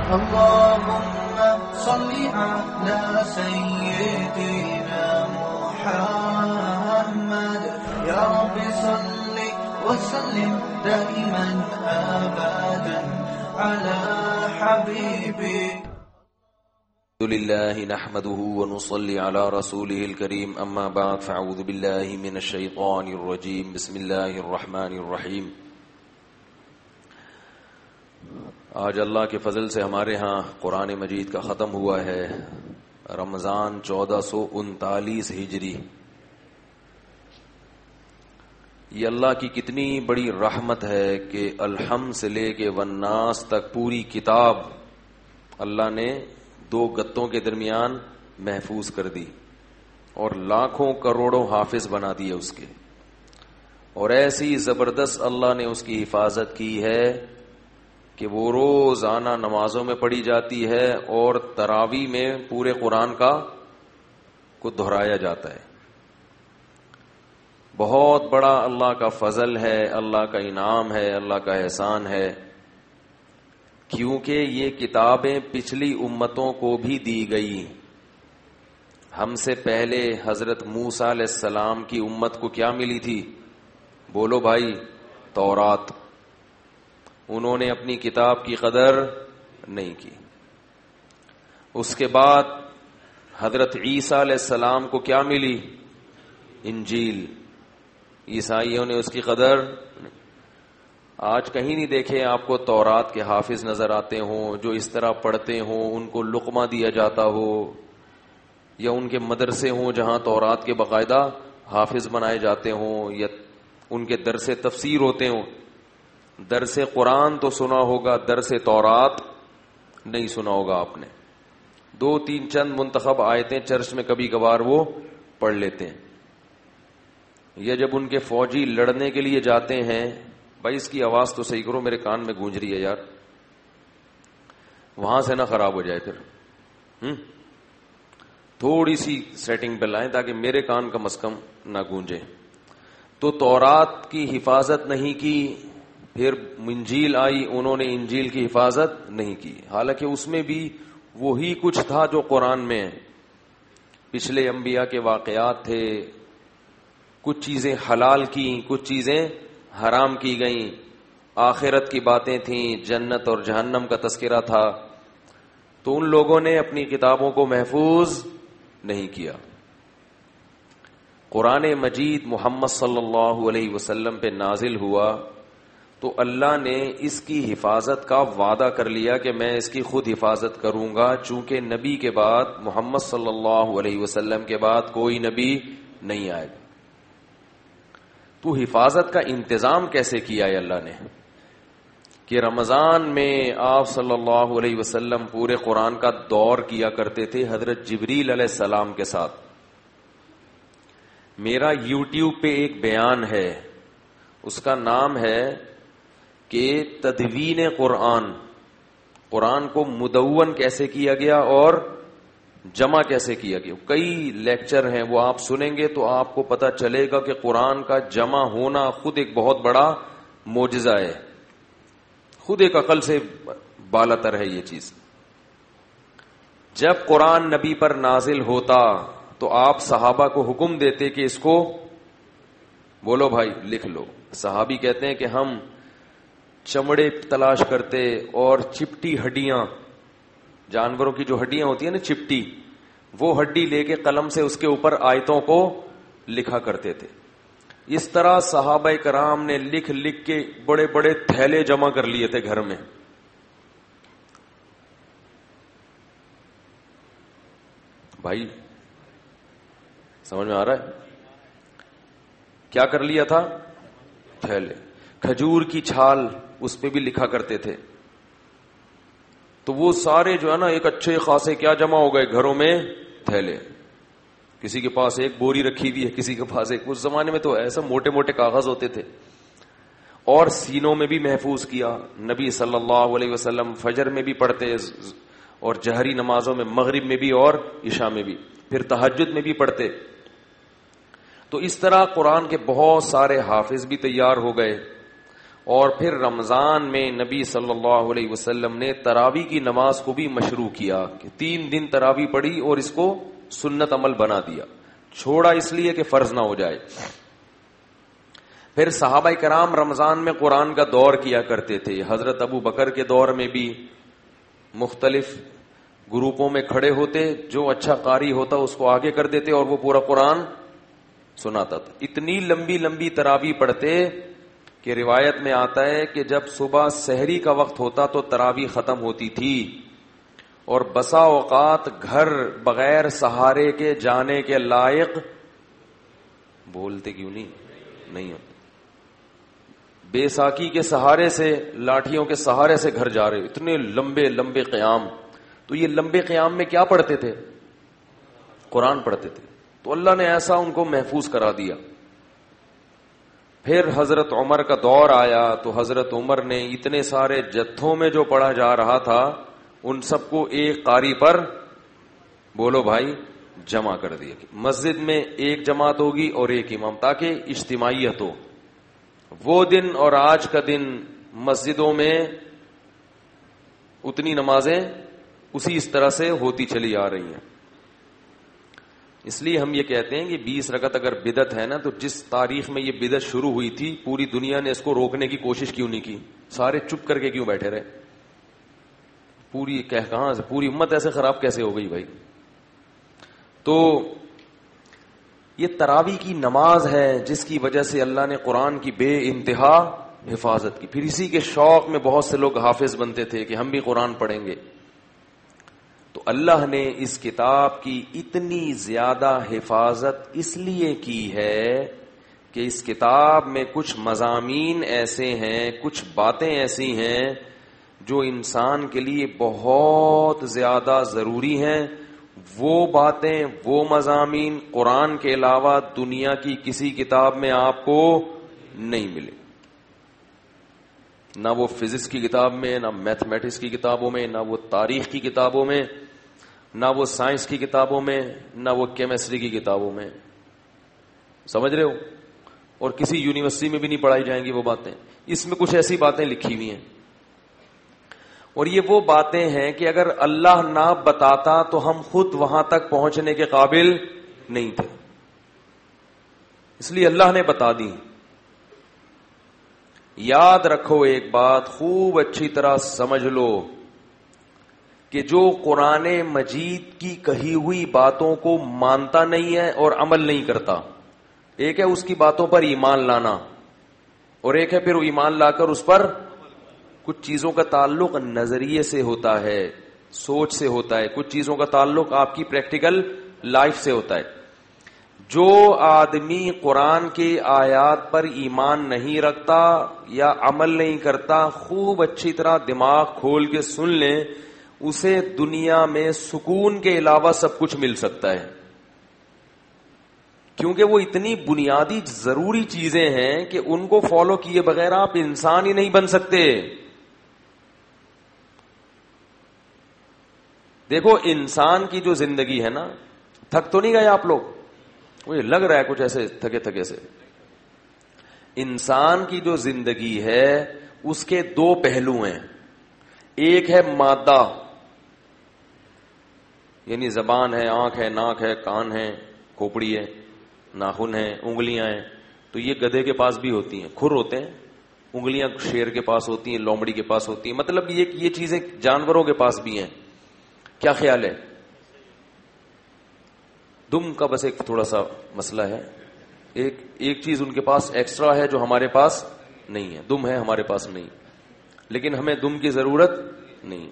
اللهم صل على سيدنا محمد يا رب صل وسلم دائما أبدا على حبيبك. الحمد لله نحمده ونصلي على رسوله الكريم أما بعد فأعوذ بالله من الشيطان الرجيم بسم الله الرحمن الرحيم. آج اللہ کے فضل سے ہمارے ہاں قرآن مجید کا ختم ہوا ہے رمضان 1439 ہجری. یہ اللہ کی کتنی بڑی رحمت ہے کہ الحمد سے لے کے والناس تک پوری کتاب اللہ نے 2 گتوں کے درمیان محفوظ کر دی اور لاکھوں کروڑوں حافظ بنا دیے اس کے. اور ایسی زبردست اللہ نے اس کی حفاظت کی ہے کہ وہ روزانہ نمازوں میں پڑھی جاتی ہے اور تراویح میں پورے قرآن کو دہرایا جاتا ہے. بہت بڑا اللہ کا فضل ہے, اللہ کا انعام ہے, اللہ کا احسان ہے, کیونکہ یہ کتابیں پچھلی امتوں کو بھی دی گئی. ہم سے پہلے حضرت موسیٰ علیہ السلام کی امت کو کیا ملی تھی؟ بولو بھائی, تورات. انہوں نے اپنی کتاب کی قدر نہیں کی. اس کے بعد حضرت عیسیٰ علیہ السلام کو کیا ملی؟ انجیل. عیسائیوں نے اس کی قدر آج کہیں نہیں دیکھے آپ کو تورات کے حافظ نظر آتے ہوں جو اس طرح پڑھتے ہوں, ان کو لقمہ دیا جاتا ہو, یا ان کے مدرسے ہوں جہاں تورات کے باقاعدہ حافظ بنائے جاتے ہوں, یا ان کے درس تفسیر ہوتے ہوں. درس قرآن تو سنا ہوگا, درس تورات نہیں سنا ہوگا آپ نے. 2-3 چند منتخب آیتیں چرچ میں کبھی کبھار وہ پڑھ لیتے ہیں. یا جب ان کے فوجی لڑنے کے لیے جاتے ہیں, بھائی اس کی آواز تو صحیح کرو, میرے کان میں گونج رہی ہے یار, وہاں سے نہ خراب ہو جائے پھر. تھوڑی سی سیٹنگ پہ لائیں تاکہ میرے کان کم از کم نہ گونجے. تو تورات کی حفاظت نہیں کی, پھر انجیل آئی, انہوں نے انجیل کی حفاظت نہیں کی, حالانکہ اس میں بھی وہی کچھ تھا جو قرآن میں ہے. پچھلے انبیاء کے واقعات تھے, کچھ چیزیں حلال کی, کچھ چیزیں حرام کی گئیں, آخرت کی باتیں تھیں, جنت اور جہنم کا تذکرہ تھا. تو ان لوگوں نے اپنی کتابوں کو محفوظ نہیں کیا. قرآن مجید محمد صلی اللہ علیہ وسلم پہ نازل ہوا تو اللہ نے اس کی حفاظت کا وعدہ کر لیا کہ میں اس کی خود حفاظت کروں گا, چونکہ نبی کے بعد محمد صلی اللہ علیہ وسلم کے بعد کوئی نبی نہیں آئے گا. تو حفاظت کا انتظام کیسے کیا ہے اللہ نے کہ رمضان میں آپ صلی اللہ علیہ وسلم پورے قرآن کا دور کیا کرتے تھے حضرت جبریل علیہ السلام کے ساتھ. میرا یوٹیوب پہ ایک بیان ہے, اس کا نام ہے کہ تدوین قرآن, قرآن کو مدون کیسے کیا گیا اور جمع کیسے کیا گیا. کئی لیکچر ہیں, وہ آپ سنیں گے تو آپ کو پتہ چلے گا کہ قرآن کا جمع ہونا خود ایک بہت بڑا معجزہ ہے, خود ایک عقل سے بالاتر ہے یہ چیز. جب قرآن نبی پر نازل ہوتا تو آپ صحابہ کو حکم دیتے کہ اس کو بولو بھائی لکھ لو. صحابی کہتے ہیں کہ ہم چمڑے تلاش کرتے اور چپٹی ہڈیاں, جانوروں کی جو ہڈیاں ہوتی ہیں نا چپٹی, وہ ہڈی لے کے قلم سے اس کے اوپر آیتوں کو لکھا کرتے تھے. اس طرح صحابہ کرام نے لکھ لکھ کے بڑے بڑے تھیلے جمع کر لیے تھے گھر میں. بھائی سمجھ میں آ رہا ہے کیا کر لیا تھا؟ تھیلے. کھجور کی چھال اس پہ بھی لکھا کرتے تھے. تو وہ سارے جو ہے نا ایک اچھے خاصے کیا جمع ہو گئے گھروں میں تھیلے. کسی کے پاس ایک بوری رکھی ہوئی ہے, کسی کے پاس ایک. اس زمانے میں تو ایسا موٹے موٹے کاغذ ہوتے تھے. اور سینوں میں بھی محفوظ کیا. نبی صلی اللہ علیہ وسلم فجر میں بھی پڑھتے اور جہری نمازوں میں, مغرب میں بھی اور عشاء میں بھی, پھر تہجد میں بھی پڑھتے. تو اس طرح قرآن کے بہت سارے حافظ بھی تیار ہو گئے اور پھر رمضان میں نبی صلی اللہ علیہ وسلم نے تراویح کی نماز کو بھی مشروع کیا کہ 3 دن تراویح پڑھی اور اس کو سنت عمل بنا دیا. چھوڑا اس لیے کہ فرض نہ ہو جائے. پھر صحابہ کرام رمضان میں قرآن کا دور کیا کرتے تھے. حضرت ابو بکر کے دور میں بھی مختلف گروپوں میں کھڑے ہوتے, جو اچھا قاری ہوتا اس کو آگے کر دیتے اور وہ پورا قرآن سناتا تھا. اتنی لمبی لمبی تراویح پڑھتے کہ روایت میں آتا ہے کہ جب صبح سحری کا وقت ہوتا تو تراویح ختم ہوتی تھی, اور بسا اوقات گھر بغیر سہارے کے جانے کے لائق, بولتے کیوں نہیں ہوتے, بے ساکی کے سہارے سے, لاٹھیوں کے سہارے سے گھر جا رہے, اتنے لمبے لمبے قیام. تو یہ لمبے قیام میں کیا پڑھتے تھے؟ قرآن پڑھتے تھے. تو اللہ نے ایسا ان کو محفوظ کرا دیا. پھر حضرت عمر کا دور آیا تو حضرت عمر نے اتنے سارے جتھوں میں جو پڑھا جا رہا تھا ان سب کو ایک قاری پر, بولو بھائی, جمع کر دیا. مسجد میں ایک جماعت ہوگی اور ایک امام, تاکہ اجتماعیت ہو. وہ دن اور آج کا دن مسجدوں میں اتنی نمازیں اسی اس طرح سے ہوتی چلی آ رہی ہیں. اس لیے ہم یہ کہتے ہیں کہ 20 رکعت اگر بدعت ہے نا, تو جس تاریخ میں یہ بدعت شروع ہوئی تھی پوری دنیا نے اس کو روکنے کی کوشش کیوں نہیں کی؟ سارے چپ کر کے کیوں بیٹھے رہے؟ کہاں سے پوری امت ایسے خراب کیسے ہو گئی بھائی؟ تو یہ تراویح کی نماز ہے جس کی وجہ سے اللہ نے قرآن کی بے انتہا حفاظت کی. پھر اسی کے شوق میں بہت سے لوگ حافظ بنتے تھے کہ ہم بھی قرآن پڑھیں گے. تو اللہ نے اس کتاب کی اتنی زیادہ حفاظت اس لیے کی ہے کہ اس کتاب میں کچھ مضامین ایسے ہیں, کچھ باتیں ایسی ہیں جو انسان کے لیے بہت زیادہ ضروری ہیں. وہ باتیں, وہ مضامین قرآن کے علاوہ دنیا کی کسی کتاب میں آپ کو نہیں ملے. نہ وہ فزکس کی کتاب میں, نہ میتھمیٹکس کی کتابوں میں, نہ وہ تاریخ کی کتابوں میں, نہ وہ سائنس کی کتابوں میں, نہ وہ کیمسٹری کی کتابوں میں. سمجھ رہے ہو؟ اور کسی یونیورسٹی میں بھی نہیں پڑھائی جائیں گی وہ باتیں. اس میں کچھ ایسی باتیں لکھی ہوئی ہیں, اور یہ وہ باتیں ہیں کہ اگر اللہ نہ بتاتا تو ہم خود وہاں تک پہنچنے کے قابل نہیں تھے, اس لیے اللہ نے بتا دی. یاد رکھو ایک بات, خوب اچھی طرح سمجھ لو کہ جو قرآن مجید کی کہی ہوئی باتوں کو مانتا نہیں ہے اور عمل نہیں کرتا, ایک ہے اس کی باتوں پر ایمان لانا, اور ایک ہے پھر وہ ایمان لا کر اس پر کچھ چیزوں کا تعلق نظریے سے ہوتا ہے, سوچ سے ہوتا ہے, کچھ چیزوں کا تعلق آپ کی پریکٹیکل لائف سے ہوتا ہے. جو آدمی قرآن کی آیات پر ایمان نہیں رکھتا یا عمل نہیں کرتا, خوب اچھی طرح دماغ کھول کے سن لیں, اسے دنیا میں سکون کے علاوہ سب کچھ مل سکتا ہے, کیونکہ وہ اتنی بنیادی ضروری چیزیں ہیں کہ ان کو فالو کیے بغیر آپ انسان ہی نہیں بن سکتے. دیکھو انسان کی جو زندگی ہے نا, تھک تو نہیں گئے آپ لوگ؟ مجھے لگ رہا ہے کچھ ایسے تھکے تھکے سے. انسان کی جو زندگی ہے اس کے 2 پہلو ہیں. ایک ہے مادہ, یعنی زبان ہے, آنکھ ہے, ناک ہے, کان ہے, کھوپڑی ہے, ناخن ہے, انگلیاں ہیں. تو یہ گدھے کے پاس بھی ہوتی ہیں, کھر ہوتے ہیں. انگلیاں شیر کے پاس ہوتی ہیں, لومڑی کے پاس ہوتی ہیں. مطلب یہ چیزیں جانوروں کے پاس بھی ہیں. کیا خیال ہے؟ دم کا بس ایک تھوڑا سا مسئلہ ہے, ایک چیز ان کے پاس ایکسٹرا ہے جو ہمارے پاس نہیں ہے. دم ہے ہمارے پاس نہیں, لیکن ہمیں دم کی ضرورت نہیں.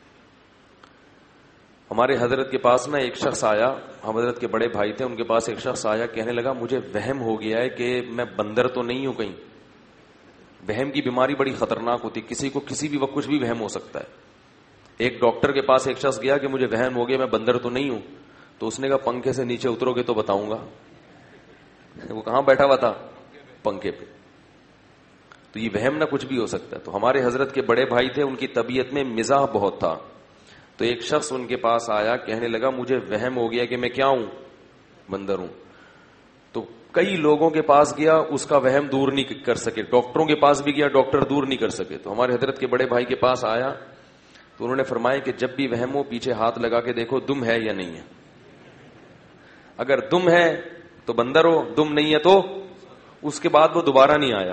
ہمارے حضرت کے پاس نا ایک شخص آیا, ہم حضرت کے بڑے بھائی تھے, ان کے پاس ایک شخص آیا, کہنے لگا مجھے وہم ہو گیا ہے کہ میں بندر تو نہیں ہوں کہیں. وہم کی بیماری بڑی خطرناک ہوتی, کسی کو کسی بھی وقت کچھ بھی وہم ہو سکتا ہے. ایک ڈاکٹر کے پاس ایک شخص گیا کہ مجھے وہم ہو گیا میں بندر تو نہیں ہوں. تو اس نے کہا پنکھے سے نیچے اترو گے تو بتاؤں گا. وہ کہاں بیٹھا ہوا تھا؟ پنکھے پہ. تو یہ وہم نہ کچھ بھی ہو سکتا ہے. تو ہمارے حضرت کے بڑے بھائی تھے, ان کی طبیعت میں مزاح بہت تھا. تو ایک شخص ان کے پاس آیا, کہنے لگا مجھے وہم ہو گیا کہ میں کیا ہوں؟ بندر ہوں. تو کئی لوگوں کے پاس گیا, اس کا وہم دور نہیں کر سکے. ڈاکٹروں کے پاس بھی گیا, ڈاکٹر دور نہیں کر سکے. تو ہمارے حضرت کے بڑے بھائی کے پاس آیا تو انہوں نے فرمایا کہ جب بھی وہم ہو پیچھے ہاتھ لگا کے دیکھو دم ہے یا نہیں ہے. اگر دم ہے تو بندر ہو, دم نہیں ہے تو اس کے بعد وہ دوبارہ نہیں آیا,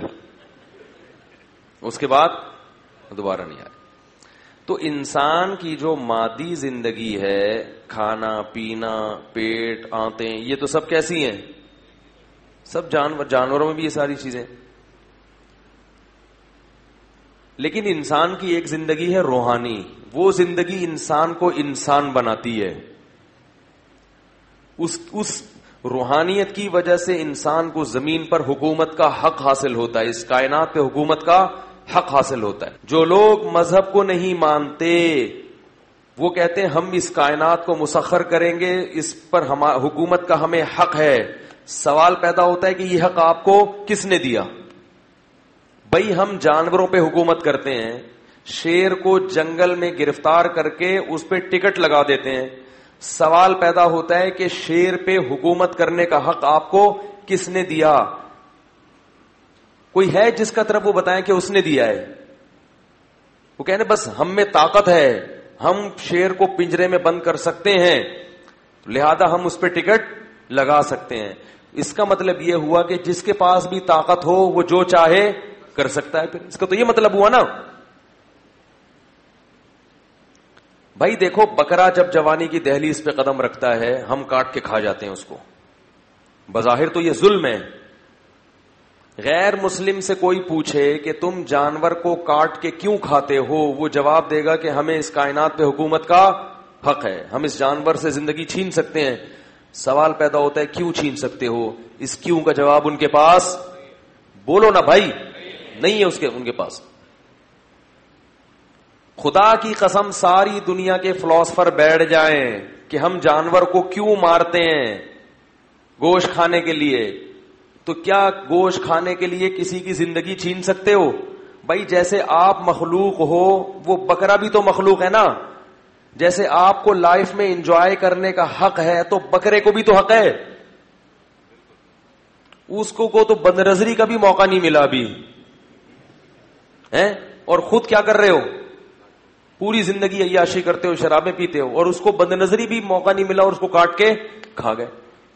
اس کے بعد دوبارہ نہیں آیا. تو انسان کی جو مادی زندگی ہے, کھانا پینا, پیٹ, آنتیں, یہ تو سب کیسی ہیں؟ سب جانوروں میں بھی یہ ساری چیزیں. لیکن انسان کی ایک زندگی ہے روحانی, وہ زندگی انسان کو انسان بناتی ہے. اس روحانیت کی وجہ سے انسان کو زمین پر حکومت کا حق حاصل ہوتا ہے, اس کائنات پہ حکومت کا حق حاصل ہوتا ہے. جو لوگ مذہب کو نہیں مانتے وہ کہتے ہیں ہم اس کائنات کو مسخر کریں گے, اس پر حکومت کا ہمیں حق ہے. سوال پیدا ہوتا ہے کہ یہ حق آپ کو کس نے دیا؟ بھائی ہم جانوروں پہ حکومت کرتے ہیں, شیر کو جنگل میں گرفتار کر کے اس پہ ٹکٹ لگا دیتے ہیں. سوال پیدا ہوتا ہے کہ شیر پہ حکومت کرنے کا حق آپ کو کس نے دیا؟ کوئی ہے جس کا طرف وہ بتائیں کہ اس نے دیا ہے؟ وہ کہنے بس ہم میں طاقت ہے, ہم شیر کو پنجرے میں بند کر سکتے ہیں, لہذا ہم اس پہ ٹکٹ لگا سکتے ہیں. اس کا مطلب یہ ہوا کہ جس کے پاس بھی طاقت ہو وہ جو چاہے کر سکتا ہے. پھر اس کا تو یہ مطلب ہوا نا. بھائی دیکھو, بکرا جب جوانی کی دہلیز پہ قدم رکھتا ہے ہم کاٹ کے کھا جاتے ہیں اس کو. بظاہر تو یہ ظلم ہے. غیر مسلم سے کوئی پوچھے کہ تم جانور کو کاٹ کے کیوں کھاتے ہو, وہ جواب دے گا کہ ہمیں اس کائنات پہ حکومت کا حق ہے, ہم اس جانور سے زندگی چھین سکتے ہیں. سوال پیدا ہوتا ہے کیوں چھین سکتے ہو؟ اس کیوں کا جواب ان کے پاس, بولو نا بھائی, نہیں ہے ان کے پاس. خدا کی قسم ساری دنیا کے فلاسفر بیٹھ جائیں کہ ہم جانور کو کیوں مارتے ہیں گوشت کھانے کے لیے, تو کیا گوشت کھانے کے لیے کسی کی زندگی چھین سکتے ہو؟ بھائی جیسے آپ مخلوق ہو وہ بکرا بھی تو مخلوق ہے نا. جیسے آپ کو لائف میں انجوائے کرنے کا حق ہے تو بکرے کو بھی تو حق ہے. اس کو تو بدنظری کا بھی موقع نہیں ملا ابھی ہے, اور خود کیا کر رہے ہو؟ پوری زندگی عیاشی کرتے ہو, شرابیں پیتے ہو, اور اس کو بدنظری بھی موقع نہیں ملا اور اس کو کاٹ کے کھا گئے.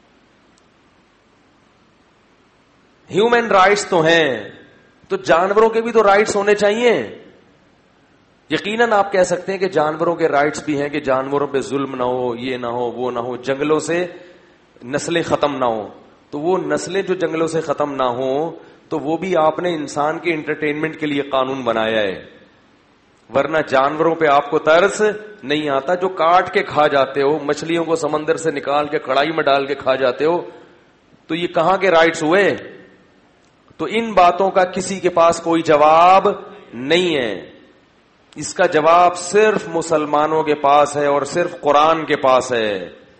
ہیومن رائٹس تو ہیں, تو جانوروں کے بھی تو رائٹس ہونے چاہیے. یقیناً آپ کہہ سکتے ہیں کہ جانوروں کے رائٹس بھی ہیں کہ جانوروں پہ ظلم نہ ہو, یہ نہ ہو, وہ نہ ہو, جنگلوں سے نسلیں ختم نہ ہو. تو وہ نسلیں جو جنگلوں سے ختم نہ ہوں تو وہ بھی آپ نے انسان کے انٹرٹینمنٹ کے لیے قانون بنایا ہے, ورنہ جانوروں پہ آپ کو ترس نہیں آتا. جو کاٹ کے کھا جاتے ہو, مچھلیوں کو سمندر سے نکال کے کڑائی میں ڈال کے کھا جاتے ہو, تو یہ کہاں کے رائٹس ہوئے؟ تو ان باتوں کا کسی کے پاس کوئی جواب نہیں ہے. اس کا جواب صرف مسلمانوں کے پاس ہے اور صرف قرآن کے پاس ہے.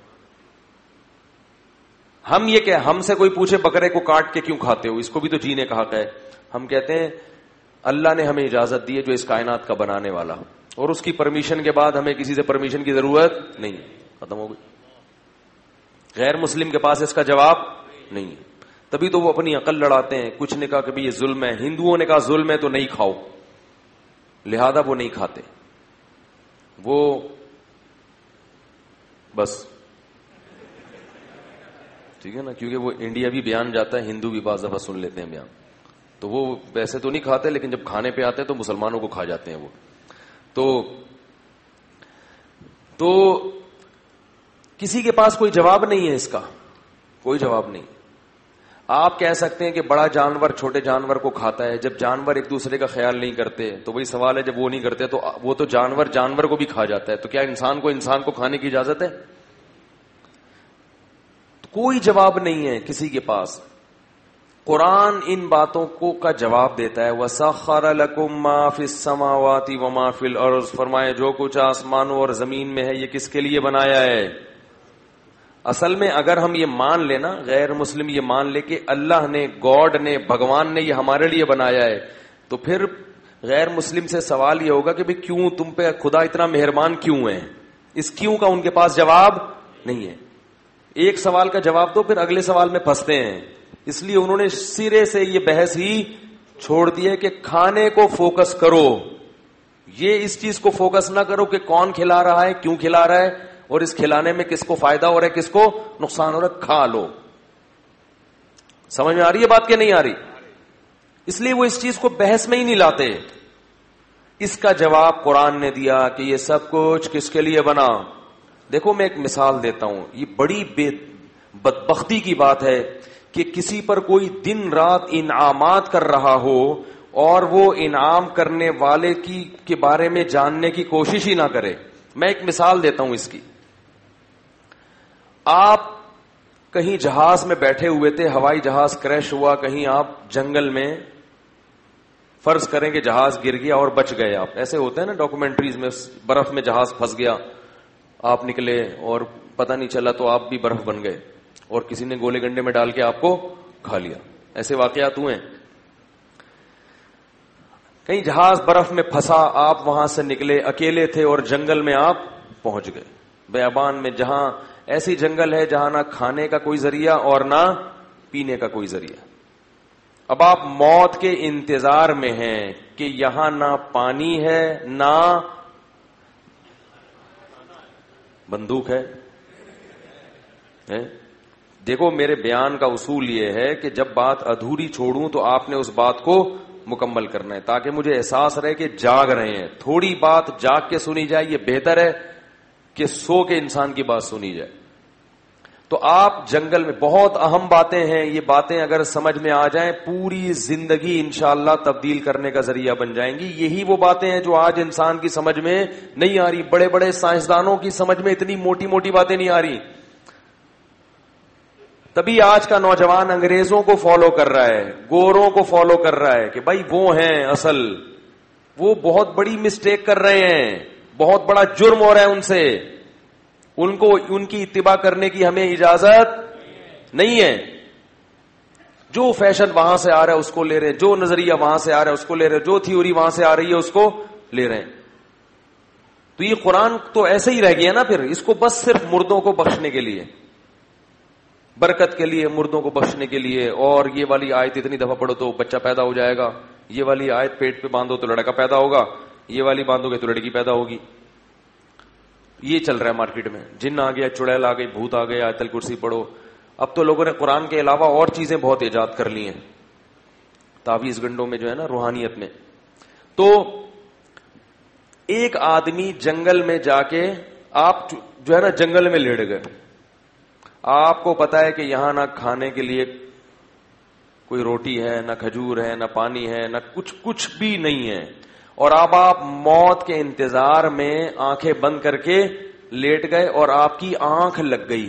ہم یہ کہ ہم سے کوئی پوچھے بکرے کو کاٹ کے کیوں کھاتے ہو, اس کو بھی تو جینے کا حق ہے. ہم کہتے ہیں اللہ نے ہمیں اجازت دی ہے جو اس کائنات کا بنانے والا, اور اس کی پرمیشن کے بعد ہمیں کسی سے پرمیشن کی ضرورت نہیں. ختم ہو گئی. غیر مسلم کے پاس اس کا جواب نہیں ہے. تبھی تو وہ اپنی عقل لڑاتے ہیں. کچھ نے کہا کہ بھی یہ ظلم ہے, ہندوؤں نے کہا ظلم ہے تو نہیں کھاؤ, لہذا وہ نہیں کھاتے. وہ بس ٹھیک ہے نا, کیونکہ وہ انڈیا بھی بیان جاتا ہے, ہندو بھی بعض دفعہ سن لیتے ہیں بیان, تو وہ ویسے تو نہیں کھاتے, لیکن جب کھانے پہ آتے ہیں تو مسلمانوں کو کھا جاتے ہیں وہ. تو کسی کے پاس کوئی جواب نہیں ہے, اس کا کوئی جواب نہیں. آپ کہہ سکتے ہیں کہ بڑا جانور چھوٹے جانور کو کھاتا ہے. جب جانور ایک دوسرے کا خیال نہیں کرتے تو وہی سوال ہے, جب وہ نہیں کرتے تو وہ تو جانور کو بھی کھا جاتا ہے, تو کیا انسان کو کھانے کی اجازت ہے؟ کوئی جواب نہیں ہے کسی کے پاس. قرآن ان باتوں کو کا جواب دیتا ہے. وَسَخَّرَ لَكُم مَّا فِي السَّمَاوَاتِ وَمَا فِي الْأَرْضِ, فرمائے جو کچھ آسمانوں اور زمین میں ہے یہ کس کے لیے بنایا ہے. اصل میں اگر ہم یہ مان لیں نا, غیر مسلم یہ مان لے کہ اللہ نے, گاڈ نے, بھگوان نے یہ ہمارے لیے بنایا ہے, تو پھر غیر مسلم سے سوال یہ ہوگا کہ بھئی کیوں تم پہ خدا اتنا مہربان کیوں ہے. اس کیوں کا ان کے پاس جواب نہیں ہے. ایک سوال کا جواب دو, پھر اگلے سوال میں پھنستے ہیں. اس لیے انہوں نے سرے سے یہ بحث ہی چھوڑ دی ہے کہ کھانے کو فوکس کرو, یہ اس چیز کو فوکس نہ کرو کہ کون کھلا رہا ہے, کیوں کھلا رہا ہے, اور اس کھلانے میں کس کو فائدہ ہو رہا ہے, کس کو نقصان ہو رہا ہے, کھا لو. سمجھ میں آ رہی ہے بات کہ نہیں آ رہی؟ اس لیے وہ اس چیز کو بحث میں ہی نہیں لاتے. اس کا جواب قرآن نے دیا کہ یہ سب کچھ کس کے لیے بنا. دیکھو میں ایک مثال دیتا ہوں, یہ بڑی بدبختی کی بات ہے کہ کسی پر کوئی دن رات انعامات کر رہا ہو اور وہ انعام کرنے والے کے بارے میں جاننے کی کوشش ہی نہ کرے. میں ایک مثال دیتا ہوں اس کی. آپ کہیں جہاز میں بیٹھے ہوئے تھے, ہوائی جہاز کریش ہوا کہیں آپ جنگل میں, فرض کریں کہ جہاز گر گیا اور بچ گئے آپ. ایسے ہوتے ہیں نا ڈاکومنٹریز میں, برف میں جہاز پھنس گیا, آپ نکلے اور پتہ نہیں چلا تو آپ بھی برف بن گئے اور کسی نے گولے گنڈے میں ڈال کے آپ کو کھا لیا. ایسے واقعات ہوئے ہیں. کہیں جہاز برف میں پھنسا, آپ وہاں سے نکلے, اکیلے تھے اور جنگل میں آپ پہنچ گئے, بیابان میں, جہاں ایسی جنگل ہے جہاں نہ کھانے کا کوئی ذریعہ اور نہ پینے کا کوئی ذریعہ. اب آپ موت کے انتظار میں ہیں کہ یہاں نہ پانی ہے نہ بندوق ہے. دیکھو میرے بیان کا اصول یہ ہے کہ جب بات ادھوری چھوڑوں تو آپ نے اس بات کو مکمل کرنا ہے, تاکہ مجھے احساس رہے کہ جاگ رہے ہیں. تھوڑی بات جاگ کے سنی جائے یہ بہتر ہے کہ سو کے انسان کی بات سنی جائے. تو آپ جنگل میں, بہت اہم باتیں ہیں یہ, باتیں اگر سمجھ میں آ جائیں پوری زندگی انشاءاللہ تبدیل کرنے کا ذریعہ بن جائیں گی. یہی وہ باتیں ہیں جو آج انسان کی سمجھ میں نہیں آ رہی. بڑے بڑے سائنسدانوں کی سمجھ میں اتنی موٹی موٹی باتیں نہیں آ رہی. تبھی آج کا نوجوان انگریزوں کو فالو کر رہا ہے, گوروں کو فالو کر رہا ہے کہ بھائی وہ ہیں اصل. وہ بہت بڑی مسٹیک کر رہے ہیں, بہت بڑا جرم ہو رہا ہے ان سے. ان کو ان کی اتباع کرنے کی ہمیں اجازت نہیں ہے. جو فیشن وہاں سے آ رہا ہے اس کو لے رہے ہیں, جو نظریہ وہاں سے آ رہا ہے اس کو لے رہے ہیں, جو تھیوری وہاں سے آ رہی ہے اس کو لے رہے ہیں. تو یہ قرآن تو ایسے ہی رہ گیا نا پھر. اس کو بس صرف مردوں کو بخشنے کے لیے, برکت کے لیے, مردوں کو بخشنے کے لیے. اور یہ والی آیت اتنی دفعہ پڑھو تو بچہ پیدا ہو جائے گا, یہ والی آیت پیٹ پہ باندھو تو لڑکا پیدا ہوگا, یہ والی باندھو گے تو لڑکی پیدا ہوگی. یہ چل رہا ہے مارکیٹ میں. جن آ گیا, چڑیل آ گئی, بھوت آ گیا, آیت الکرسی پڑھو. اب تو لوگوں نے قرآن کے علاوہ اور چیزیں بہت ایجاد کر لی ہیں تعویذ گنڈوں میں جو ہے نا, روحانیت میں. تو ایک آدمی جنگل میں جا کے, آپ جو ہے نا جنگل میں لیٹ گئے, آپ کو پتا ہے کہ یہاں نہ کھانے کے لیے کوئی روٹی ہے, نہ کھجور ہے, نہ پانی ہے, نہ کچھ بھی نہیں ہے. اور اب آپ موت کے انتظار میں آنکھیں بند کر کے لیٹ گئے اور آپ کی آنکھ لگ گئی.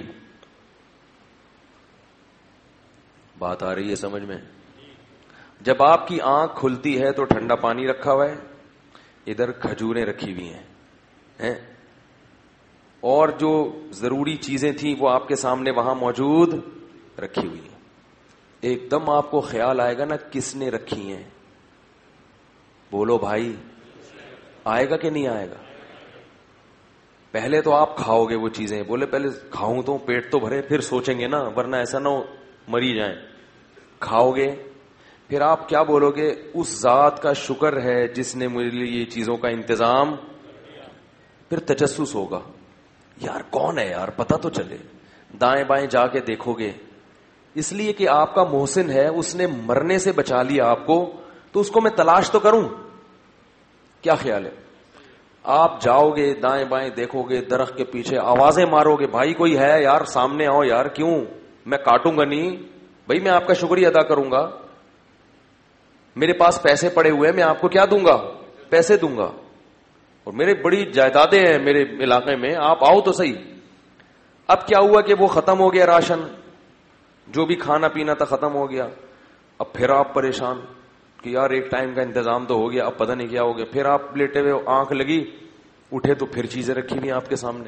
بات آ رہی ہے سمجھ میں؟ جب آپ کی آنکھ کھلتی ہے تو ٹھنڈا پانی رکھا ہوا ہے, ادھر کھجوریں رکھی ہوئی ہیں, اور جو ضروری چیزیں تھیں وہ آپ کے سامنے وہاں موجود رکھی ہوئی ہیں. ایک دم آپ کو خیال آئے گا نا کس نے رکھی ہیں. بولو بھائی, آئے گا کہ نہیں آئے گا؟ پہلے تو آپ کھاؤ گے وہ چیزیں, بولے پہلے کھاؤں تو پیٹ تو بھرے, پھر سوچیں گے نا, ورنہ ایسا نہ ہو مری جائیں. کھاؤ گے, پھر آپ کیا بولو گے, اس ذات کا شکر ہے جس نے مجھے لیے یہ چیزوں کا انتظام. پھر تجسس ہوگا, یار کون ہے یار, پتہ تو چلے. دائیں بائیں جا کے دیکھو گے, اس لیے کہ آپ کا محسن ہے, اس نے مرنے سے بچا لیا آپ کو, تو اس کو میں تلاش تو کروں. کیا خیال ہے؟ آپ جاؤ گے, دائیں بائیں دیکھو گے, درخت کے پیچھے آوازیں مارو گے, بھائی کوئی ہے یار, سامنے آؤ یار. کیوں؟ میں کاٹوں گا نہیں بھائی, میں آپ کا شکریہ ادا کروں گا. میرے پاس پیسے پڑے ہوئے ہیں, میں آپ کو کیا دوں گا؟ پیسے دوں گا. اور میرے بڑی جائیدادیں ہیں میرے علاقے میں, آپ آؤ تو صحیح. اب کیا ہوا کہ وہ ختم ہو گیا راشن, جو بھی کھانا پینا تھا ختم ہو گیا. اب پھر آپ پریشان کہ یار ایک ٹائم کا انتظام تو ہو گیا, اب پتہ نہیں کیا ہو گیا. پھر آپ لیٹے ہوئے, آنکھ لگی, اٹھے تو پھر چیزیں رکھی ہوئی آپ کے سامنے.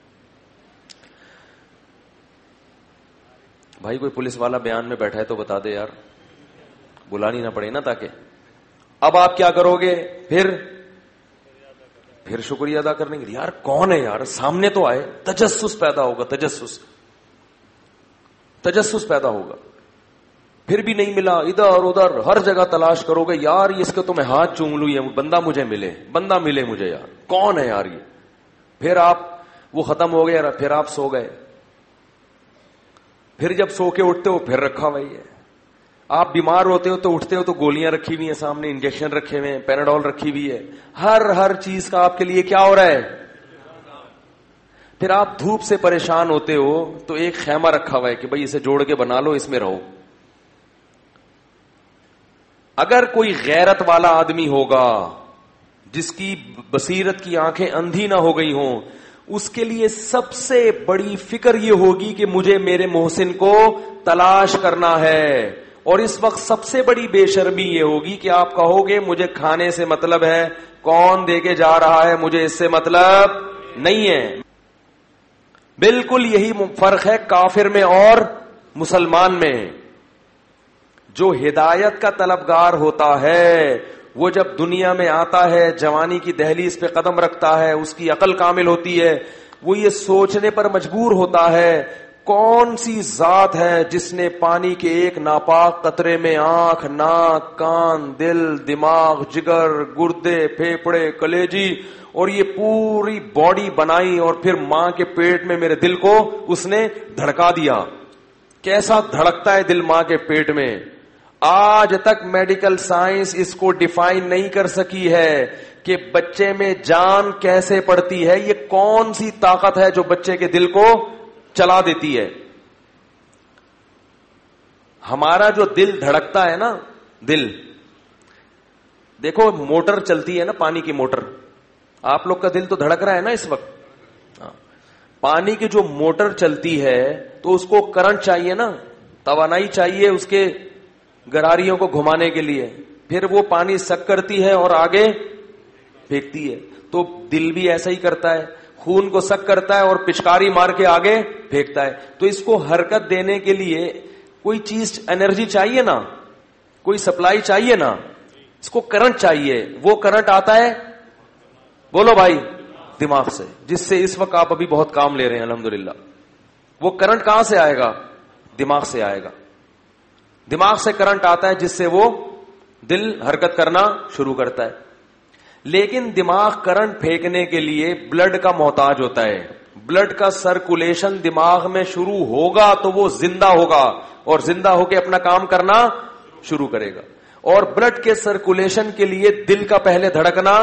بھائی کوئی پولیس والا بیان میں بیٹھا ہے تو بتا دے یار, بلانی نہ پڑے نا. تاکہ اب آپ کیا کرو گے, پھر شکریہ ادا کرنے کے لیے, یار کون ہے یار, سامنے تو آئے. تجسس پیدا ہوگا, تجسس پیدا ہوگا. پھر بھی نہیں ملا, ادھر ادھر ہر جگہ تلاش کرو گے, یار اس کو تو میں ہاتھ چوم لوں, یہ بندہ مجھے ملے, بندہ ملے مجھے, یار کون ہے یار یہ. پھر آپ وہ ختم ہو گیا, پھر آپ سو گئے, پھر جب سو کے اٹھتے ہو پھر رکھا وہی ہے. آپ بیمار ہوتے ہو تو اٹھتے ہو تو گولیاں رکھی ہوئی ہیں سامنے, انجیکشن رکھے ہوئے ہیں, پیناڈول رکھی ہوئی ہے, ہر چیز کا آپ کے لیے کیا ہو رہا ہے. پھر آپ دھوپ سے پریشان ہوتے ہو تو ایک خیمہ رکھا ہوا ہے کہ بھائی اسے جوڑ کے بنا لو, اس میں رہو. اگر کوئی غیرت والا آدمی ہوگا جس کی بصیرت کی آنکھیں اندھی نہ ہو گئی ہوں, اس کے لیے سب سے بڑی فکر یہ ہوگی کہ مجھے میرے محسن کو تلاش کرنا ہے. اور اس وقت سب سے بڑی بے شرمی یہ ہوگی کہ آپ کہو گے مجھے کھانے سے مطلب ہے, کون دے کے جا رہا ہے مجھے اس سے مطلب نہیں ہے. بالکل یہی فرق ہے کافر میں اور مسلمان میں. جو ہدایت کا طلبگار ہوتا ہے وہ جب دنیا میں آتا ہے, جوانی کی دہلیز پہ قدم رکھتا ہے, اس کی عقل کامل ہوتی ہے, وہ یہ سوچنے پر مجبور ہوتا ہے کون سی ذات ہے جس نے پانی کے ایک ناپاک قطرے میں آنکھ, ناک, کان, دل, دماغ, جگر, گردے, پھیپھڑے, کلیجی اور یہ پوری باڈی بنائی, اور پھر ماں کے پیٹ میں میرے دل کو اس نے دھڑکا دیا. کیسا دھڑکتا ہے دل ماں کے پیٹ میں, آج تک میڈیکل سائنس اس کو ڈیفائن نہیں کر سکی ہے کہ بچے میں جان کیسے پڑتی ہے, یہ کون سی طاقت ہے جو بچے کے دل کو چلا دیتی ہے. ہمارا جو دل دھڑکتا ہے نا, دل دیکھو موٹر چلتی ہے نا, پانی کی موٹر, آپ لوگ کا دل تو دھڑک رہا ہے نا اس وقت. پانی کی جو موٹر چلتی ہے تو اس کو کرنٹ چاہیے نا, توانائی چاہیے اس کے گراریوں کو گھمانے کے لیے, پھر وہ پانی سک کرتی ہے اور آگے پھینکتی ہے. تو دل بھی ایسا ہی کرتا ہے, خون کو سک کرتا ہے اور پچکاری مار کے آگے پھینکتا ہے. تو اس کو حرکت دینے کے لیے کوئی چیز, انرجی چاہیے نا, کوئی سپلائی چاہیے نا, اس کو کرنٹ چاہیے. وہ کرنٹ آتا ہے, بولو بھائی, دماغ سے, جس سے اس وقت آپ ابھی بہت کام لے رہے ہیں الحمدللہ. وہ کرنٹ کہاں سے آئے گا, دماغ سے آئے گا. دماغ سے کرنٹ آتا ہے جس سے وہ دل حرکت کرنا شروع کرتا ہے. لیکن دماغ کرنٹ پھینکنے کے لیے بلڈ کا محتاج ہوتا ہے. بلڈ کا سرکولیشن دماغ میں شروع ہوگا تو وہ زندہ ہوگا, اور زندہ ہو کے اپنا کام کرنا شروع کرے گا. اور بلڈ کے سرکولیشن کے لیے دل کا پہلے دھڑکنا,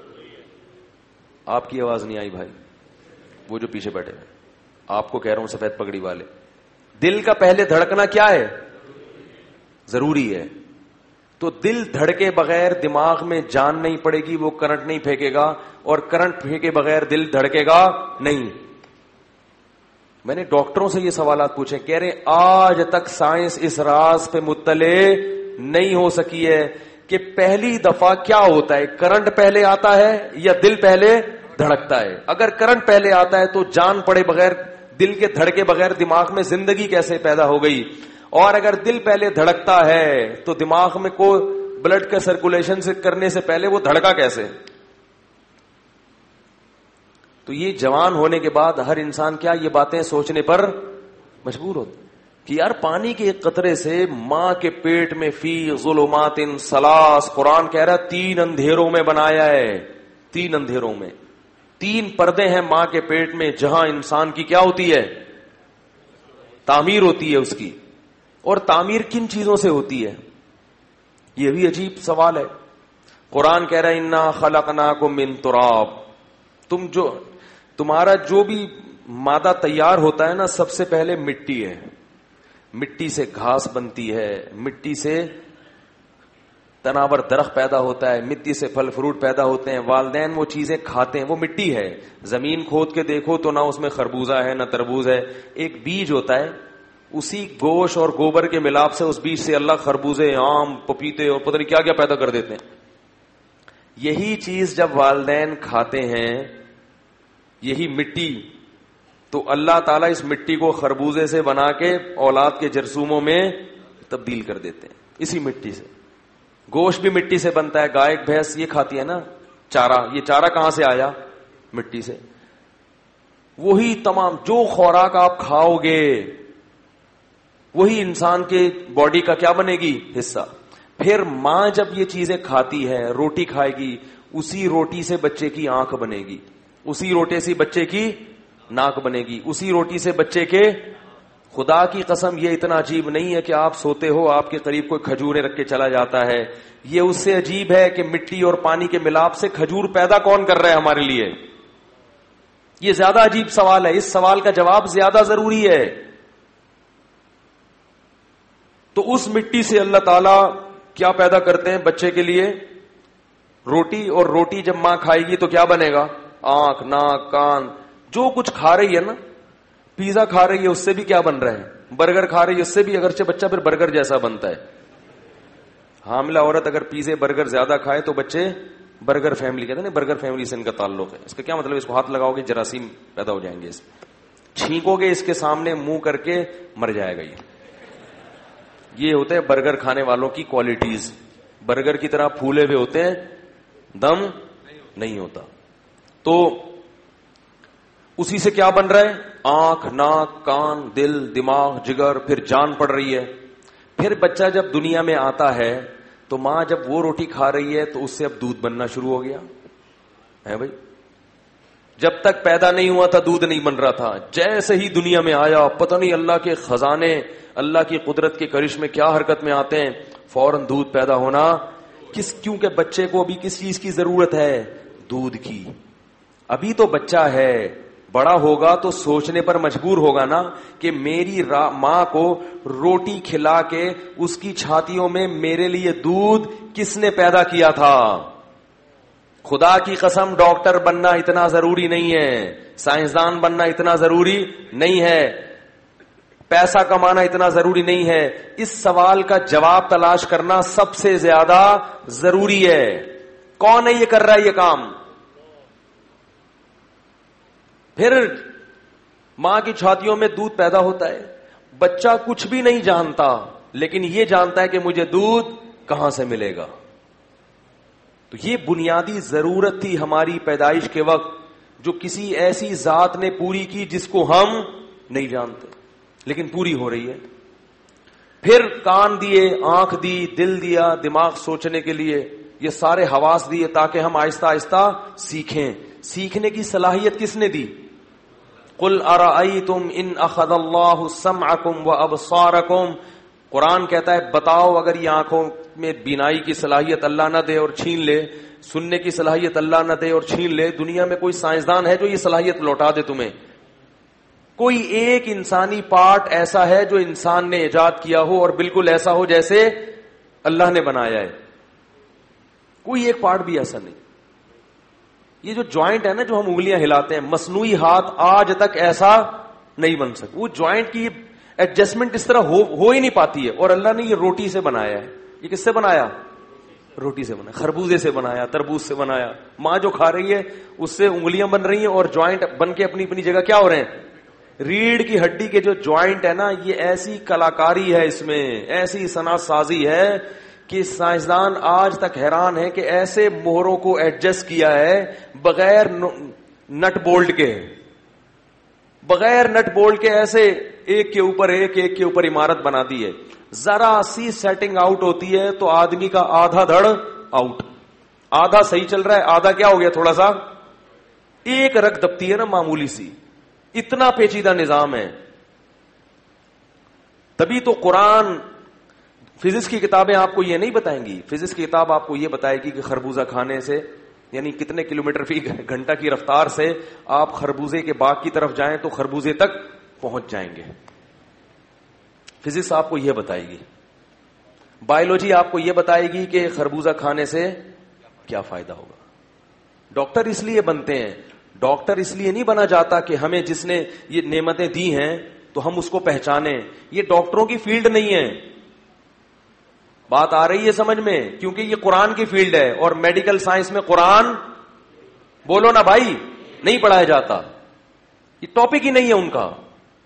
آپ کی آواز نہیں آئی بھائی, وہ جو پیچھے بیٹھے ہیں, آپ کو کہہ رہا ہوں سفید پگڑی والے, دل کا پہلے دھڑکنا کیا ہے, ضروری ہے. تو دل دھڑکے بغیر دماغ میں جان نہیں پڑے گی, وہ کرنٹ نہیں پھینکے گا, اور کرنٹ پھینکے بغیر دل دھڑکے گا نہیں. میں نے ڈاکٹروں سے یہ سوالات پوچھے, کہہ رہے آج تک سائنس اس راز پہ مطلع نہیں ہو سکی ہے کہ پہلی دفعہ کیا ہوتا ہے, کرنٹ پہلے آتا ہے یا دل پہلے دھڑکتا ہے. اگر کرنٹ پہلے آتا ہے تو جان پڑے بغیر, دل کے دھڑکے بغیر دماغ میں زندگی کیسے پیدا ہو گئی, اور اگر دل پہلے دھڑکتا ہے تو دماغ میں کو بلڈ کا سرکولیشن سے کرنے سے پہلے وہ دھڑکا کیسے. تو یہ جوان ہونے کے بعد ہر انسان کیا یہ باتیں سوچنے پر مجبور ہوتا کہ یار پانی کے ایک قطرے سے ماں کے پیٹ میں فی ظلمات ثلاث, قرآن کہہ رہا ہے 3 اندھیروں میں بنایا ہے, 3 اندھیروں میں, 3 پردے ہیں ماں کے پیٹ میں جہاں انسان کی کیا ہوتی ہے, تعمیر ہوتی ہے اس کی. اور تعمیر کن چیزوں سے ہوتی ہے, یہ بھی عجیب سوال ہے. قرآن کہہ رہا ہے انا خلقناکم من تراب, تمہارا جو بھی مادہ تیار ہوتا ہے نا, سب سے پہلے مٹی ہے. مٹی سے گھاس بنتی ہے, مٹی سے تناور درخت پیدا ہوتا ہے, مٹی سے پھل فروٹ پیدا ہوتے ہیں, والدین وہ چیزیں کھاتے ہیں, وہ مٹی ہے. زمین کھود کے دیکھو تو نہ اس میں خربوزہ ہے نہ تربوز ہے, ایک بیج ہوتا ہے, اسی گوشت اور گوبر کے ملاپ سے اس بیج سے اللہ خربوزے, آم, پپیتے اور پتہ نہیں کیا کیا پیدا کر دیتے ہیں. یہی چیز جب والدین کھاتے ہیں, یہی مٹی, تو اللہ تعالیٰ اس مٹی کو خربوزے سے بنا کے اولاد کے جرثوموں میں تبدیل کر دیتے ہیں اسی مٹی سے. گوشت بھی مٹی سے بنتا ہے, گائے بھینس یہ کھاتی ہے نا چارہ, یہ چارہ کہاں سے آیا, مٹی سے. وہی تمام جو خوراک آپ کھاؤ گے وہی انسان کے باڈی کا کیا بنے گی؟ حصہ. پھر ماں جب یہ چیزیں کھاتی ہے، روٹی کھائے گی، اسی روٹی سے بچے کی آنکھ بنے گی، اسی روٹی سے بچے کی ناک بنے گی، اسی روٹی سے بچے کے. خدا کی قسم یہ اتنا عجیب نہیں ہے کہ آپ سوتے ہو، آپ کے قریب کوئی کھجوریں رکھ کے چلا جاتا ہے. یہ اس سے عجیب ہے کہ مٹی اور پانی کے ملاپ سے کھجور پیدا کون کر رہا ہے ہمارے لیے. یہ زیادہ عجیب سوال ہے، اس سوال کا جواب زیادہ ضروری ہے. تو اس مٹی سے اللہ تعالیٰ کیا پیدا کرتے ہیں بچے کے لیے؟ روٹی. اور روٹی جب ماں کھائے گی تو کیا بنے گا؟ آنکھ، ناک، کان. جو کچھ کھا رہی ہے نا، پیزا کھا رہی ہے اس سے بھی کیا بن رہا ہے؟ برگر کھا رہی ہے اس سے بھی، اگرچہ بچہ پھر برگر جیسا بنتا ہے. حاملہ عورت اگر پیزے برگر زیادہ کھائے تو بچے برگر فیملی کہتے ہیں. برگر فیملی سے ان کا تعلق ہے. اس کا کیا مطلب؟ اس کو ہاتھ لگاؤ گے جراثیم پیدا ہو جائیں گے، اس چھینکو گے اس کے سامنے منہ کر کے مر جائے گا. یہ ہوتے ہیں برگر کھانے والوں کی کوالٹیز. برگر کی طرح پھولے ہوئے ہوتے ہیں، دم نہیں ہوتا. تو اسی سے کیا بن رہا ہے؟ آنکھ، ناک، کان، دل، دماغ، جگر، پھر جان پڑ رہی ہے. پھر بچہ جب دنیا میں آتا ہے تو ماں جب وہ روٹی کھا رہی ہے تو اس سے اب دودھ بننا شروع ہو گیا ہے بھائی. جب تک پیدا نہیں ہوا تھا دودھ نہیں بن رہا تھا. جیسے ہی دنیا میں آیا پتہ نہیں اللہ کے خزانے، اللہ کی قدرت کے کرشمے کیا حرکت میں آتے ہیں، فوراً دودھ پیدا ہونا. کیونکہ بچے کو ابھی کس چیز کی ضرورت ہے؟ دودھ کی. ابھی تو بچہ ہے، بڑا ہوگا تو سوچنے پر مجبور ہوگا نا کہ میری ماں کو روٹی کھلا کے اس کی چھاتیوں میں میرے لیے دودھ کس نے پیدا کیا تھا. خدا کی قسم ڈاکٹر بننا اتنا ضروری نہیں ہے، سائنسدان بننا اتنا ضروری نہیں ہے، پیسہ کمانا اتنا ضروری نہیں ہے. اس سوال کا جواب تلاش کرنا سب سے زیادہ ضروری ہے. کون ہے یہ کر رہا ہے یہ کام؟ پھر ماں کی چھاتیوں میں دودھ پیدا ہوتا ہے. بچہ کچھ بھی نہیں جانتا لیکن یہ جانتا ہے کہ مجھے دودھ کہاں سے ملے گا. تو یہ بنیادی ضرورت تھی ہماری پیدائش کے وقت، جو کسی ایسی ذات نے پوری کی جس کو ہم نہیں جانتے لیکن پوری ہو رہی ہے. پھر کان دیے، آنکھ دی، دل دیا، دماغ سوچنے کے لیے، یہ سارے حواس دیے تاکہ ہم آہستہ آہستہ سیکھیں. سیکھنے کی صلاحیت کس نے دی؟ قل ارأیتم ان اخذ اللہ سمعکم وابصارکم. قرآن کہتا ہے بتاؤ اگر یہ آنکھوں میں بینائی کی صلاحیت اللہ نہ دے اور چھین لے، سننے کی صلاحیت اللہ نہ دے اور چھین لے، دنیا میں کوئی سائنسدان ہے جو یہ صلاحیت لوٹا دے تمہیں؟ کوئی ایک انسانی پارٹ ایسا ہے جو انسان نے ایجاد کیا ہو اور بالکل ایسا ہو جیسے اللہ نے بنایا ہے؟ کوئی ایک پارٹ بھی ایسا نہیں. یہ جو جوائنٹ ہے نا جو ہم انگلیاں ہلاتے ہیں، مصنوعی ہاتھ آج تک ایسا نہیں بن سکتا. وہ جوائنٹ کی ایڈجسٹمنٹ اس طرح ہو ہی نہیں پاتی ہے. اور اللہ نے یہ روٹی سے بنایا ہے. یہ کس سے بنایا؟ روٹی سے بنایا، خربوزے سے بنایا، تربوز سے بنایا. ماں جو کھا رہی ہے اس سے انگلیاں بن رہی ہیں اور جوائنٹ بن کے اپنی اپنی جگہ کیا ہو رہے ہیں. ریڑھ کی ہڈی کے جو جوائنٹ ہے نا، یہ ایسی کلاکاری ہے، اس میں ایسی صنعت سازی ہے کہ سائنسدان آج تک حیران ہے کہ ایسے مہروں کو ایڈجسٹ کیا ہے بغیر نٹ بولٹ کے، بغیر نٹ بولٹ کے ایسے ایک کے اوپر ایک، ایک کے اوپر عمارت بنا دی ہے. ذرا سی سیٹنگ آؤٹ ہوتی ہے تو آدمی کا آدھا دھڑ آؤٹ. آدھا صحیح چل رہا ہے، آدھا کیا ہو گیا تھوڑا سا ایک رگ دبتی ہے نا معمولی سی. اتنا پیچیدہ نظام ہے. تبھی تو قرآن، فزکس کی کتابیں آپ کو یہ نہیں بتائیں گی. فزکس کی کتاب آپ کو یہ بتائے گی کہ خربوزہ کھانے سے یعنی کتنے کلومیٹر فی گھنٹہ کی رفتار سے آپ خربوزے کے باغ کی طرف جائیں تو خربوزے تک پہنچ جائیں گے. فزکس آپ کو یہ بتائے گی. بایولوجی آپ کو یہ بتائے گی کہ خربوزہ کھانے سے کیا فائدہ ہوگا. ڈاکٹر اس لیے بنتے ہیں. ڈاکٹر اس لیے نہیں بنا جاتا کہ ہمیں جس نے یہ نعمتیں دی ہیں تو ہم اس کو پہچانیں. یہ ڈاکٹروں کی فیلڈ نہیں ہے. بات آ رہی ہے سمجھ میں؟ کیونکہ یہ قرآن کی فیلڈ ہے اور میڈیکل سائنس میں قرآن، بولو نا بھائی، نہیں پڑھایا جاتا. یہ ٹاپک ہی نہیں ہے ان کا.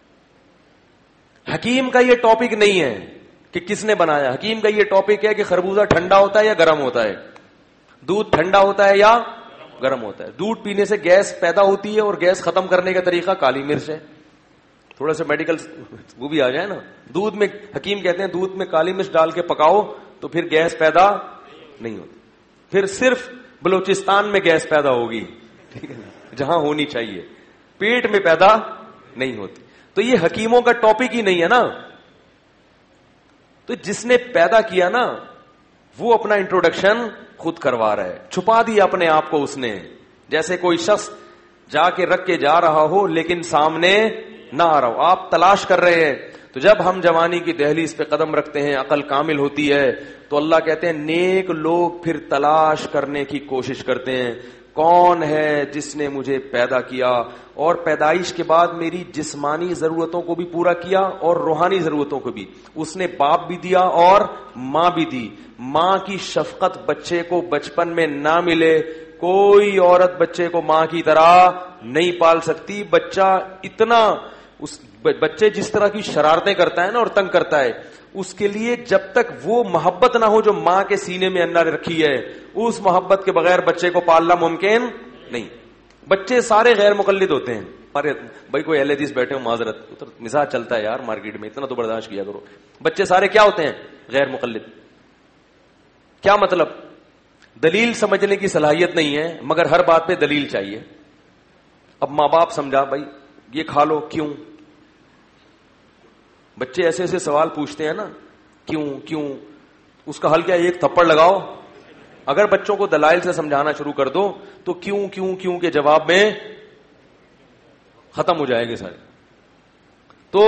حکیم کا یہ ٹاپک نہیں ہے کہ کس نے بنایا. حکیم کا یہ ٹاپک ہے کہ خربوزہ ٹھنڈا ہوتا ہے یا گرم ہوتا ہے، دودھ ٹھنڈا ہوتا ہے یا گرم ہوتا ہے. دودھ پینے سے گیس پیدا ہوتی ہے اور گیس ختم کرنے کا طریقہ کالی مرچ ہے. تھوڑا سا میڈیکل وہ بھی آ جائے نا. دودھ میں حکیم کہتے ہیں دودھ میں کالی مرچ ڈال کے پکاؤ تو پھر گیس پیدا نہیں ہوتی, پھر صرف بلوچستان میں گیس پیدا ہوگی, ٹھیک ہے نا, جہاں ہونی چاہیے, پیٹ میں پیدا نہیں ہوتی. تو یہ حکیموں کا ٹاپک ہی نہیں ہے نا. تو جس نے پیدا کیا نا وہ اپنا انٹروڈکشن خود کروا رہا ہے, چھپا دیا اپنے آپ کو اس نے, جیسے کوئی شخص جا کے رکھ کے جا رہا ہو لیکن سامنے نہ آ رہا ہو, آپ تلاش کر رہے ہیں. تو جب ہم جوانی کی دہلیز پہ قدم رکھتے ہیں, عقل کامل ہوتی ہے, تو اللہ کہتے ہیں نیک لوگ پھر تلاش کرنے کی کوشش کرتے ہیں, کون ہے جس نے مجھے پیدا کیا اور پیدائش کے بعد میری جسمانی ضرورتوں کو بھی پورا کیا اور روحانی ضرورتوں کو بھی. اس نے باپ بھی دیا اور ماں بھی دی. ماں کی شفقت بچے کو بچپن میں نہ ملے, کوئی عورت بچے کو ماں کی طرح نہیں پال سکتی. بچہ اتنا بچے جس طرح کی شرارتیں کرتا ہے نا اور تنگ کرتا ہے, اس کے لیے جب تک وہ محبت نہ ہو جو ماں کے سینے میں اللہ نے رکھی ہے, اس محبت کے بغیر بچے کو پالنا ممکن نہیں. بچے سارے غیر مقلد ہوتے ہیں. ارے بھائی کوئی اہل حدیث بیٹھے ہو, معذرت, مزاج چلتا ہے یار مارکیٹ میں, اتنا تو برداشت کیا کرو. بچے سارے کیا ہوتے ہیں؟ غیر مقلد. کیا مطلب؟ دلیل سمجھنے کی صلاحیت نہیں ہے مگر ہر بات پہ دلیل چاہیے. اب ماں باپ سمجھا بھائی یہ کھا لو, کیوں؟ بچے ایسے ایسے سوال پوچھتے ہیں نا, کیوں کیوں, اس کا حل کیا؟ ایک تھپڑ لگاؤ. اگر بچوں کو دلائل سے سمجھانا شروع کر دو تو کیوں کیوں کیوں کے جواب میں ختم ہو جائے گے سارے. تو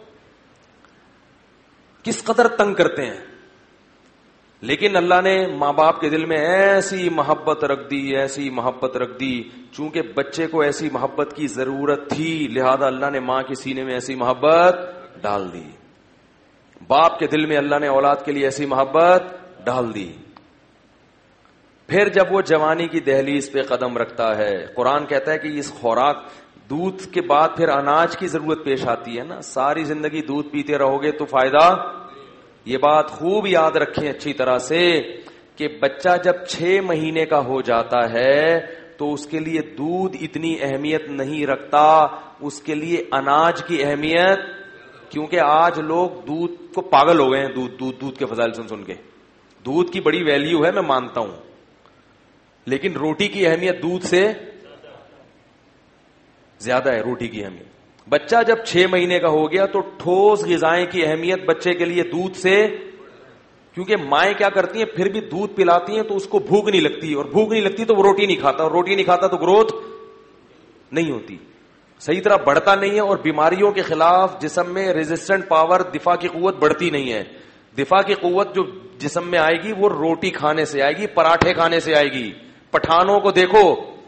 کس قدر تنگ کرتے ہیں, لیکن اللہ نے ماں باپ کے دل میں ایسی محبت رکھ دی, ایسی محبت رکھ دی, چونکہ بچے کو ایسی محبت کی ضرورت تھی لہذا اللہ نے ماں کے سینے میں ایسی محبت ڈال دی. باپ کے دل میں اللہ نے اولاد کے لیے ایسی محبت ڈال دی. پھر جب وہ جوانی کی دہلیز پہ قدم رکھتا ہے, قرآن کہتا ہے کہ اس خوراک دودھ کے بعد پھر اناج کی ضرورت پیش آتی ہے نا. ساری زندگی دودھ پیتے رہو گے تو فائدہ. یہ بات خوب یاد رکھیں اچھی طرح سے کہ بچہ جب 6 مہینے کا ہو جاتا ہے تو اس کے لیے دودھ اتنی اہمیت نہیں رکھتا, اس کے لیے اناج کی اہمیت. کیونکہ آج لوگ دودھ کو پاگل ہو گئے ہیں, دودھ کے فضائل سن کے. دودھ کی بڑی ویلیو ہے, میں مانتا ہوں, لیکن روٹی کی اہمیت دودھ سے زیادہ ہے. روٹی کی اہمیت. بچہ جب 6 مہینے کا ہو گیا تو ٹھوس غذائیں کی اہمیت بچے کے لیے دودھ سے, کیونکہ مائیں کیا کرتی ہیں پھر بھی دودھ پلاتی ہیں تو اس کو بھوک نہیں لگتی, اور بھوک نہیں لگتی تو وہ روٹی نہیں کھاتا, اور روٹی نہیں کھاتا تو گروتھ نہیں ہوتی, صحیح طرح بڑھتا نہیں ہے, اور بیماریوں کے خلاف جسم میں ریزسٹنٹ پاور, دفاع کی قوت بڑھتی نہیں ہے. دفاع کی قوت جو جسم میں آئے گی وہ روٹی کھانے سے آئے گی, پراٹھے کھانے سے آئے گی. پٹھانوں کو دیکھو,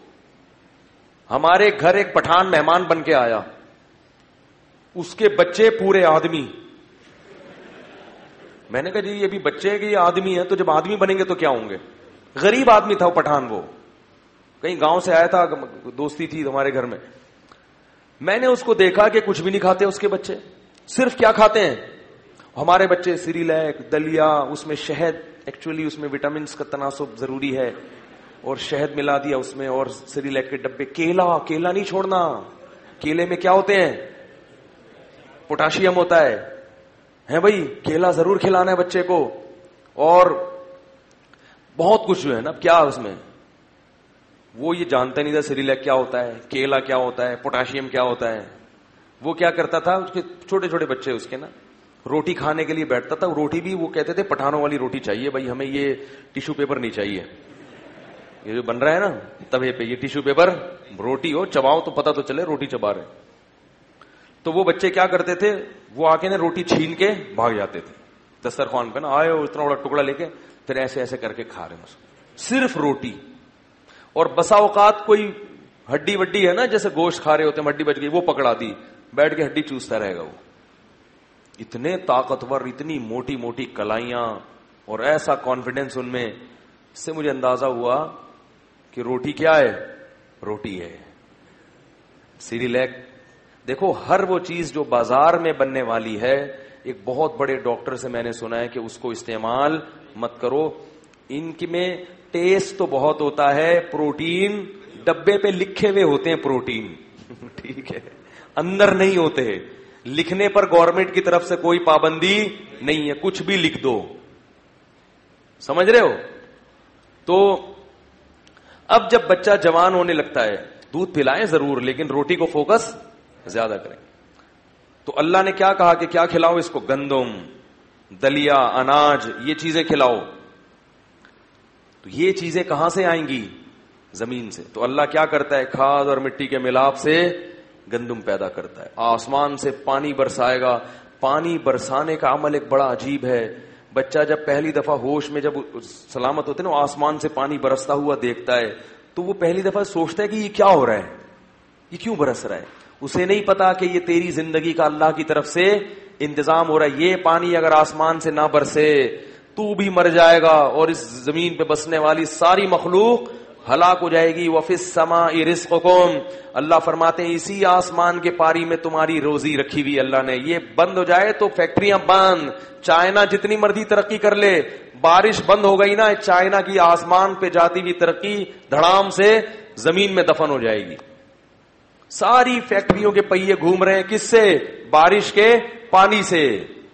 ہمارے گھر ایک پٹھان مہمان بن کے آیا, اس کے بچے پورے آدمی. میں نے کہا جی یہ بھی بچے کہ یہ آدمی ہے, تو جب آدمی بنیں گے تو کیا ہوں گے. غریب آدمی تھا وہ پٹھان, وہ کہیں گاؤں سے آیا تھا, دوستی تھی ہمارے گھر میں. میں نے اس کو دیکھا کہ کچھ بھی نہیں کھاتے اس کے بچے. صرف کیا کھاتے ہیں ہمارے بچے؟ سیریلیک, دلیا, اس میں شہد, ایکچولی اس میں وٹامنس کا تناسب ضروری ہے, اور شہد ملا دیا اس میں, اور سیریلیک کے ڈبے. کیلا نہیں چھوڑنا. کیلے میں کیا ہوتے ہیں؟ پوٹاشیم ہوتا ہے بھائی, کیلا ضرور کھلانا ہے بچے کو. اور بہت کچھ جو ہے نا, کیا اس میں وہ یہ جانتا نہیں تھا سیریلیک کیا ہوتا ہے, کیلا کیا ہوتا ہے, پوٹاشیم کیا ہوتا ہے. وہ کیا کرتا تھا, اس کے چھوٹے چھوٹے بچے اس کے نا روٹی کھانے کے لیے بیٹھتا تھا. روٹی بھی وہ کہتے تھے پٹھانوں والی روٹی چاہیے بھائی, ہمیں یہ ٹیشو پیپر نہیں چاہیے. یہ جو بن رہا ہے نا توے پہ, یہ ٹیشو پیپر, روٹی ہو چباؤ تو پتہ تو چلے روٹی چبا رہے. تو وہ بچے کیا کرتے تھے, وہ آ کے نا روٹی چھین کے بھاگ جاتے تھے دسترخوان پہ نا, آئے ہو اتنا بڑا ٹکڑا لے کے, پھر ایسے ایسے کر کے کھا رہے ہیں صرف روٹی. اور بسا اوقات کوئی ہڈی وڈی ہے نا, جیسے گوشت کھا رہے ہوتے ہیں, ہڈی بچ گئی, وہ پکڑا دی, بیٹھ کے ہڈی چوستا رہے گا. وہ اتنے طاقتور, اتنی موٹی موٹی کلائیاں, اور ایسا کانفیڈینس ان میں. اس سے مجھے اندازہ ہوا کہ روٹی کیا ہے, روٹی ہے. سیریلیک دیکھو, ہر وہ چیز جو بازار میں بننے والی ہے, ایک بہت بڑے ڈاکٹر سے میں نے سنا ہے کہ اس کو استعمال مت کرو. ان میں ٹیسٹ تو بہت ہوتا ہے, پروٹین ڈبے پہ لکھے ہوئے ہوتے ہیں پروٹین ٹھیک ہے, اندر نہیں ہوتے. لکھنے پر گورنمنٹ کی طرف سے کوئی پابندی نہیں ہے, کچھ بھی لکھ دو. سمجھ رہے ہو؟ تو اب جب بچہ جوان ہونے لگتا ہے, دودھ پلائیں ضرور, لیکن روٹی کو فوکس زیادہ کریں. تو اللہ نے کیا کہا کہ کیا کھلاؤ اس کو؟ گندم, دلیا, اناج, یہ چیزیں کھلاؤ. تو یہ چیزیں کہاں سے آئیں گی؟ زمین سے. تو اللہ کیا کرتا ہے؟ کھاد اور مٹی کے ملاپ سے گندم پیدا کرتا ہے. آسمان سے پانی برسائے گا. پانی برسانے کا عمل ایک بڑا عجیب ہے. بچہ جب پہلی دفعہ ہوش میں جب سلامت ہوتے نا, آسمان سے پانی برستا ہوا دیکھتا ہے, تو وہ پہلی دفعہ سوچتا ہے کہ یہ کیا ہو رہا ہے, یہ کیوں برس رہا ہے. اسے نہیں پتا کہ یہ تیری زندگی کا اللہ کی طرف سے انتظام ہو رہا ہے. یہ پانی اگر آسمان سے نہ برسے تو بھی مر جائے گا, اور اس زمین پہ بسنے والی ساری مخلوق ہلاک ہو جائے گی. وَفِي السَّمَاءِ رِزْقُكُمْ, اللہ فرماتے ہیں اسی آسمان کے پاری میں تمہاری روزی رکھی ہوئی اللہ نے. یہ بند ہو جائے تو فیکٹریاں بند, چائنا جتنی مرضی ترقی کر لے, بارش بند ہو گئی نا, چائنا کی آسمان پہ جاتی ہوئی ترقی دھڑام سے زمین میں دفن ہو جائے گی. ساری فیکٹریوں کے پہیے گھوم رہے ہیں کس سے؟ بارش کے پانی سے.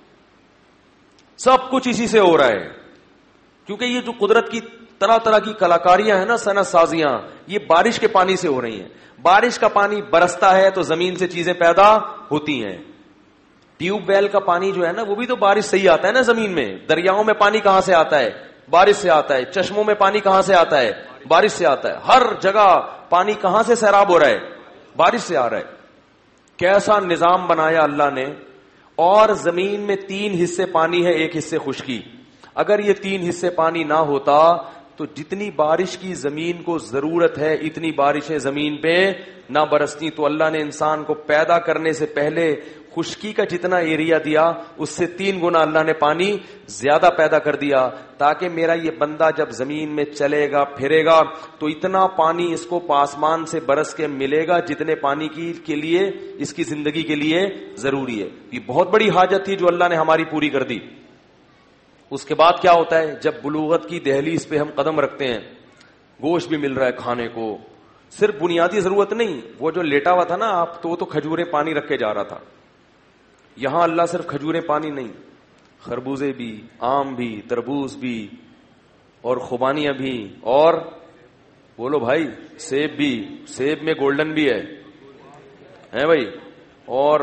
سب کچھ اسی سے ہو رہا ہے, کیونکہ یہ جو قدرت کی طرح طرح کی کلاکاریاں ہیں نا, صنعت سازیاں, یہ بارش کے پانی سے ہو رہی ہیں. بارش کا پانی برستا ہے تو زمین سے چیزیں پیدا ہوتی ہیں. ٹیوب ویل کا پانی جو ہے نا, وہ بھی تو بارش سے ہی آتا ہے نا زمین میں. دریاؤں میں پانی کہاں سے آتا ہے؟ بارش سے آتا ہے. چشموں میں پانی کہاں سے آتا ہے؟ بارش سے آتا ہے. ہر جگہ پانی کہاں سے سیراب ہو رہا ہے؟ بارش سے آ رہا ہے. کیسا نظام بنایا اللہ نے. اور زمین میں 3 حصے پانی ہے, 1 حصے خشکی. اگر یہ 3 حصے پانی نہ ہوتا تو جتنی بارش کی زمین کو ضرورت ہے اتنی بارشیں زمین پہ نہ برستی. تو اللہ نے انسان کو پیدا کرنے سے پہلے خشکی کا جتنا ایریا دیا اس سے 3 گنا اللہ نے پانی زیادہ پیدا کر دیا, تاکہ میرا یہ بندہ جب زمین میں چلے گا پھرے گا تو اتنا پانی اس کو آسمان سے برس کے ملے گا جتنے پانی کے لیے اس کی زندگی کے لیے ضروری ہے. یہ بہت بڑی حاجت تھی جو اللہ نے ہماری پوری کر دی. اس کے بعد کیا ہوتا ہے؟ جب بلوغت کی دہلیز پہ ہم قدم رکھتے ہیں, گوشت بھی مل رہا ہے کھانے کو, صرف بنیادی ضرورت نہیں. وہ جو لیٹا ہوا تھا نا آپ, تو وہ تو کھجوریں پانی رکھ کے جا رہا تھا. یہاں اللہ صرف کھجوریں پانی نہیں, خربوزے بھی, آم بھی, تربوز بھی, اور خوبانیاں بھی, اور بولو بھائی سیب بھی. سیب میں گولڈن بھی ہے بھائی, اور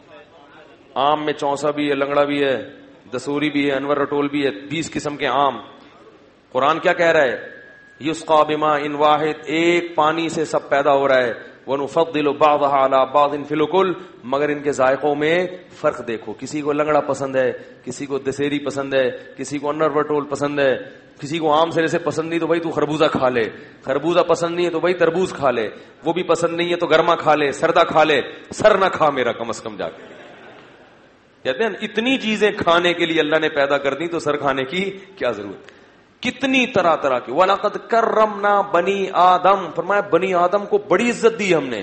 آم میں چونسا بھی ہے, لنگڑا بھی ہے, دسوری بھی ہے, انور رٹول بھی ہے. 20 قسم کے آم. قرآن کیا کہہ رہا ہے؟ یسقا بماء واحد, ایک پانی سے سب پیدا ہو رہا ہے. وَنُفَضِّلُ بَعْضَهَا عَلَى بَعْضٍ فِي الْأُكُلِ, مگر ان کے ذائقوں میں فرق دیکھو. کسی کو لنگڑا پسند ہے, کسی کو دسیری پسند ہے, کسی کو انور رٹول پسند ہے, کسی کو آم سے پسند نہیں تو بھائی تو خربوزہ کھا لے, خربوزہ پسند نہیں ہے تو بھائی تربوز کھا لے, وہ بھی پسند نہیں ہے تو گرما کھا لے, سردہ کھا لے. سر نہ کھا میرا کم از کم جا کے. کہتے ہیں اتنی چیزیں کھانے کے لیے اللہ نے پیدا کر دی, تو سر کھانے کی کیا ضرورت. کتنی طرح طرح کی. وَلَقَدْ كَرَّمْنَا بَنِي آدم, فرمایا بنی آدم کو بڑی عزت دی ہم نے.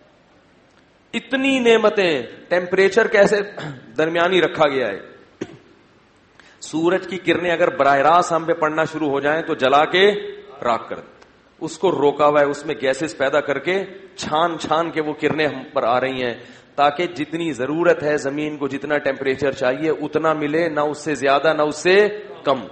اتنی نعمتیں. ٹیمپریچر کیسے درمیانی رکھا گیا ہے. سورج کی کرنیں اگر براہ راست ہم پہ پڑنا شروع ہو جائیں تو جلا کے راکھ کر, اس کو روکا ہوا ہے, اس میں گیسز پیدا کر کے چھان چھان کے وہ کرنیں ہم پر آ رہی ہیں, تاکہ جتنی ضرورت ہے زمین کو جتنا ٹیمپریچر چاہیے اتنا ملے, نہ اس سے زیادہ نہ اس سے کم.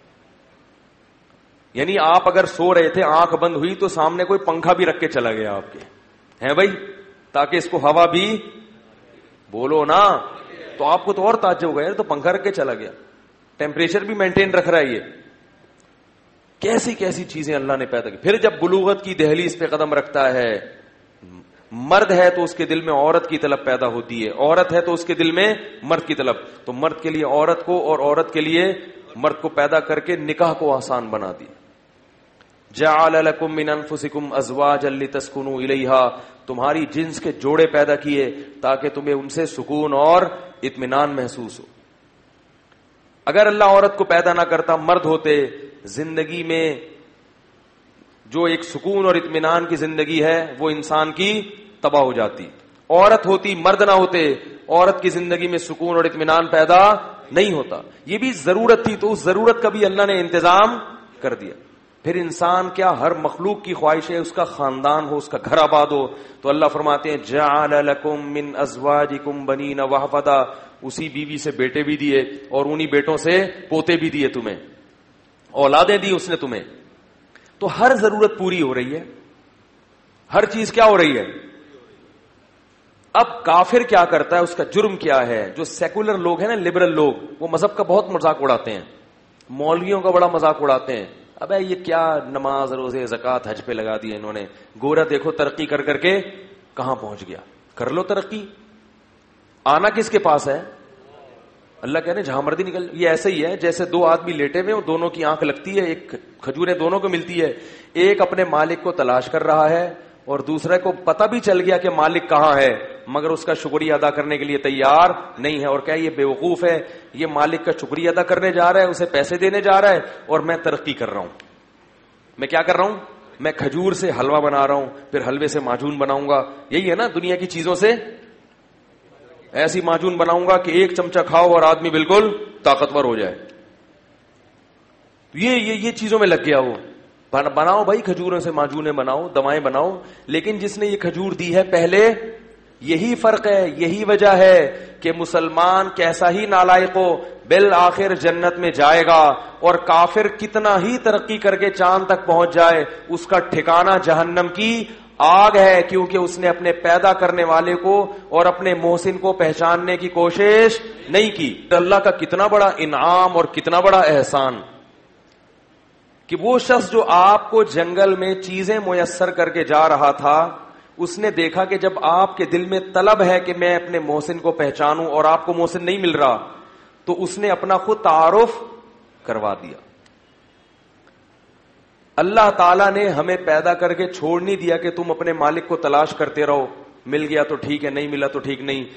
یعنی آپ اگر سو رہے تھے, آنکھ بند ہوئی تو سامنے کوئی پنکھا بھی رکھ کے چلا گیا آپ کے, ہیں بھائی, تاکہ اس کو ہوا بھی, بولو نا, تو آپ کو تو اور تعجب ہوگا, یار تو پنکھا رکھ کے چلا گیا, ٹیمپریچر بھی مینٹین رکھ رہا ہے. یہ کیسی کیسی چیزیں اللہ نے پیدا کی. پھر جب بلوغت کی دہلیز پہ قدم رکھتا ہے, مرد ہے تو اس کے دل میں عورت کی طلب پیدا ہوتی ہے, عورت ہے تو اس کے دل میں مرد کی طلب. تو مرد کے لیے عورت کو اور عورت کے لیے مرد کو پیدا کر کے نکاح کو آسان بنا دی. جعل لکم من انفسکم ازواجا لتسکنوا الیہا, تمہاری جنس کے جوڑے پیدا کیے تاکہ تمہیں ان سے سکون اور اطمینان محسوس ہو. اگر اللہ عورت کو پیدا نہ کرتا, مرد ہوتے, زندگی میں جو ایک سکون اور اطمینان کی زندگی ہے وہ انسان کی تباہ ہو جاتی. عورت ہوتی, مرد نہ ہوتے, عورت کی زندگی میں سکون اور اطمینان پیدا نہیں ہوتا. یہ بھی ضرورت تھی, تو اس ضرورت کا بھی اللہ نے انتظام کر دیا. پھر انسان کیا ہر مخلوق کی خواہش ہے اس کا خاندان ہو، اس کا گھر آباد ہو. تو اللہ فرماتے ہیں جعل لکم من ازواجکم بنین وحفدا، اسی بیوی سے بیٹے بھی دیے اور انہی بیٹوں سے پوتے بھی دیے، تمہیں اولادیں دی اس نے تمہیں. تو ہر ضرورت پوری ہو رہی ہے، ہر چیز کیا ہو رہی ہے. اب کافر کیا کرتا ہے، اس کا جرم کیا ہے؟ جو سیکولر لوگ ہیں نا، لبرل لوگ، وہ مذہب کا بہت مذاق اڑاتے ہیں، مولویوں کا بڑا مذاق اڑاتے ہیں. ابے یہ کیا نماز روزے زکوٰۃ حج پہ لگا دیے انہوں نے، گورا دیکھو ترقی کر کر کے کہاں پہنچ گیا. کر لو ترقی، آنا کس کے پاس ہے؟ اللہ کہنے جہاں مرضی نکل. یہ ایسے ہی ہے جیسے دو آدمی لیٹے ہوئے، دونوں کی آنکھ لگتی ہے، ایک کھجوریں دونوں کو ملتی ہے، ایک اپنے مالک کو تلاش کر رہا ہے اور دوسرے کو پتہ بھی چل گیا کہ مالک کہاں ہے، مگر اس کا شکریہ ادا کرنے کے لیے تیار نہیں ہے. اور کیا یہ بیوقوف ہے، یہ مالک کا شکریہ ادا کرنے جا رہا ہے، اسے پیسے دینے جا رہا ہے، اور میں ترقی کر رہا ہوں. میں کیا کر رہا ہوں؟ میں کھجور سے حلوہ بنا رہا ہوں، پھر حلوے سے معجون بناؤں گا. یہی ہے نا دنیا کی چیزوں سے، ایسی معجون بناؤں گا کہ ایک چمچہ کھاؤ اور آدمی بالکل طاقتور ہو جائے. یہ چیزوں میں لگ گیا وہ. بناؤ بھائی، کھجوروں سے معجونیں بناؤ، دوائیں بناؤ، لیکن جس نے یہ کھجور دی ہے پہلے، یہی فرق ہے، یہی وجہ ہے کہ مسلمان کیسا ہی نالائق ہو بالآخر جنت میں جائے گا، اور کافر کتنا ہی ترقی کر کے چاند تک پہنچ جائے اس کا ٹھکانہ جہنم کی آگ ہے، کیونکہ اس نے اپنے پیدا کرنے والے کو اور اپنے محسن کو پہچاننے کی کوشش نہیں کی. اللہ کا کتنا بڑا انعام اور کتنا بڑا احسان کہ وہ شخص جو آپ کو جنگل میں چیزیں میسر کر کے جا رہا تھا، اس نے دیکھا کہ جب آپ کے دل میں طلب ہے کہ میں اپنے محسن کو پہچانوں اور آپ کو محسن نہیں مل رہا، تو اس نے اپنا خود تعارف کروا دیا. اللہ تعالیٰ نے ہمیں پیدا کر کے چھوڑ نہیں دیا کہ تم اپنے مالک کو تلاش کرتے رہو، مل گیا تو ٹھیک ہے، نہیں ملا تو ٹھیک نہیں.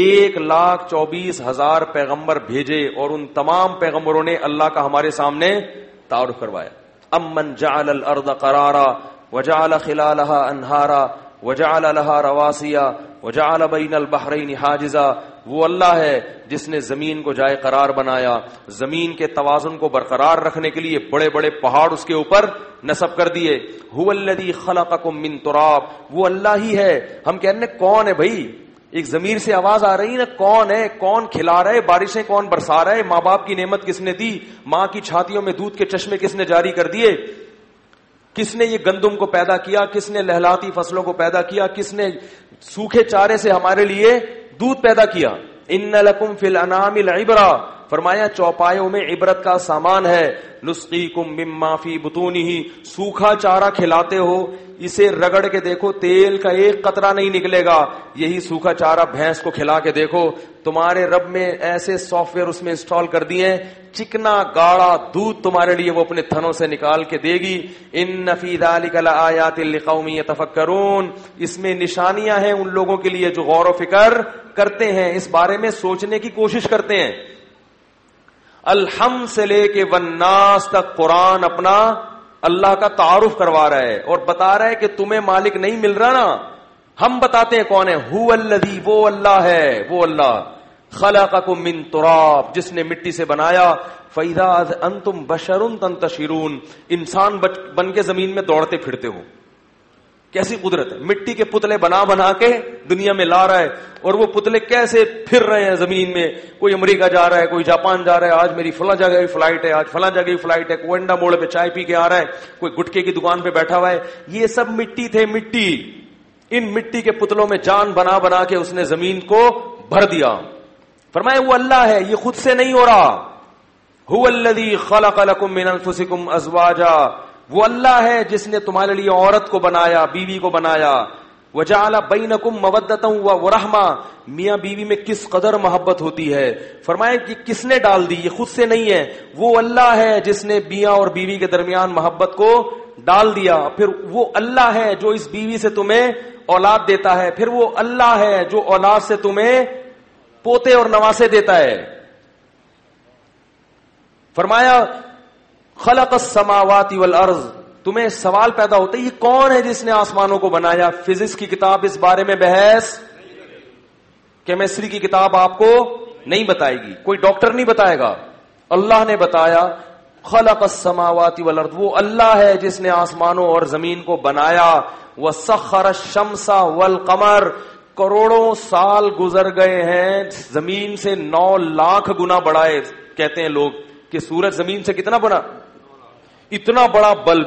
1,24,000 پیغمبر بھیجے اور ان تمام پیغمبروں نے اللہ کا ہمارے سامنے تعارف کروایا. امن جعل الارض قرارا وجعل خلالها انہارا وجعل لها رواسیا وجعل بین البحرین حاجزا، وہ اللہ ہے جس نے زمین کو جائے قرار بنایا، زمین کے توازن کو برقرار رکھنے کے لیے بڑے بڑے پہاڑ اس کے اوپر نصب کر دیے. هو الذی خلقکم من تراب، وہ اللہ ہی ہے. ہم کہنے کون ہے بھائی؟ ایک ضمیر سے آواز آ رہی نا، کون ہے؟ کون کھلا رہا ہے؟ بارشیں کون برسا رہا ہے؟ ماں باپ کی نعمت کس نے دی؟ ماں کی چھاتیوں میں دودھ کے چشمے کس نے جاری کر دیے؟ کس نے یہ گندم کو پیدا کیا؟ کس نے لہلاتی فصلوں کو پیدا کیا؟ کس نے سوکھے چارے سے ہمارے لیے دودھ پیدا کیا؟ ان لکم فی الانعام العبرہ، فرمایا چوپایوں میں عبرت کا سامان ہے. نسقیکم مما فی بطونہ، سوکھا چارہ کھلاتے ہو، اسے رگڑ کے دیکھو تیل کا ایک قطرہ نہیں نکلے گا. یہی سوکھا چارہ بھینس کو کھلا کے دیکھو، تمہارے رب میں ایسے سافٹ ویئر اس میں انسٹال کر دیے ہیں، چکنا گاڑا دودھ تمہارے لیے وہ اپنے تھنوں سے نکال کے دے گی. ان فی ذلک لآیات لقوم یتفکرون، اس میں نشانیاں ہیں ان لوگوں کے لیے جو غور و فکر کرتے ہیں، اس بارے میں سوچنے کی کوشش کرتے ہیں. الحمد سے لے کے والناس تک قرآن اپنا اللہ کا تعارف کروا رہا ہے اور بتا رہا ہے کہ تمہیں مالک نہیں مل رہا نا، ہم بتاتے ہیں کون ہے. هو الذی، وہ اللہ ہے، وہ اللہ خلقکم من تراب، جس نے مٹی سے بنایا. فَإِذَا أَنْتُمْ بَشَرٌ تَنْتَشِرُونَ، انسان بن کے زمین میں دوڑتے پھرتے ہو. کیسی قدرت ہے، مٹی کے پتلے بنا بنا کے دنیا میں لا رہا ہے، اور وہ پتلے کیسے پھر رہے ہیں زمین میں. کوئی امریکہ جا رہا ہے، کوئی جاپان جا رہا ہے، آج میری فلاں جگہ کی فلائٹ ہے، آج فلاں جگہ کی فلائٹ ہے، کوئی انڈا موڑ پہ چائے پی کے آ رہا ہے، کوئی گٹکے کی دکان پہ بیٹھا ہوا ہے. یہ سب مٹی تھے، مٹی. ان مٹی کے پتلوں میں جان بنا بنا کے اس نے زمین کو بھر دیا. فرمایا وہ اللہ ہے، یہ خود سے نہیں ہو رہا. هو الذی خلق لکم من انفسکم ازواجا، وہ اللہ ہے جس نے تمہارے لیے عورت کو بنایا، بیوی کو بنایا. وجعل بینکم مودۃ ورحمہ، میاں بیوی میں کس قدر محبت ہوتی ہے. فرمایا کہ کس نے ڈال دی، یہ خود سے نہیں ہے، وہ اللہ ہے جس نے میاں اور بیوی کے درمیان محبت کو ڈال دیا. پھر وہ اللہ ہے جو اس بیوی سے تمہیں اولاد دیتا ہے، پھر وہ اللہ ہے جو اولاد سے تمہیں پوتے اور نواسے دیتا ہے. فرمایا خلق السماوات والارض، تمہیں سوال پیدا ہوتا ہے یہ کون ہے جس نے آسمانوں کو بنایا. فزکس کی کتاب اس بارے میں بحث، کیمسٹری کی کتاب آپ کو نہیں بتائے گی، کوئی ڈاکٹر نہیں بتائے گا. اللہ نے بتایا خلق السماوات والارض، وہ اللہ ہے جس نے آسمانوں اور زمین کو بنایا. وسخر الشمس والقمر، کروڑوں سال گزر گئے ہیں زمین سے 9 لاکھ گنا بڑا ہے. کہتے ہیں لوگ کہ سورج زمین سے کتنا بڑا، اتنا بڑا بلب.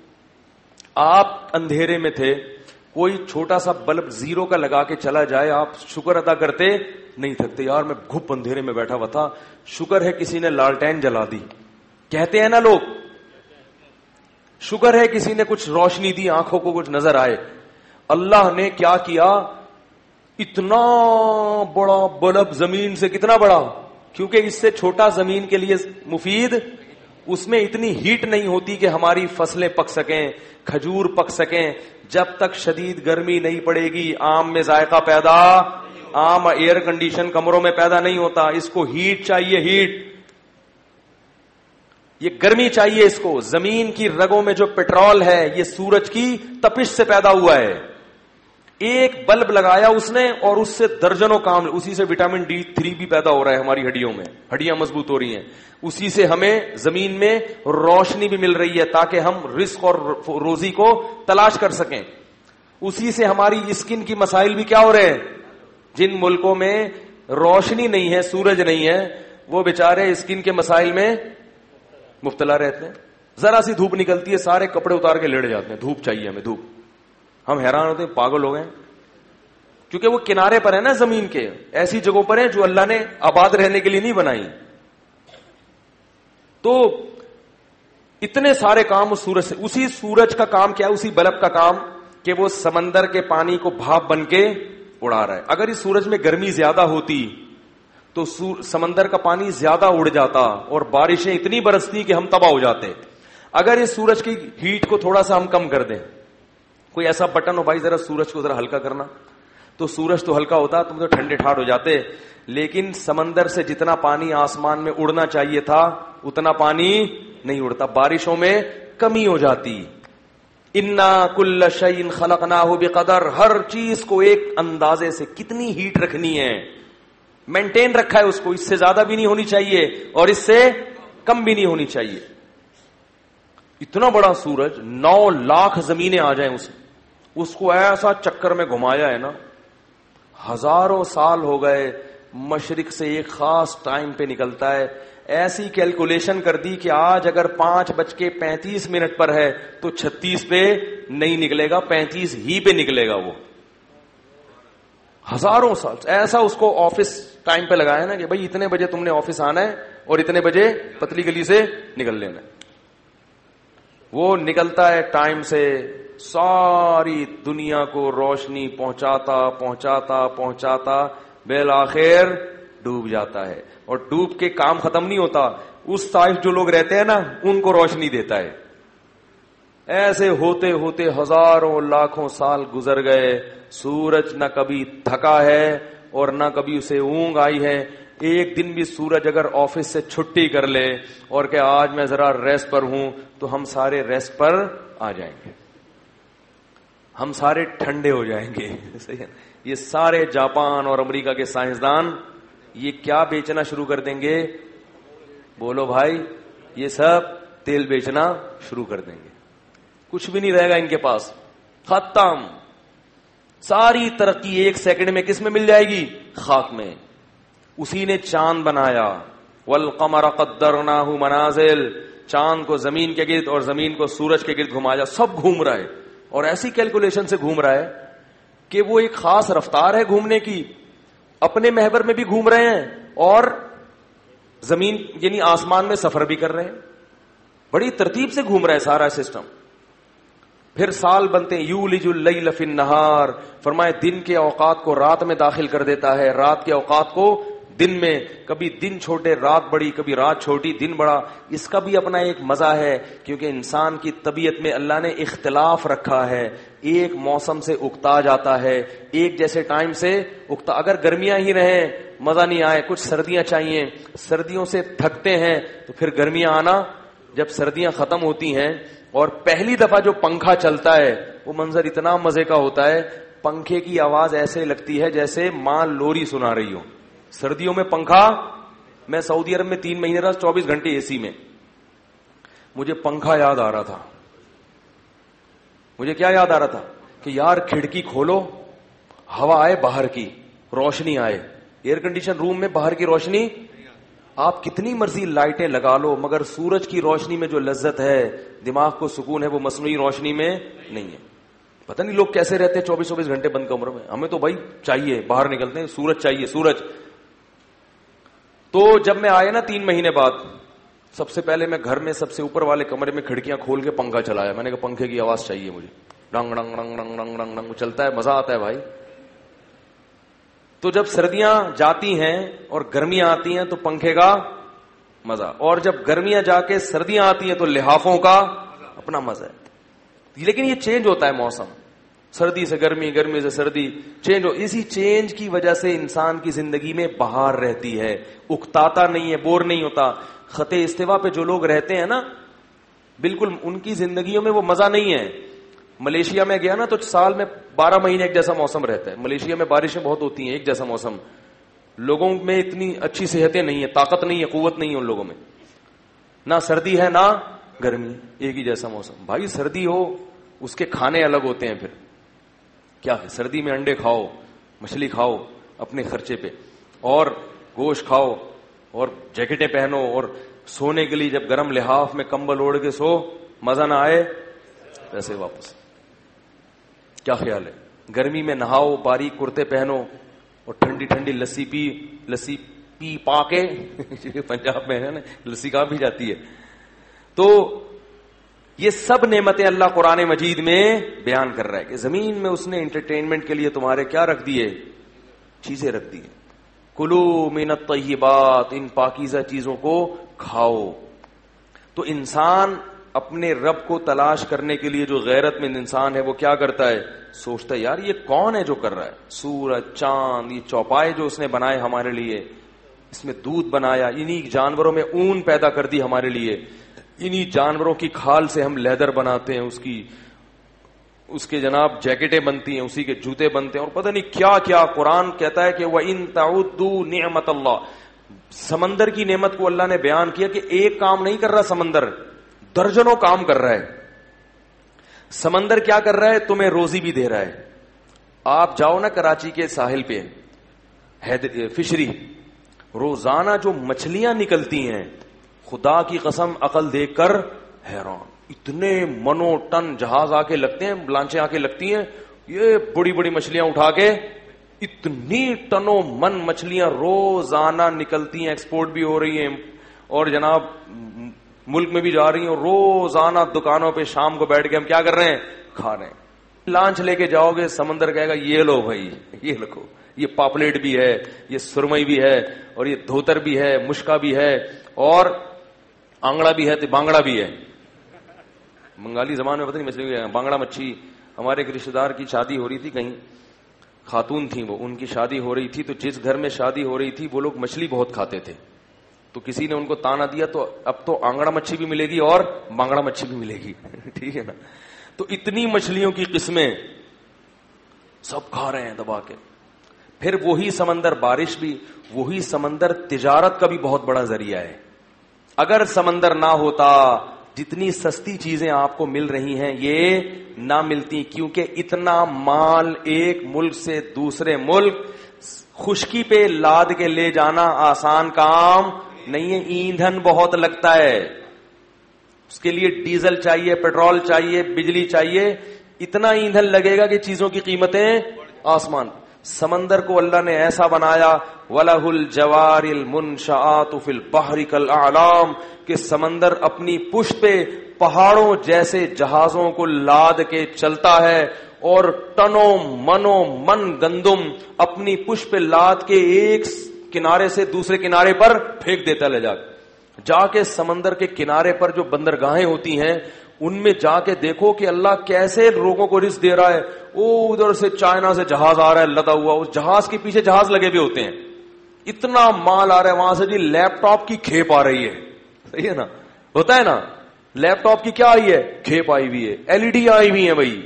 آپ اندھیرے میں تھے، کوئی چھوٹا سا بلب 0 کا لگا کے چلا جائے، آپ شکر ادا کرتے نہیں تھکتے. یار میں گھپ اندھیرے میں بیٹھا ہوا تھا، شکر ہے کسی نے لالٹین جلا دی. کہتے ہیں نا لوگ، شکر ہے کسی نے کچھ روشنی دی، آنکھوں کو کچھ نظر آئے. اللہ نے کیا کیا، اتنا بڑا بلب زمین سے، کتنا بڑا، کیونکہ اس سے چھوٹا زمین کے لیے مفید، اس میں اتنی ہیٹ نہیں ہوتی کہ ہماری فصلیں پک سکیں، کھجور پک سکیں. جب تک شدید گرمی نہیں پڑے گی آم میں ذائقہ پیدا، آم ایئر کنڈیشن کمروں میں پیدا نہیں ہوتا. اس کو ہیٹ چاہیے، ہیٹ، یہ گرمی چاہیے اس کو. زمین کی رگوں میں جو پیٹرول ہے یہ سورج کی تپش سے پیدا ہوا ہے. ایک بلب لگایا اس نے اور اس سے درجنوں کام، اسی سے وٹامن D3 بھی پیدا ہو رہا ہے ہماری ہڈیوں میں، ہڈیاں مضبوط ہو رہی ہیں. اسی سے ہمیں زمین میں روشنی بھی مل رہی ہے تاکہ ہم رزق اور روزی کو تلاش کر سکیں. اسی سے ہماری اسکن کی مسائل بھی کیا ہو رہے ہیں. جن ملکوں میں روشنی نہیں ہے، سورج نہیں ہے، وہ بیچارے اسکن کے مسائل میں مبتلا رہتے ہیں. ذرا سی دھوپ نکلتی ہے سارے کپڑے اتار کے لیٹ جاتے ہیں، دھوپ چاہیے ہمیں، دھوپ. ہم حیران ہوتے ہیں، پاگل ہو گئے، کیونکہ وہ کنارے پر ہے نا زمین کے، ایسی جگہوں پر ہیں جو اللہ نے آباد رہنے کے لیے نہیں بنائی. تو اتنے سارے کام اس سورج سے. اسی سورج کا کام کیا ہے، اسی بلب کا کام کہ وہ سمندر کے پانی کو بھاپ بن کے اڑا رہا ہے. اگر اس سورج میں گرمی زیادہ ہوتی تو سمندر کا پانی زیادہ اڑ جاتا اور بارشیں اتنی برستی کہ ہم تباہ ہو جاتے. اگر اس سورج کی ہیٹ کو تھوڑا سا ہم کم کر دیں، کوئی ایسا بٹن ہو بھائی ذرا سورج کو ذرا ہلکا کرنا، تو سورج تو ہلکا ہوتا، تم تو ٹھنڈے ٹھاٹ ہو جاتے. لیکن سمندر سے جتنا پانی آسمان میں اڑنا چاہیے تھا اتنا پانی نہیں اڑتا، بارشوں میں کمی ہو جاتی. انا کل شیء خلقناہ بقدر، ہر چیز کو ایک اندازے سے، کتنی ہیٹ رکھنی ہے مینٹین رکھا ہے اس کو، اس سے زیادہ بھی نہیں ہونی چاہیے اور اس سے کم بھی نہیں ہونی چاہیے. اتنا بڑا سورج، 9 لاکھ زمینیں آ جائیں اس کو ایسا چکر میں گھمایا ہے نا، ہزاروں سال ہو گئے. مشرق سے ایک خاص ٹائم پہ نکلتا ہے. ایسی کیلکولیشن کر دی کہ آج اگر 5:35 پر ہے تو 36 پہ نہیں نکلے گا، 35 ہی پہ نکلے گا. وہ ہزاروں سال ایسا اس کو آفس ٹائم پہ لگایا نا کہ بھائی اتنے بجے تم نے آفس آنا ہے اور اتنے بجے پتلی گلی سے نکل لینا ہے. وہ نکلتا ہے ٹائم سے، ساری دنیا کو روشنی پہنچاتا پہنچاتا پہنچاتا بالآخر ڈوب جاتا ہے. اور ڈوب کے کام ختم نہیں ہوتا، اس طائف جو لوگ رہتے ہیں نا ان کو روشنی دیتا ہے. ایسے ہوتے ہوتے ہزاروں لاکھوں سال گزر گئے. سورج نہ کبھی تھکا ہے اور نہ کبھی اسے اونگ آئی ہے. ایک دن بھی سورج اگر آفس سے چھٹی کر لے اور کہ آج میں ذرا ریسٹ پر ہوں تو ہم سارے ریسٹ پر آ جائیں گے، ہم سارے ٹھنڈے ہو جائیں گے. یہ سارے جاپان اور امریکہ کے سائنسدان یہ کیا بیچنا شروع کر دیں گے؟ بولو بھائی، یہ سب تیل بیچنا شروع کر دیں گے. کچھ بھی نہیں رہے گا ان کے پاس، ختم. ساری ترقی 1 سیکنڈ میں کس میں مل جائے گی؟ خاک میں. اسی نے چاند بنایا، والقمر قدرناہ منازل، چاند کو زمین کے گرد اور زمین کو سورج کے گرد گھمایا. سب گھوم رہا ہے اور ایسی کیلکولیشن سے گھوم رہا ہے کہ وہ ایک خاص رفتار ہے گھومنے کی. اپنے محور میں بھی گھوم رہے ہیں اور زمین یعنی آسمان میں سفر بھی کر رہے ہیں. بڑی ترتیب سے گھوم رہا ہے سارا سسٹم. پھر سال بنتے ہیں، یولج اللیل فی النہار، فرمائے دن کے اوقات کو رات میں داخل کر دیتا ہے، رات کے اوقات کو دن میں. کبھی دن چھوٹے رات بڑی، کبھی رات چھوٹی دن بڑا. اس کا بھی اپنا ایک مزہ ہے کیونکہ انسان کی طبیعت میں اللہ نے اختلاف رکھا ہے. ایک موسم سے اکتا جاتا ہے، ایک جیسے ٹائم سے اکتا. اگر گرمیاں ہی رہیں مزہ نہیں آئے، کچھ سردیاں چاہیے، سردیوں سے تھکتے ہیں تو پھر گرمیاں آنا. جب سردیاں ختم ہوتی ہیں اور پہلی دفعہ جو پنکھا چلتا ہے وہ منظر اتنا مزے کا ہوتا ہے. پنکھے کی آواز ایسے لگتی ہے جیسے ماں لوری سنا رہی ہو. سردیوں میں پنکھا، میں سعودی عرب میں 3 مہینے رہا، 24 گھنٹے اے سی میں. مجھے پنکھا یاد آ رہا تھا. مجھے کیا یاد آ رہا تھا کہ یار کھڑکی کھولو, ہوا آئے باہر کی, روشنی آئے. ایئر کنڈیشن روم میں باہر کی روشنی, آپ کتنی مرضی لائٹیں لگا لو, مگر سورج کی روشنی میں جو لذت ہے, دماغ کو سکون ہے, وہ مصنوعی روشنی میں نہیں ہے. پتہ نہیں لوگ کیسے رہتے ہیں 24 گھنٹے بند کمروں میں. ہمیں تو بھائی چاہیے, باہر نکلتے ہیں سورج چاہیے, سورج. تو جب میں آیا نا 3 مہینے بعد, سب سے پہلے میں گھر میں سب سے اوپر والے کمرے میں کھڑکیاں کھول کے پنکھا چلایا. میں نے کہا پنکھے کی آواز چاہیے مجھے, ڈنگ ڈنگ ڈنگ ڈنگ ڈنگ ڈنگ ڈنگ چلتا ہے, مزہ آتا ہے بھائی. تو جب سردیاں جاتی ہیں اور گرمیاں آتی ہیں تو پنکھے کا مزہ, اور جب گرمیاں جا کے سردیاں آتی ہیں تو لحافوں کا اپنا مزہ ہے. لیکن یہ چینج ہوتا ہے موسم, سردی سے گرمی, گرمی سے سردی, چینج ہو. اسی چینج کی وجہ سے انسان کی زندگی میں بہار رہتی ہے, اکتاتا نہیں ہے, بور نہیں ہوتا. خط استوا پہ جو لوگ رہتے ہیں نا, بالکل ان کی زندگیوں میں وہ مزہ نہیں ہے. ملیشیا میں گیا نا تو سال میں 12 مہینے ایک جیسا موسم رہتا ہے. ملیشیا میں بارشیں بہت ہوتی ہیں, ایک جیسا موسم. لوگوں میں اتنی اچھی صحتیں نہیں ہے, طاقت نہیں ہے, قوت نہیں ہے ان لوگوں میں, نہ سردی ہے نہ گرمی, ایک ہی جیسا موسم. بھائی سردی ہو, اس کے کھانے الگ ہوتے ہیں. پھر کیا ہے, سردی میں انڈے کھاؤ, مچھلی کھاؤ اپنے خرچے پہ, اور گوشت کھاؤ, اور جیکٹیں پہنو, اور سونے کے لیے جب گرم لحاف میں کمبل اوڑھ کے سو, مزہ نہ آئے ویسے واپس. کیا خیال ہے, گرمی میں نہاؤ, باریک کرتے پہنو, اور ٹھنڈی ٹھنڈی لسی پی پا کے پنجاب میں ہے نا لسی کہاں بھی جاتی ہے. تو یہ سب نعمتیں اللہ قرآن مجید میں بیان کر رہا ہے کہ زمین میں اس نے انٹرٹینمنٹ کے لیے تمہارے کیا رکھ دیے, چیزیں رکھ دی. کلو من الطیبات, ان پاکیزہ چیزوں کو کھاؤ. تو انسان اپنے رب کو تلاش کرنے کے لیے, جو غیرت مند انسان ہے, وہ کیا کرتا ہے, سوچتا ہے یار یہ کون ہے جو کر رہا ہے, سورج چاند, یہ چوپائے جو اس نے بنائے ہمارے لیے, اس میں دودھ بنایا, انہی جانوروں میں اون پیدا کر دی ہمارے لیے, انہی جانوروں کی کھال سے ہم لیدر بناتے ہیں, اس کے جناب جیکٹیں بنتی ہیں, اسی کے جوتے بنتے ہیں, اور پتہ نہیں کیا کیا. قرآن کہتا ہے کہ وَإِن تَعُدُّوا نِعْمَتَ اللَّهِ, سمندر کی نعمت کو اللہ نے بیان کیا کہ ایک کام نہیں کر رہا سمندر, درجنوں کام کر رہا ہے. سمندر کیا کر رہا ہے, تمہیں روزی بھی دے رہا ہے. آپ جاؤ نا کراچی کے ساحل پہ, فشری, روزانہ جو مچھلیاں نکلتی ہیں, خدا کی قسم عقل دیکھ کر حیران. اتنے منو ٹن جہاز آ کے لگتے ہیں, لانچیں آ کے لگتی ہیں, یہ بڑی بڑی مچھلیاں اٹھا کے, اتنی ٹنوں من مچھلیاں روزانہ نکلتی ہیں, ایکسپورٹ بھی ہو رہی ہیں, اور جناب ملک میں بھی جا رہی ہیں, اور روزانہ دکانوں پہ شام کو بیٹھ کے ہم کیا کر رہے ہیں, کھا رہے ہیں. لانچ لے کے جاؤ گے, سمندر کہے گا یہ لو بھائی, یہ لکھو, یہ پاپلیٹ بھی ہے, یہ سرمئی بھی ہے, اور یہ دھوتر بھی ہے, مشکا بھی ہے, اور آنگڑا بھی ہے, تو بانگڑا بھی ہے. بنگالی زبان میں پتہ نہیں مچھلی, بانگڑا مچھی. ہمارے ایک رشتے دار کی شادی ہو رہی تھی, کہیں خاتون تھی وہ, ان کی شادی ہو رہی تھی, تو جس گھر میں شادی ہو رہی تھی وہ لوگ مچھلی بہت کھاتے تھے. تو کسی نے ان کو تانا دیا, تو اب تو آنگڑا مچھی بھی ملے گی اور بانگڑا مچھی بھی ملے گی. ٹھیک ہے نا. تو اتنی مچھلیوں کی قسمیں سب کھا رہے ہیں دبا کے. پھر وہی سمندر, بارش بھی وہی سمندر, تجارت کا بھی بہت بڑا ذریعہ ہے. اگر سمندر نہ ہوتا, جتنی سستی چیزیں آپ کو مل رہی ہیں یہ نہ ملتی, کیونکہ اتنا مال ایک ملک سے دوسرے ملک خشکی پہ لاد کے لے جانا آسان کام نہیں ہے. ایندھن بہت لگتا ہے, اس کے لیے ڈیزل چاہیے, پیٹرول چاہیے, بجلی چاہیے, اتنا ایندھن لگے گا کہ چیزوں کی قیمتیں آسمان. سمندر کو اللہ نے ایسا بنایا, وَلَهُ الْجَوَارِ الْمُنْشَآتُ فِي الْبَحْرِ كَالْأَعْلَامِ, کہ سمندر اپنی پشت پہ پہاڑوں جیسے جہازوں کو لاد کے چلتا ہے, اور ٹنوں منوں من گندم اپنی پشت پہ لاد کے ایک کنارے سے دوسرے کنارے پر پھینک دیتا لے جا کے. سمندر کے کنارے پر جو بندرگاہیں ہوتی ہیں, ان میں جا کے دیکھو کہ اللہ کیسے لوگوں کو رزق دے رہا ہے. او ادھر سے چائنا سے جہاز آ رہا ہے لدا ہوا, اس جہاز کے پیچھے جہاز لگے ہوئے ہوتے ہیں, اتنا مال آ رہا ہے وہاں سے. جی لیپ ٹاپ کی کھیپ آ رہی ہے, صحیح ہے نا, ہوتا ہے نا, لیپ ٹاپ کی کیا آئی ہے, کھیپ آئی ہوئی ہے, LED آئی ہوئی ہے. بھائی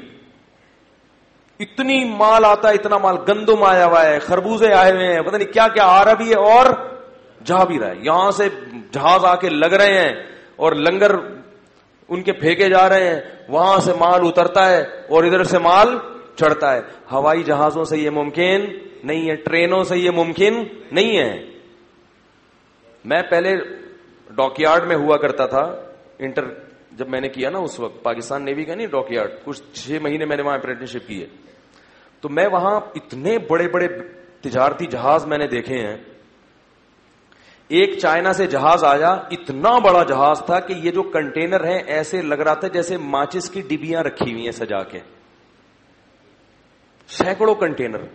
اتنی مال آتا ہے, اتنا مال. گندم آیا ہوا ہے, خربوزے آئے ہوئے ہیں, پتہ نہیں کیا کیا آ رہا بھی ہے اور جا بھی رہا ہے. یہاں سے جہاز آ کے لگ رہے ہیں, اور لنگر ان کے پھینکے جا رہے ہیں, وہاں سے مال اترتا ہے اور ادھر سے مال چڑھتا ہے. ہوائی جہازوں سے یہ ممکن نہیں ہے, ٹرینوں سے یہ ممکن نہیں ہے. میں پہلے ڈاک یارڈ میں ہوا کرتا تھا, جب میں نے کیا نا اس وقت پاکستان نیوی کا نہیں ڈاک یارڈ, کچھ 6 مہینے میں نے وہاں اپرینٹسشپ کی ہے. تو میں وہاں اتنے بڑے بڑے تجارتی جہاز میں نے دیکھے ہیں. ایک چائنا سے جہاز آیا, اتنا بڑا جہاز تھا کہ یہ جو کنٹینر ہیں ایسے لگ رہا تھا جیسے ماچس کی ڈبیاں رکھی ہوئی ہیں سجا کے, سینکڑوں کنٹینر.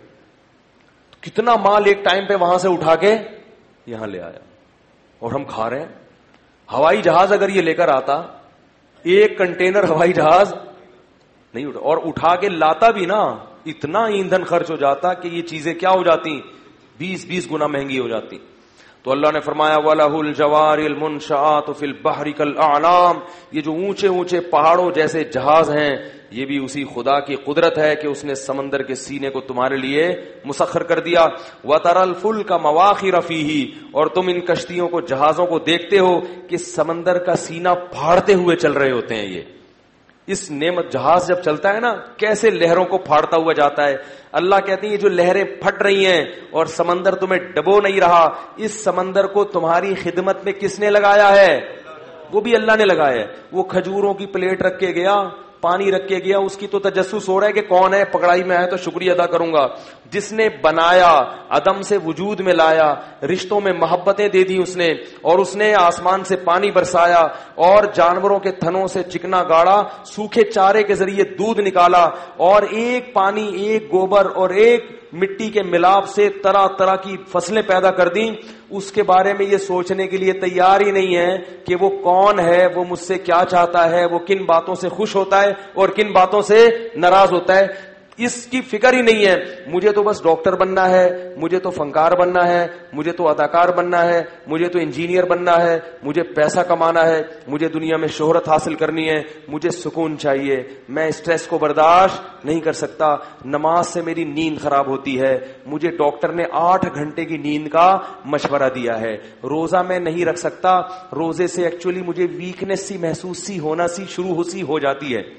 کتنا مال ایک ٹائم پہ وہاں سے اٹھا کے یہاں لے آیا, اور ہم کھا رہے ہیں. ہوائی جہاز اگر یہ لے کر آتا, ایک کنٹینر ہوائی جہاز نہیں اٹھا, اور اٹھا کے لاتا بھی نا, اتنا ایندھن خرچ ہو جاتا کہ یہ چیزیں کیا ہو جاتی, 20 گنا مہنگی ہو جاتی. تو اللہ نے فرمایا وَلَهُ الْجَوَارِ الْمُنشَآتُ فِي الْبَحْرِ كَالْأَعْلَامِ, یہ جو اونچے اونچے پہاڑوں جیسے جہاز ہیں یہ بھی اسی خدا کی قدرت ہے کہ اس نے سمندر کے سینے کو تمہارے لیے مسخر کر دیا. وَتَرَى الْفُلْكَ مَوَاخِرَ فِيهِ, اور تم ان کشتیوں کو, جہازوں کو دیکھتے ہو کہ سمندر کا سینہ پھاڑتے ہوئے چل رہے ہوتے ہیں. یہ اس نعمت, جہاز جب چلتا ہے نا کیسے لہروں کو پھاڑتا ہوا جاتا ہے. اللہ کہتے ہیں یہ جو لہریں پھٹ رہی ہیں اور سمندر تمہیں ڈبو نہیں رہا, اس سمندر کو تمہاری خدمت میں کس نے لگایا ہے؟ وہ بھی اللہ نے لگایا ہے. وہ کھجوروں کی پلیٹ رکھ کے گیا, پانی رکھ کے گیا, اس کی تو تجسس ہو رہا ہے کہ کون ہے, پکڑائی میں آیا تو شکریہ ادا کروں گا. جس نے بنایا, عدم سے وجود میں لایا, رشتوں میں محبتیں دے دی اس نے, اور اس نے آسمان سے پانی برسایا اور جانوروں کے تھنوں سے چکنا گاڑا, سوکھے چارے کے ذریعے دودھ نکالا, اور ایک پانی, ایک گوبر اور ایک مٹی کے ملاپ سے طرح طرح کی فصلیں پیدا کر دیں. اس کے بارے میں یہ سوچنے کے لیے تیار ہی نہیں ہے کہ وہ کون ہے, وہ مجھ سے کیا چاہتا ہے, وہ کن باتوں سے خوش ہوتا ہے اور کن باتوں سے ناراض ہوتا ہے. اس کی فکر ہی نہیں ہے. مجھے تو بس ڈاکٹر بننا ہے, مجھے تو فنکار بننا ہے, مجھے تو اداکار بننا ہے, مجھے تو انجینئر بننا ہے, مجھے پیسہ کمانا ہے, مجھے دنیا میں شہرت حاصل کرنی ہے, مجھے سکون چاہیے, میں اسٹریس کو برداشت نہیں کر سکتا, نماز سے میری نیند خراب ہوتی ہے, مجھے ڈاکٹر نے 8 گھنٹے کی نیند کا مشورہ دیا ہے, روزہ میں نہیں رکھ سکتا, روزے سے ایکچولی مجھے ویکنیس سی محسوس سی ہونا سی شروع ہو جاتی ہے.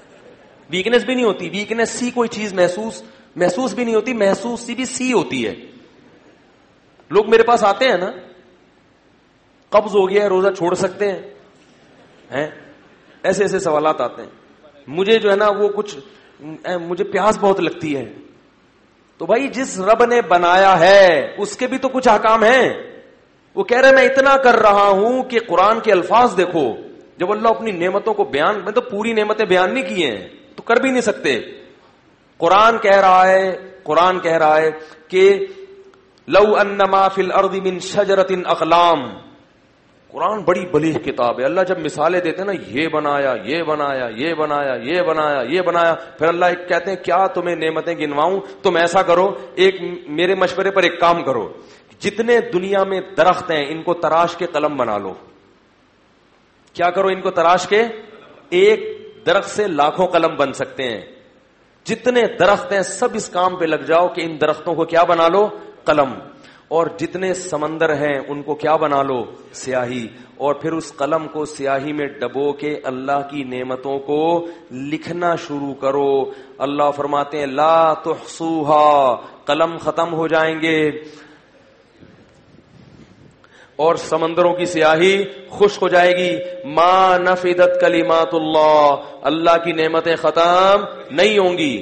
ویکنیس بھی نہیں ہوتی, ویکنیس سی کوئی چیز محسوس بھی نہیں ہوتی, محسوس سی بھی سی ہوتی ہے. لوگ میرے پاس آتے ہیں نا, قبض ہو گیا ہے, روزہ چھوڑ سکتے ہیں, ایسے ایسے سوالات آتے ہیں. مجھے جو ہے نا وہ کچھ, مجھے پیاس بہت لگتی ہے. تو بھائی جس رب نے بنایا ہے اس کے بھی تو کچھ احکام ہیں. وہ کہہ رہے میں اتنا کر رہا ہوں کہ قرآن کے الفاظ دیکھو, جب اللہ اپنی نعمتوں کو بیان, میں تو پوری نعمتیں بیان نہیں کیے ہیں تو کر بھی نہیں سکتے. قرآن کہہ رہا ہے کہ لو انما فی الارض من شجرۃ اقلام. قرآن بڑی بلیغ کتاب ہے. اللہ جب مثالیں دیتے ہیں نا, یہ بنایا, یہ بنایا, یہ بنایا, یہ بنایا, یہ بنایا, پھر اللہ کہتے ہیں کیا تمہیں نعمتیں گنواؤں, تم ایسا کرو, ایک میرے مشورے پر ایک کام کرو, جتنے دنیا میں درخت ہیں ان کو تراش کے قلم بنا لو. کیا کرو, ان کو تراش کے, ایک درخت سے لاکھوں قلم بن سکتے ہیں. جتنے درخت ہیں سب اس کام پہ لگ جاؤ کہ ان درختوں کو کیا بنا لو, قلم. اور جتنے سمندر ہیں ان کو کیا بنا لو, سیاہی. اور پھر اس قلم کو سیاہی میں ڈبو کے اللہ کی نعمتوں کو لکھنا شروع کرو. اللہ فرماتے ہیں لا تحصوها, قلم ختم ہو جائیں گے اور سمندروں کی سیاہی خشک ہو جائے گی. ما نفدت کلمات اللہ, اللہ کی نعمتیں ختم نہیں ہوں گی,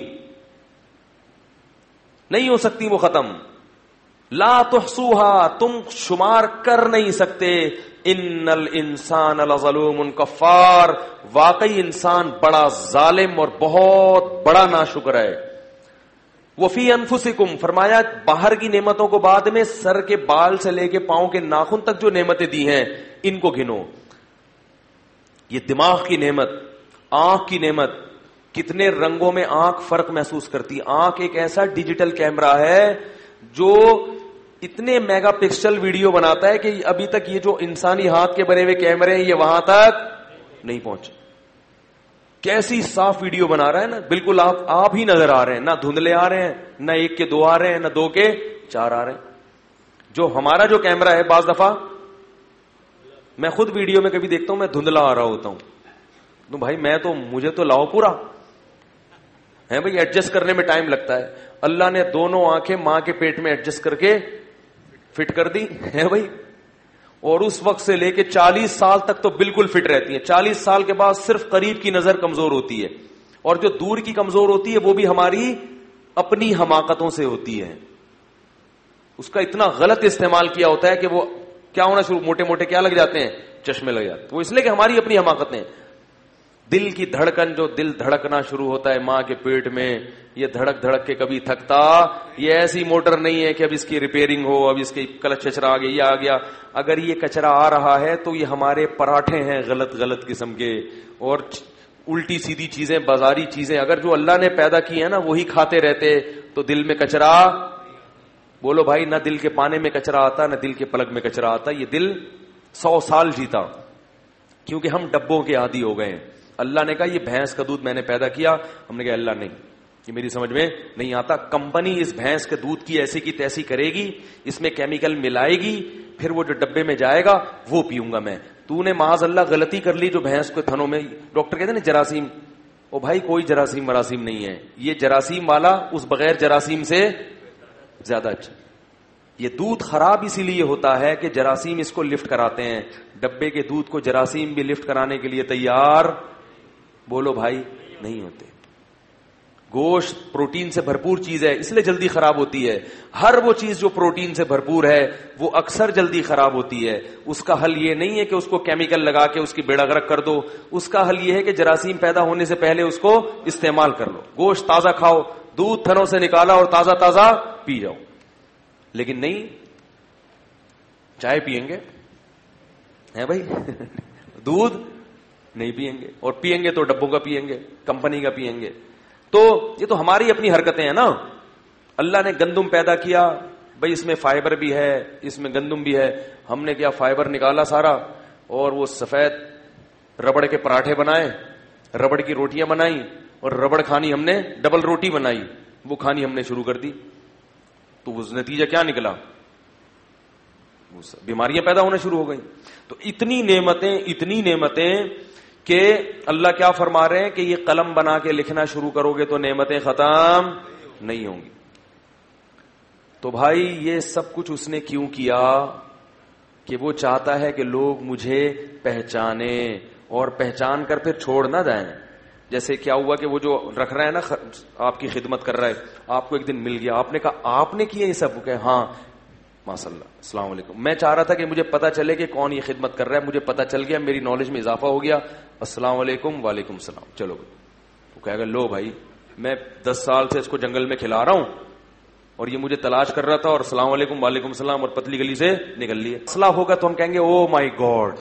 نہیں ہو سکتی وہ ختم. لا تحصوها, تم شمار کر نہیں سکتے. ان الانسان لظلوم کفار, واقعی انسان بڑا ظالم اور بہت بڑا ناشکر ہے. وفی انفسکم, فرمایا باہر کی نعمتوں کو بعد میں, سر کے بال سے لے کے پاؤں کے ناخن تک جو نعمتیں دی ہیں ان کو گنو. یہ دماغ کی نعمت, آنکھ کی نعمت, کتنے رنگوں میں آنکھ فرق محسوس کرتی. آنکھ ایک ایسا ڈیجیٹل کیمرہ ہے جو اتنے میگا پکسل ویڈیو بناتا ہے کہ ابھی تک یہ جو انسانی ہاتھ کے بنے ہوئے کیمرے ہیں یہ وہاں تک نہیں پہنچے. کیسی صاف ویڈیو بنا رہا ہے نا, بالکل آپ ہی نظر آ رہے ہیں, نہ دھندلے آ رہے ہیں, نہ 1 کے 2 آ رہے ہیں, نہ 2 کے 4 آ رہے ہیں. جو ہمارا جو کیمرہ ہے بعض دفعہ میں خود ویڈیو میں کبھی دیکھتا ہوں میں دھندلا آ رہا ہوتا ہوں, تو بھائی مجھے تو لاؤ پورا ہے بھائی, ایڈجسٹ کرنے میں ٹائم لگتا ہے. اللہ نے دونوں آنکھیں ماں کے پیٹ میں ایڈجسٹ کر کے فٹ کر دی ہے بھائی, اور اس وقت سے لے کے 40 سال تک تو بالکل فٹ رہتی ہیں. 40 سال کے بعد صرف قریب کی نظر کمزور ہوتی ہے, اور جو دور کی کمزور ہوتی ہے وہ بھی ہماری اپنی حماقتوں سے ہوتی ہے. اس کا اتنا غلط استعمال کیا ہوتا ہے کہ وہ کیا ہونا شروع, موٹے موٹے کیا لگ جاتے ہیں, چشمے لگ جاتے ہیں. وہ اس لیے کہ ہماری اپنی حماقتیں. دل کی دھڑکن, جو دل دھڑکنا شروع ہوتا ہے ماں کے پیٹ میں, یہ دھڑک دھڑک کے کبھی تھکتا, یہ ایسی موٹر نہیں ہے کہ اب اس کی ریپیئرنگ ہو, اب اس کی کلچ کچرا آ گیا, یہ آ گیا. اگر یہ کچرا آ رہا ہے تو یہ ہمارے پراٹھے ہیں غلط غلط قسم کے, اور الٹی سیدھی چیزیں, بازاری چیزیں. اگر جو اللہ نے پیدا کی ہے نا وہی کھاتے رہتے تو دل میں کچرا, بولو بھائی, نہ دل کے پانے میں کچرا آتا نہ دل کے پلک میں کچرا آتا. یہ دل 100 سال جیتا, کیونکہ ہم ڈبوں کے عادی ہو گئے ہیں. اللہ نے کہا یہ بھینس کا دودھ میں نے پیدا کیا, ہم نے کہا اللہ نہیں, یہ میری سمجھ میں نہیں آتا. کمپنی اس بھینس کے دودھ کی ایسی کی تیسی کرے گی, اس میں کیمیکل ملائے گی, پھر وہ جو ڈبے میں جائے گا وہ پیوں گا میں. تو نے معاذ اللہ غلطی کر لی جو بھینس کے تھنوں میں, ڈاکٹر کہتے ہیں نا جراثیم, او بھائی کوئی جراثیم مراسیم نہیں ہے, یہ جراثیم والا اس بغیر جراثیم سے زیادہ اچھا. یہ دودھ خراب اسی لیے ہوتا ہے کہ جراثیم اس کو لفٹ کراتے ہیں. ڈبے کے دودھ کو جراثیم بھی لفٹ کرانے کے لیے تیار, بولو بھائی, نہیں ہوتے. گوشت پروٹین سے بھرپور چیز ہے, اس لیے جلدی خراب ہوتی ہے. ہر وہ چیز جو پروٹین سے بھرپور ہے وہ اکثر جلدی خراب ہوتی ہے. اس کا حل یہ نہیں ہے کہ اس کو کیمیکل لگا کے اس کی بیڑا غرق کر دو, اس کا حل یہ ہے کہ جراثیم پیدا ہونے سے پہلے اس کو استعمال کر لو. گوشت تازہ کھاؤ, دودھ تھنوں سے نکالا اور تازہ تازہ پی جاؤ. لیکن نہیں, چائے پیئیں گے ہے بھائی, دودھ نہیں پیئیں گے, اور پیئیں گے تو ڈبوں کا پیئیں گے, کمپنی کا پیئیں گے. تو یہ تو ہماری اپنی حرکتیں ہیں نا. اللہ نے گندم پیدا کیا, بھائی اس میں فائبر بھی ہے, اس میں گندم بھی ہے. ہم نے کیا فائبر نکالا سارا, اور وہ سفید ربڑ کے پراٹھے بنائے, ربڑ کی روٹیاں بنائی, اور ربڑ کھانی ہم نے, ڈبل روٹی بنائی, وہ کھانی ہم نے شروع کر دی. تو وہ نتیجہ کیا نکلا, بیماریاں پیدا ہونا شروع ہو گئی. تو اتنی نعمتیں کہ اللہ کیا فرما رہے ہیں کہ یہ قلم بنا کے لکھنا شروع کرو گے تو نعمتیں ختم نہیں ہوں گی. تو بھائی یہ سب کچھ اس نے کیوں کیا, کہ وہ چاہتا ہے کہ لوگ مجھے پہچانیں, اور پہچان کر پھر چھوڑ نہ جائیں. جیسے کیا ہوا کہ وہ جو رکھ رہا ہے نا, آپ کی خدمت کر رہا ہے, آپ کو ایک دن مل گیا, آپ نے کہا آپ نے کیا یہ سب, کہ ہاں ماشاء اللہ, السلام علیکم. میں چاہ رہا تھا کہ مجھے پتا چلے کہ کون یہ خدمت کر رہا ہے, مجھے پتا چل گیا, میری نالج میں اضافہ ہو گیا, السلام علیکم. وعلیکم السلام. چلو وہ کہے گا لو بھائی میں 10 سال سے اس کو جنگل میں کھلا رہا ہوں, اور یہ مجھے تلاش کر رہا تھا, اور السلام علیکم وعلیکم السلام, اور پتلی گلی سے نکل لیے. مسئلہ ہوگا تو ہم کہیں گے او مائی گاڈ.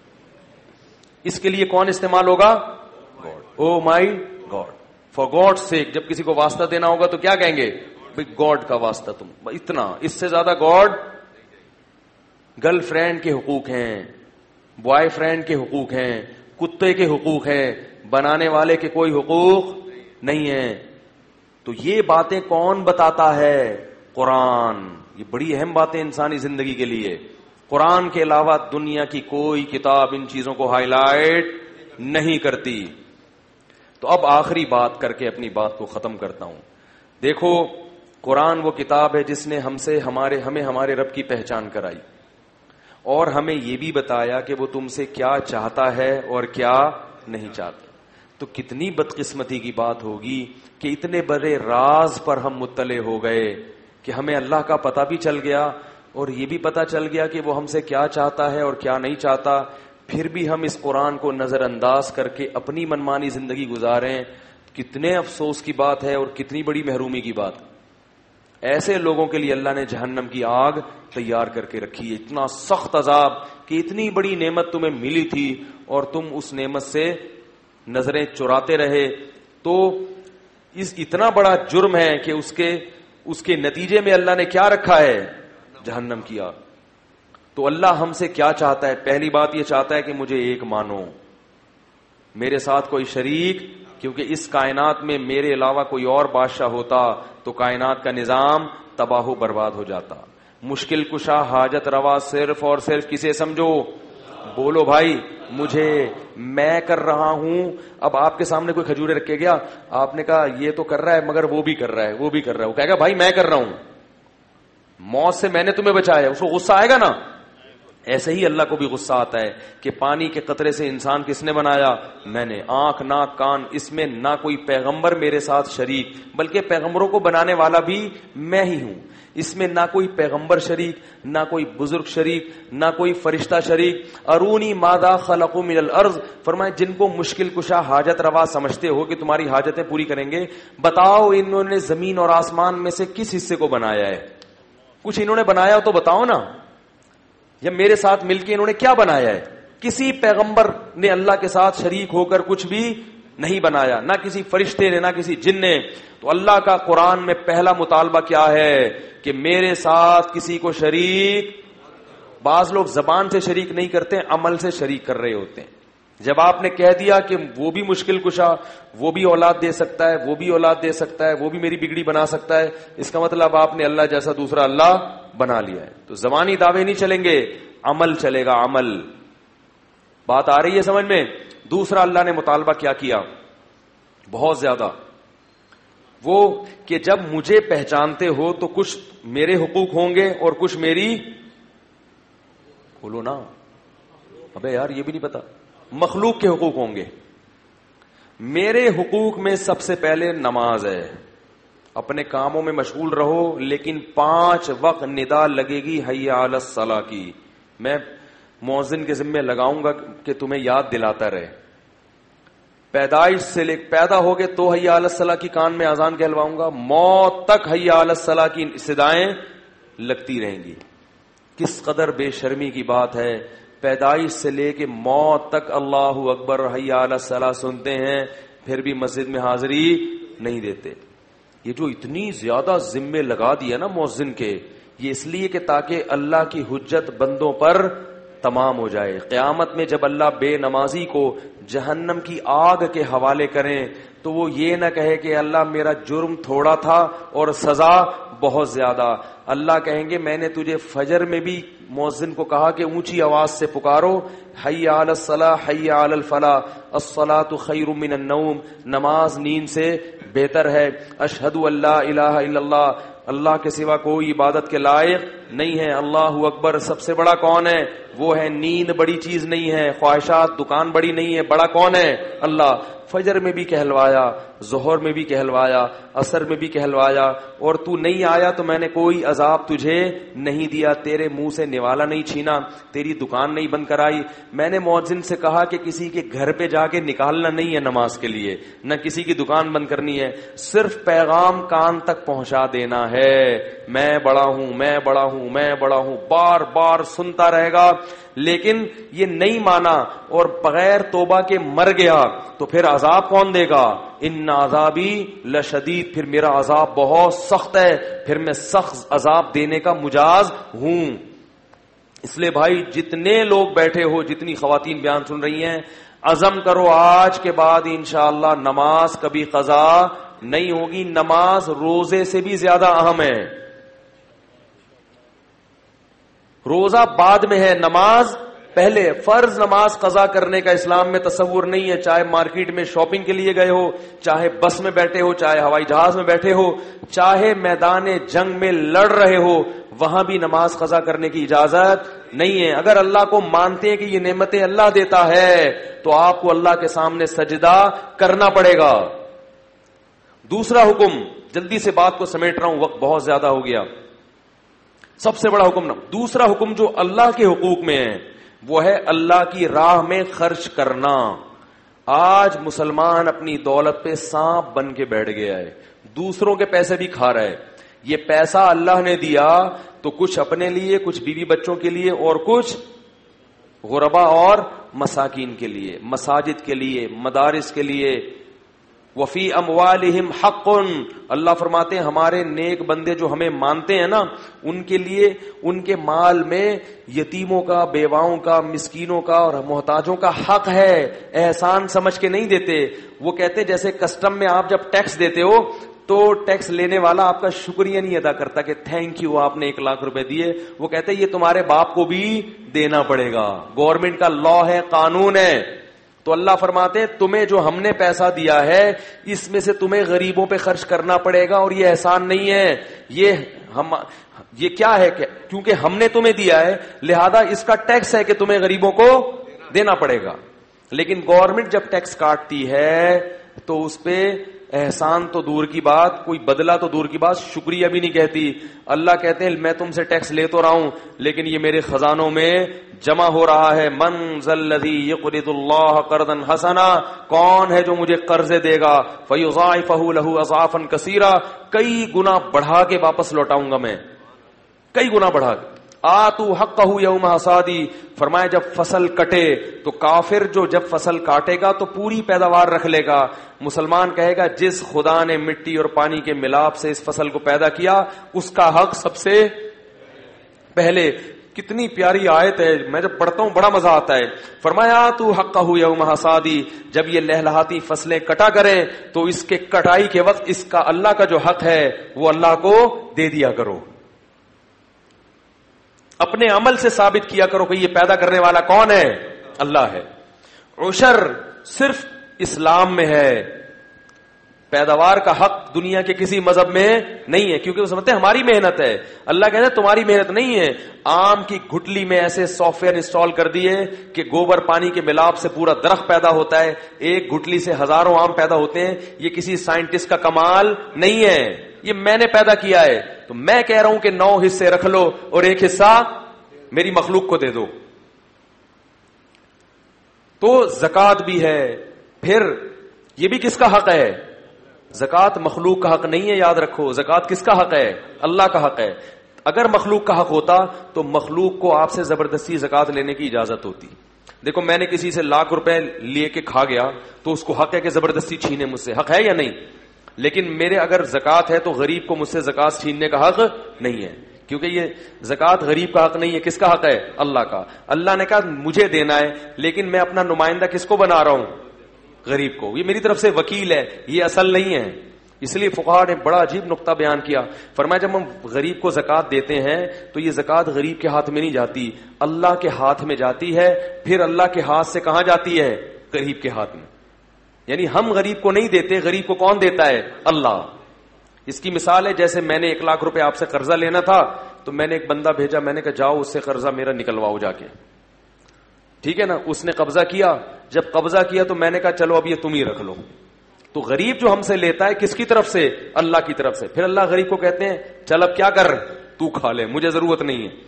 اس کے لیے کون استعمال ہوگا, God. Oh my God, for God sake. جب کسی کو واسطہ دینا ہوگا تو کیا کہیں گے, بھائی گاڈ کا واسطہ, تم اتنا, اس سے زیادہ گاڈ. گرل فرینڈ کے حقوق ہیں, بوائے فرینڈ کے حقوق ہیں, کتے کے حقوق ہیں, بنانے والے کے کوئی حقوق نہیں ہیں. تو یہ باتیں کون بتاتا ہے, قرآن. یہ بڑی اہم باتیں انسانی زندگی کے لیے. قرآن کے علاوہ دنیا کی کوئی کتاب ان چیزوں کو ہائی لائٹ نہیں کرتی. تو اب آخری بات کر کے اپنی بات کو ختم کرتا ہوں. دیکھو قرآن وہ کتاب ہے جس نے ہمیں ہمارے رب کی پہچان کرائی, اور ہمیں یہ بھی بتایا کہ وہ تم سے کیا چاہتا ہے اور کیا نہیں چاہتا. تو کتنی بدقسمتی کی بات ہوگی کہ اتنے بڑے راز پر ہم مطلع ہو گئے کہ ہمیں اللہ کا پتہ بھی چل گیا, اور یہ بھی پتہ چل گیا کہ وہ ہم سے کیا چاہتا ہے اور کیا نہیں چاہتا, پھر بھی ہم اس قرآن کو نظر انداز کر کے اپنی منمانی زندگی گزاریں. کتنے افسوس کی بات ہے اور کتنی بڑی محرومی کی بات. ایسے لوگوں کے لیے اللہ نے جہنم کی آگ تیار کر کے رکھی ہے, اتنا سخت عذاب کہ اتنی بڑی نعمت تمہیں ملی تھی اور تم اس نعمت سے نظریں چراتے رہے. تو اتنا بڑا جرم ہے کہ اس کے نتیجے میں اللہ نے کیا رکھا ہے, جہنم کی آگ. تو اللہ ہم سے کیا چاہتا ہے, پہلی بات یہ چاہتا ہے کہ مجھے ایک مانو, میرے ساتھ کوئی شریک, کیونکہ اس کائنات میں میرے علاوہ کوئی اور بادشاہ ہوتا تو کائنات کا نظام تباہ و برباد ہو جاتا. مشکل کشا حاجت روا صرف اور صرف کسے سمجھو, بولو بھائی مجھے، میں کر رہا ہوں. اب آپ کے سامنے کوئی کھجورے رکھ کے گیا، آپ نے کہا یہ تو کر رہا ہے مگر وہ بھی کر رہا ہے، وہ بھی کر رہا ہے، وہ کہے گا بھائی میں کر رہا ہوں، موت سے میں نے تمہیں بچایا. اس کو غصہ آئے گا نا. ایسے ہی اللہ کو بھی غصہ آتا ہے کہ پانی کے قطرے سے انسان کس نے بنایا؟ میں نے. آنکھ ناک کان، اس میں نہ کوئی پیغمبر میرے ساتھ شریک، بلکہ پیغمبروں کو بنانے والا بھی میں ہی ہوں. اس میں نہ کوئی پیغمبر شریک، نہ کوئی بزرگ شریک، نہ کوئی فرشتہ شریک. ارونی ماذا خلقوا من الارض، فرمائے جن کو مشکل کشا حاجت روا سمجھتے ہو کہ تمہاری حاجتیں پوری کریں گے، بتاؤ انہوں نے زمین اور آسمان میں سے کس حصے کو بنایا ہے؟ کچھ انہوں نے بنایا ہو تو بتاؤ نا. یا میرے ساتھ مل کے انہوں نے کیا بنایا ہے؟ کسی پیغمبر نے اللہ کے ساتھ شریک ہو کر کچھ بھی نہیں بنایا، نہ کسی فرشتے نے، نہ کسی جن نے. تو اللہ کا قرآن میں پہلا مطالبہ کیا ہے کہ میرے ساتھ کسی کو شریک. بعض لوگ زبان سے شریک نہیں کرتے، عمل سے شریک کر رہے ہوتے ہیں. جب آپ نے کہہ دیا کہ وہ بھی مشکل کشا، وہ بھی اولاد دے سکتا ہے، وہ بھی اولاد دے سکتا ہے، وہ بھی میری بگڑی بنا سکتا ہے، اس کا مطلب آپ نے اللہ جیسا دوسرا اللہ بنا لیا ہے. تو زبانی دعوے نہیں چلیں گے، عمل چلے گا. عمل. بات آ رہی ہے سمجھ میں؟ دوسرا اللہ نے مطالبہ کیا کیا بہت زیادہ، وہ کہ جب مجھے پہچانتے ہو تو کچھ میرے حقوق ہوں گے اور کچھ میری. بولو نا. ابے یار یہ بھی نہیں پتا. مخلوق کے حقوق ہوں گے. میرے حقوق میں سب سے پہلے نماز ہے. اپنے کاموں میں مشغول رہو لیکن 5 وقت ندا لگے گی حی علی الصلاۃ کی. میں مؤذن کے ذمہ لگاؤں گا کہ تمہیں یاد دلاتا رہے. پیدائش سے لے پیدا ہوگے تو حی علی الصلاۃ کی کان میں اذان کہلواؤں گا، موت تک حی علی الصلاۃ کی صدائیں لگتی رہیں گی. کس قدر بے شرمی کی بات ہے. پیدائش سے لے کے موت تک اللہ اکبر حی علی الصلاۃ سنتے ہیں، پھر بھی مسجد میں حاضری نہیں دیتے. یہ جو اتنی زیادہ ذمے لگا دیا نا مؤذن کے، یہ اس لیے کہ تاکہ اللہ کی حجت بندوں پر تمام ہو جائے. قیامت میں جب اللہ بے نمازی کو جہنم کی آگ کے حوالے کریں تو وہ یہ نہ کہے کہ اللہ میرا جرم تھوڑا تھا اور سزا بہت زیادہ. اللہ کہیں گے میں نے تجھے فجر میں بھی مؤذن کو کہا کہ اونچی آواز سے پکارو، حی علی الصلاۃ حی علی الفلاح، الصلاۃ خیر من النوم، نماز نیند سے بہتر ہے. اشہد ان لا الہ الا اللہ، اللہ کے سوا کوئی عبادت کے لائق نہیں ہے. اللہ اکبر. سب سے بڑا کون ہے؟ وہ ہے. نیند بڑی چیز نہیں ہے، خواہشات دکان بڑی نہیں ہے، بڑا کون ہے؟ اللہ. فجر میں بھی کہلوایا، ظہر میں بھی کہلوایا، عصر میں بھی کہلوایا، اور تو نہیں آیا تو میں نے کوئی عذاب تجھے نہیں دیا، تیرے منہ سے نوالا نہیں چھینا، تیری دکان نہیں بند کرائی. میں نے مؤذن سے کہا کہ کسی کے گھر پہ جا کے نکالنا نہیں ہے نماز کے لیے، نہ کسی کی دکان بند کرنی ہے، صرف پیغام کان تک پہنچا دینا ہے. میں بڑا ہوں، میں بڑا ہوں، میں بڑا ہوں، بار بار سنتا رہے گا. لیکن یہ نہیں مانا اور بغیر توبہ کے مر گیا تو پھر عذاب کون دے گا؟ ان عذابی لشدید، پھر میرا عذاب بہت سخت ہے، پھر میں سخت عذاب دینے کا مجاز ہوں. اس لیے بھائی جتنے لوگ بیٹھے ہو، جتنی خواتین بیان سن رہی ہیں، عزم کرو آج کے بعد انشاءاللہ نماز کبھی قضا نہیں ہوگی. نماز روزے سے بھی زیادہ اہم ہے. روزہ بعد میں ہے، نماز پہلے. فرض نماز قضا کرنے کا اسلام میں تصور نہیں ہے. چاہے مارکیٹ میں شاپنگ کے لیے گئے ہو، چاہے بس میں بیٹھے ہو، چاہے ہوائی جہاز میں بیٹھے ہو، چاہے میدان جنگ میں لڑ رہے ہو، وہاں بھی نماز قضا کرنے کی اجازت نہیں ہے. اگر اللہ کو مانتے ہیں کہ یہ نعمتیں اللہ دیتا ہے تو آپ کو اللہ کے سامنے سجدہ کرنا پڑے گا. دوسرا حکم، جلدی سے بات کو سمیٹ رہا ہوں، وقت بہت زیادہ ہو گیا. سب سے بڑا حکم، دوسرا حکم جو اللہ کے حقوق میں ہے وہ ہے اللہ کی راہ میں خرچ کرنا. آج مسلمان اپنی دولت پہ سانپ بن کے بیٹھ گیا ہے، دوسروں کے پیسے بھی کھا رہا ہے. یہ پیسہ اللہ نے دیا تو کچھ اپنے لیے، کچھ بیوی بچوں کے لیے، اور کچھ غربا اور مساکین کے لیے، مساجد کے لیے، مدارس کے لیے. وفی اموالہم حق، اللہ فرماتے ہیں ہمارے نیک بندے جو ہمیں مانتے ہیں نا، ان کے لیے ان کے مال میں یتیموں کا، بیواؤں کا، مسکینوں کا اور محتاجوں کا حق ہے. احسان سمجھ کے نہیں دیتے. وہ کہتے جیسے کسٹم میں آپ جب ٹیکس دیتے ہو تو ٹیکس لینے والا آپ کا شکریہ نہیں ادا کرتا کہ تھینک یو آپ نے 1,00,000 روپے دیے. وہ کہتے ہیں یہ تمہارے باپ کو بھی دینا پڑے گا. گورنمنٹ کا لا ہے, قانون ہے. تو اللہ فرماتے ہیں تمہیں جو ہم نے پیسہ دیا ہے اس میں سے تمہیں غریبوں پہ خرچ کرنا پڑے گا, اور یہ احسان نہیں ہے, یہ کیا ہے کہ کیونکہ ہم نے تمہیں دیا ہے لہذا اس کا ٹیکس ہے کہ تمہیں غریبوں کو دینا پڑے گا. لیکن گورنمنٹ جب ٹیکس کاٹتی ہے تو اس پہ احسان تو دور کی بات, کوئی بدلہ تو دور کی بات, شکریہ بھی نہیں کہتی. اللہ کہتے ہیں میں تم سے ٹیکس لے تو رہا ہوں لیکن یہ میرے خزانوں میں جمع ہو رہا ہے. من ذا الذی یقرض اللہ قرضا حسنا, کون ہے جو مجھے قرضے دے گا, فیضاعفہ لہ اضعافا کثیرا, کئی گنا بڑھا کے واپس لوٹاؤں گا میں, کئی گنا بڑھا کے. آتو حقہ یوم حصادی, فرمایا جب فصل کٹے تو کافر جو جب فصل کاٹے گا تو پوری پیداوار رکھ لے گا. مسلمان کہے گا جس خدا نے مٹی اور پانی کے ملاپ سے اس فصل کو پیدا کیا اس کا حق سب سے پہلے. کتنی پیاری آیت ہے, میں جب پڑھتا ہوں بڑا مزہ آتا ہے. فرمایا تو حقہ یوم حصادی, جب یہ لہلہاتی فصلیں کٹا کریں تو اس کے کٹائی کے وقت اس کا اللہ کا جو حق ہے وہ اللہ کو دے دیا کرو. اپنے عمل سے ثابت کیا کرو کہ یہ پیدا کرنے والا کون ہے, اللہ ہے. عشر صرف اسلام میں ہے, پیداوار کا حق دنیا کے کسی مذہب میں نہیں ہے, کیونکہ وہ سمجھتے ہیں ہماری محنت ہے. اللہ کہتے ہیں تمہاری محنت نہیں ہے. آم کی گھٹلی میں ایسے سافٹ ویئر انسٹال کر دیے کہ گوبر پانی کے ملاپ سے پورا درخت پیدا ہوتا ہے, ایک گھٹلی سے ہزاروں آم پیدا ہوتے ہیں. یہ کسی سائنٹسٹ کا کمال نہیں ہے, یہ میں نے پیدا کیا ہے. تو میں کہہ رہا ہوں کہ 9 حصے رکھ لو اور 1 حصہ میری مخلوق کو دے دو. تو زکوٰۃ بھی ہے. پھر یہ بھی کس کا حق ہے, زکوٰۃ مخلوق کا حق نہیں ہے, یاد رکھو. زکوٰۃ کس کا حق ہے, اللہ کا حق ہے. اگر مخلوق کا حق ہوتا تو مخلوق کو آپ سے زبردستی زکوٰۃ لینے کی اجازت ہوتی. دیکھو میں نے کسی سے 1,00,000 روپے لے کے کھا گیا تو اس کو حق ہے کہ زبردستی چھینے مجھ سے, حق ہے یا نہیں؟ لیکن میرے اگر زکوٰۃ ہے تو غریب کو مجھ سے زکوٰۃ چھیننے کا حق نہیں ہے, کیونکہ یہ زکوٰۃ غریب کا حق نہیں ہے. کس کا حق ہے, اللہ کا. اللہ نے کہا مجھے دینا ہے لیکن میں اپنا نمائندہ کس کو بنا رہا ہوں, غریب کو. یہ میری طرف سے وکیل ہے, یہ اصل نہیں ہے. اس لیے فقہاء نے بڑا عجیب نقطہ بیان کیا. فرمایا جب ہم غریب کو زکوٰۃ دیتے ہیں تو یہ زکوٰۃ غریب کے ہاتھ میں نہیں جاتی, اللہ کے ہاتھ میں جاتی ہے. پھر اللہ کے ہاتھ سے کہاں جاتی ہے, غریب کے ہاتھ میں. یعنی ہم غریب کو نہیں دیتے, غریب کو کون دیتا ہے, اللہ. اس کی مثال ہے جیسے میں نے 1,00,000 روپے آپ سے قرضہ لینا تھا تو میں نے ایک بندہ بھیجا, میں نے کہا جاؤ اس سے قرضہ میرا نکلواؤ جا کے, ٹھیک ہے نا. اس نے قبضہ کیا, جب قبضہ کیا تو میں نے کہا چلو اب یہ تم ہی رکھ لو. تو غریب جو ہم سے لیتا ہے کس کی طرف سے, اللہ کی طرف سے. پھر اللہ غریب کو کہتے ہیں چل اب کیا کر, تو کھا لے, مجھے ضرورت نہیں ہے.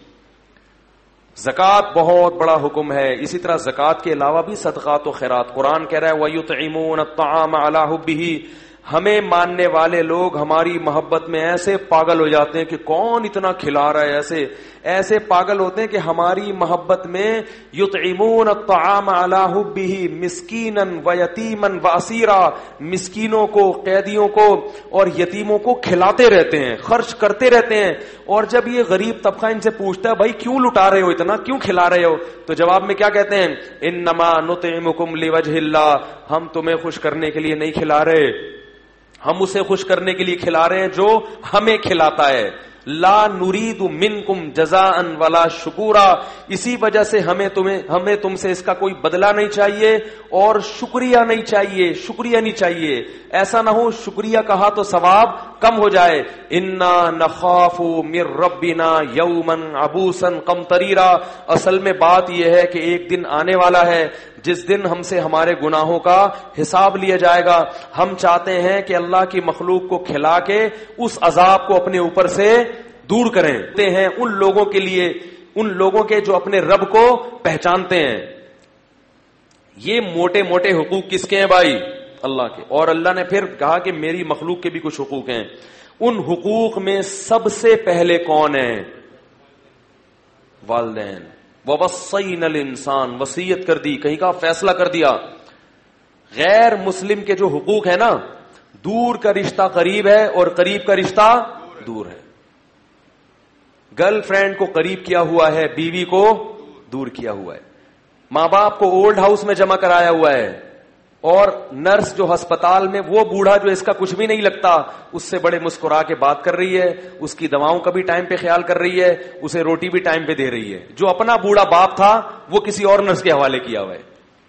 زکوٰۃ بہت بڑا حکم ہے. اسی طرح زکوٰۃ کے علاوہ بھی صدقات و خیرات. قرآن کہہ رہا ہے وَيُطْعِمُونَ الطَّعَامَ عَلَىٰ حُبِّهِ, ہمیں ماننے والے لوگ ہماری محبت میں ایسے پاگل ہو جاتے ہیں کہ کون اتنا کھلا رہا ہے, ایسے پاگل ہوتے ہیں کہ ہماری محبت میں یطعمون الطعام علی حبہ مسکینا ویتیما واسیرا, مسکینوں کو, قیدیوں کو اور یتیموں کو کھلاتے رہتے ہیں, خرچ کرتے رہتے ہیں. اور جب یہ غریب طبقہ ان سے پوچھتا ہے بھائی کیوں لٹا رہے ہو اتنا, کیوں کھلا رہے ہو, تو جواب میں کیا کہتے ہیں, انما نطعمکم لوجہ اللہ, ہم تمہیں خوش کرنے کے لیے نہیں کھلا رہے, ہم اسے خوش کرنے کے لیے کھلا رہے ہیں جو ہمیں کھلاتا ہے. لا نرید منکم جزاء ولا شکورا, اسی وجہ سے ہمیں تم سے اس کا کوئی بدلہ نہیں چاہیے اور شکریہ نہیں چاہیے, شکریہ نہیں چاہیے. ایسا نہ ہو شکریہ کہا تو ثواب کم ہو جائے. انا نخاف من ربنا یوما عبوسا قمطریرا, اصل میں بات یہ ہے کہ ایک دن آنے والا ہے جس دن ہم سے ہمارے گناہوں کا حساب لیا جائے گا. ہم چاہتے ہیں کہ اللہ کی مخلوق کو کھلا کے اس عذاب کو اپنے اوپر سے دور کریں. ہیں ان لوگوں کے لیے, ان لوگوں کے جو اپنے رب کو پہچانتے ہیں. یہ موٹے موٹے حقوق کس کے ہیں بھائی, اللہ کے. اور اللہ نے پھر کہا کہ میری مخلوق کے بھی کچھ حقوق ہیں. ان حقوق میں سب سے پہلے کون ہیں, والدین. وَوَصَّيْنَا الْإِنسَانَ, وصیت کر دی, کہیں کا فیصلہ کر دیا. غیر مسلم کے جو حقوق ہے نا, دور کا رشتہ قریب ہے اور قریب کا رشتہ دور ہے. گرل فرینڈ کو قریب کیا ہوا ہے, بیوی کو دور کیا ہوا ہے. ماں باپ کو اولڈ ہاؤس میں جمع کرایا ہوا ہے, اور نرس جو ہسپتال میں وہ بوڑھا جو اس کا کچھ بھی نہیں لگتا اس سے بڑے مسکرا کے بات کر رہی ہے, اس کی دواؤں کا بھی ٹائم پہ خیال کر رہی ہے, اسے روٹی بھی ٹائم پہ دے رہی ہے. جو اپنا بوڑھا باپ تھا وہ کسی اور نرس کے حوالے کیا ہوا ہے.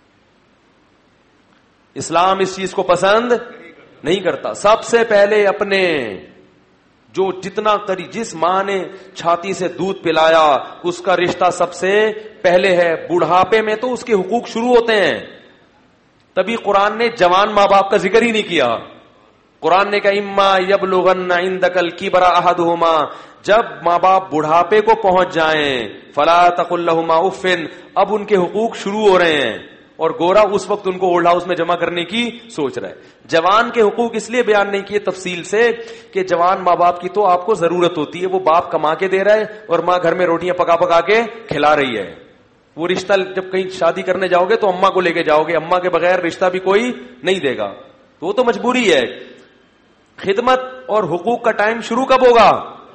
اسلام اس چیز کو پسند نہیں کرتا. سب سے پہلے اپنے جو جتنا جس ماں نے چھاتی سے دودھ پلایا اس کا رشتہ سب سے پہلے ہے. بڑھاپے میں تو اس کے حقوق شروع ہوتے ہیں. تبھی قرآن نے جوان ماں باپ کا ذکر ہی نہیں کیا. قرآن نے کہا اما یبلغن عندک الکبر احدہما, جب ماں باپ بڑھاپے کو پہنچ جائیں فلا تقل لہما اف, اب ان کے حقوق شروع ہو رہے ہیں. اور گورا اس وقت ان کو اولڈ ہاؤس میں جمع کرنے کی سوچ رہا ہے. جوان کے حقوق اس لیے بیان نہیں کیے تفصیل سے کہ جوان ماں باپ کی تو آپ کو ضرورت ہوتی ہے, وہ باپ کما کے دے رہا ہے اور ماں گھر میں روٹیاں پکا پکا کے کھلا رہی ہے. وہ رشتہ جب کہیں شادی کرنے جاؤ گے تو اماں کو لے کے جاؤ گے, اماں کے بغیر رشتہ بھی کوئی نہیں دے گا. تو وہ تو مجبوری ہے. خدمت اور حقوق کا ٹائم شروع کب ہوگا؟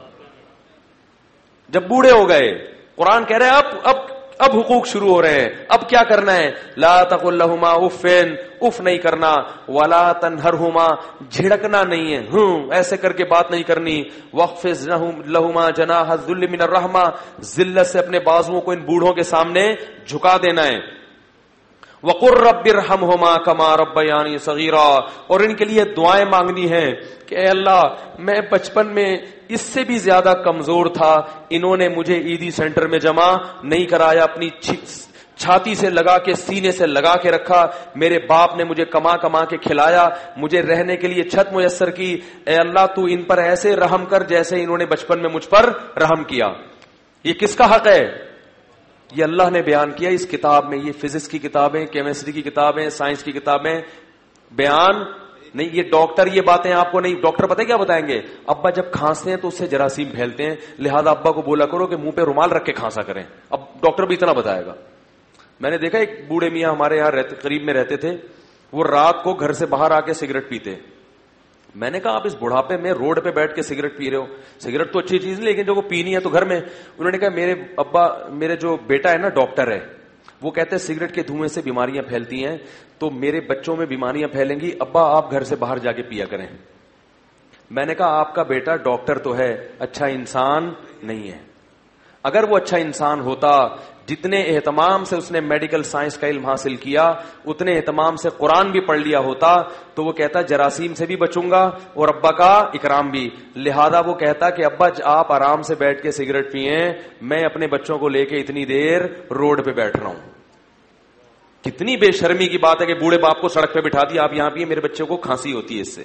جب بوڑھے ہو گئے. قرآن کہہ رہے ہیں اب حقوق شروع ہو رہے ہیں. اب کیا کرنا ہے؟ لا تقل لہما اف, اف نہیں کرنا. ولا تنہرہما, جھڑکنا نہیں ہے, ایسے کر کے بات نہیں کرنی. واخفض لہما جناح الذل من الرحمہ, ذلت سے اپنے بازوؤں کو ان بوڑھوں کے سامنے جھکا دینا ہے. وقر رب ارحمہما کما ربیانی صغیرا, اور ان کے لیے دعائیں مانگنی ہیں کہ اے اللہ میں بچپن میں اس سے بھی زیادہ کمزور تھا, انہوں نے مجھے عیدی سینٹر میں جمع نہیں کرایا, اپنی چھاتی سے لگا کے سینے سے لگا کے رکھا, میرے باپ نے مجھے کما کما کے کھلایا, مجھے رہنے کے لیے چھت میسر کی. اے اللہ تو ان پر ایسے رحم کر جیسے انہوں نے بچپن میں مجھ پر رحم کیا. یہ کس کا حق ہے؟ یہ اللہ نے بیان کیا اس کتاب میں. یہ فزکس کی کتابیں, کیمسٹری کی کتابیں, سائنس کی کتابیں بیان نہیں. یہ ڈاکٹر یہ باتیں آپ کو نہیں. ڈاکٹر پتہ کیا بتائیں گے؟ ابا جب کھانستے ہیں تو اس سے جراثیم پھیلتے ہیں, لہذا ابا کو بولا کرو کہ منہ پہ رومال رکھ کے کھانسا کریں. اب ڈاکٹر بھی اتنا بتائے گا. میں نے دیکھا ایک بوڑھے میاں ہمارے یہاں قریب میں رہتے تھے, وہ رات کو گھر سے باہر آ کے سگریٹ پیتے. میں نے کہا آپ اس بڑھاپے میں روڈ پہ بیٹھ کے سگریٹ پی رہے ہو, سگریٹ تو اچھی چیز نہیں لیکن جو وہ پینی ہے تو گھر میں. انہوں نے کہا میرے ابا, میرے جو بیٹا ہے نا ڈاکٹر ہے, وہ کہتے ہیں سگریٹ کے دھوئیں سے بیماریاں پھیلتی ہیں تو میرے بچوں میں بیماریاں پھیلیں گی, ابا آپ گھر سے باہر جا کے پیا کریں. میں نے کہا آپ کا بیٹا ڈاکٹر تو ہے, اچھا انسان نہیں ہے. اگر وہ اچھا انسان ہوتا, جتنے اہتمام سے اس نے میڈیکل سائنس کا علم حاصل کیا اتنے اہتمام سے قرآن بھی پڑھ لیا ہوتا, تو وہ کہتا جراثیم سے بھی بچوں گا اور ابا کا اکرام بھی. لہذا وہ کہتا کہ ابا آپ آرام سے بیٹھ کے سگریٹ پئیں, میں اپنے بچوں کو لے کے اتنی دیر روڈ پہ بیٹھ رہا ہوں. کتنی بے شرمی کی بات ہے کہ بوڑھے باپ کو سڑک پہ بٹھا دیا, آپ یہاں پیئے, میرے بچوں کو کھانسی ہوتی ہے اس سے.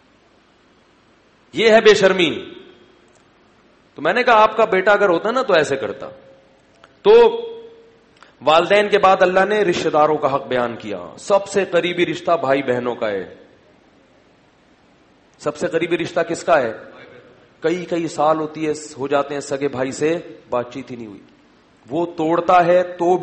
یہ ہے بے شرمی. تو میں نے کہا آپ کا بیٹا اگر ہوتا نا تو ایسے کرتا. تو والدین کے بعد اللہ نے رشتہ داروں کا حق بیان کیا. سب سے قریبی رشتہ بھائی بہنوں کا ہے. سب سے قریبی رشتہ کس کا ہے؟ کئی سال ہو جاتے ہیں سگے بھائی سے بات چیت ہی نہیں ہوئی. وہ توڑتا ہے تو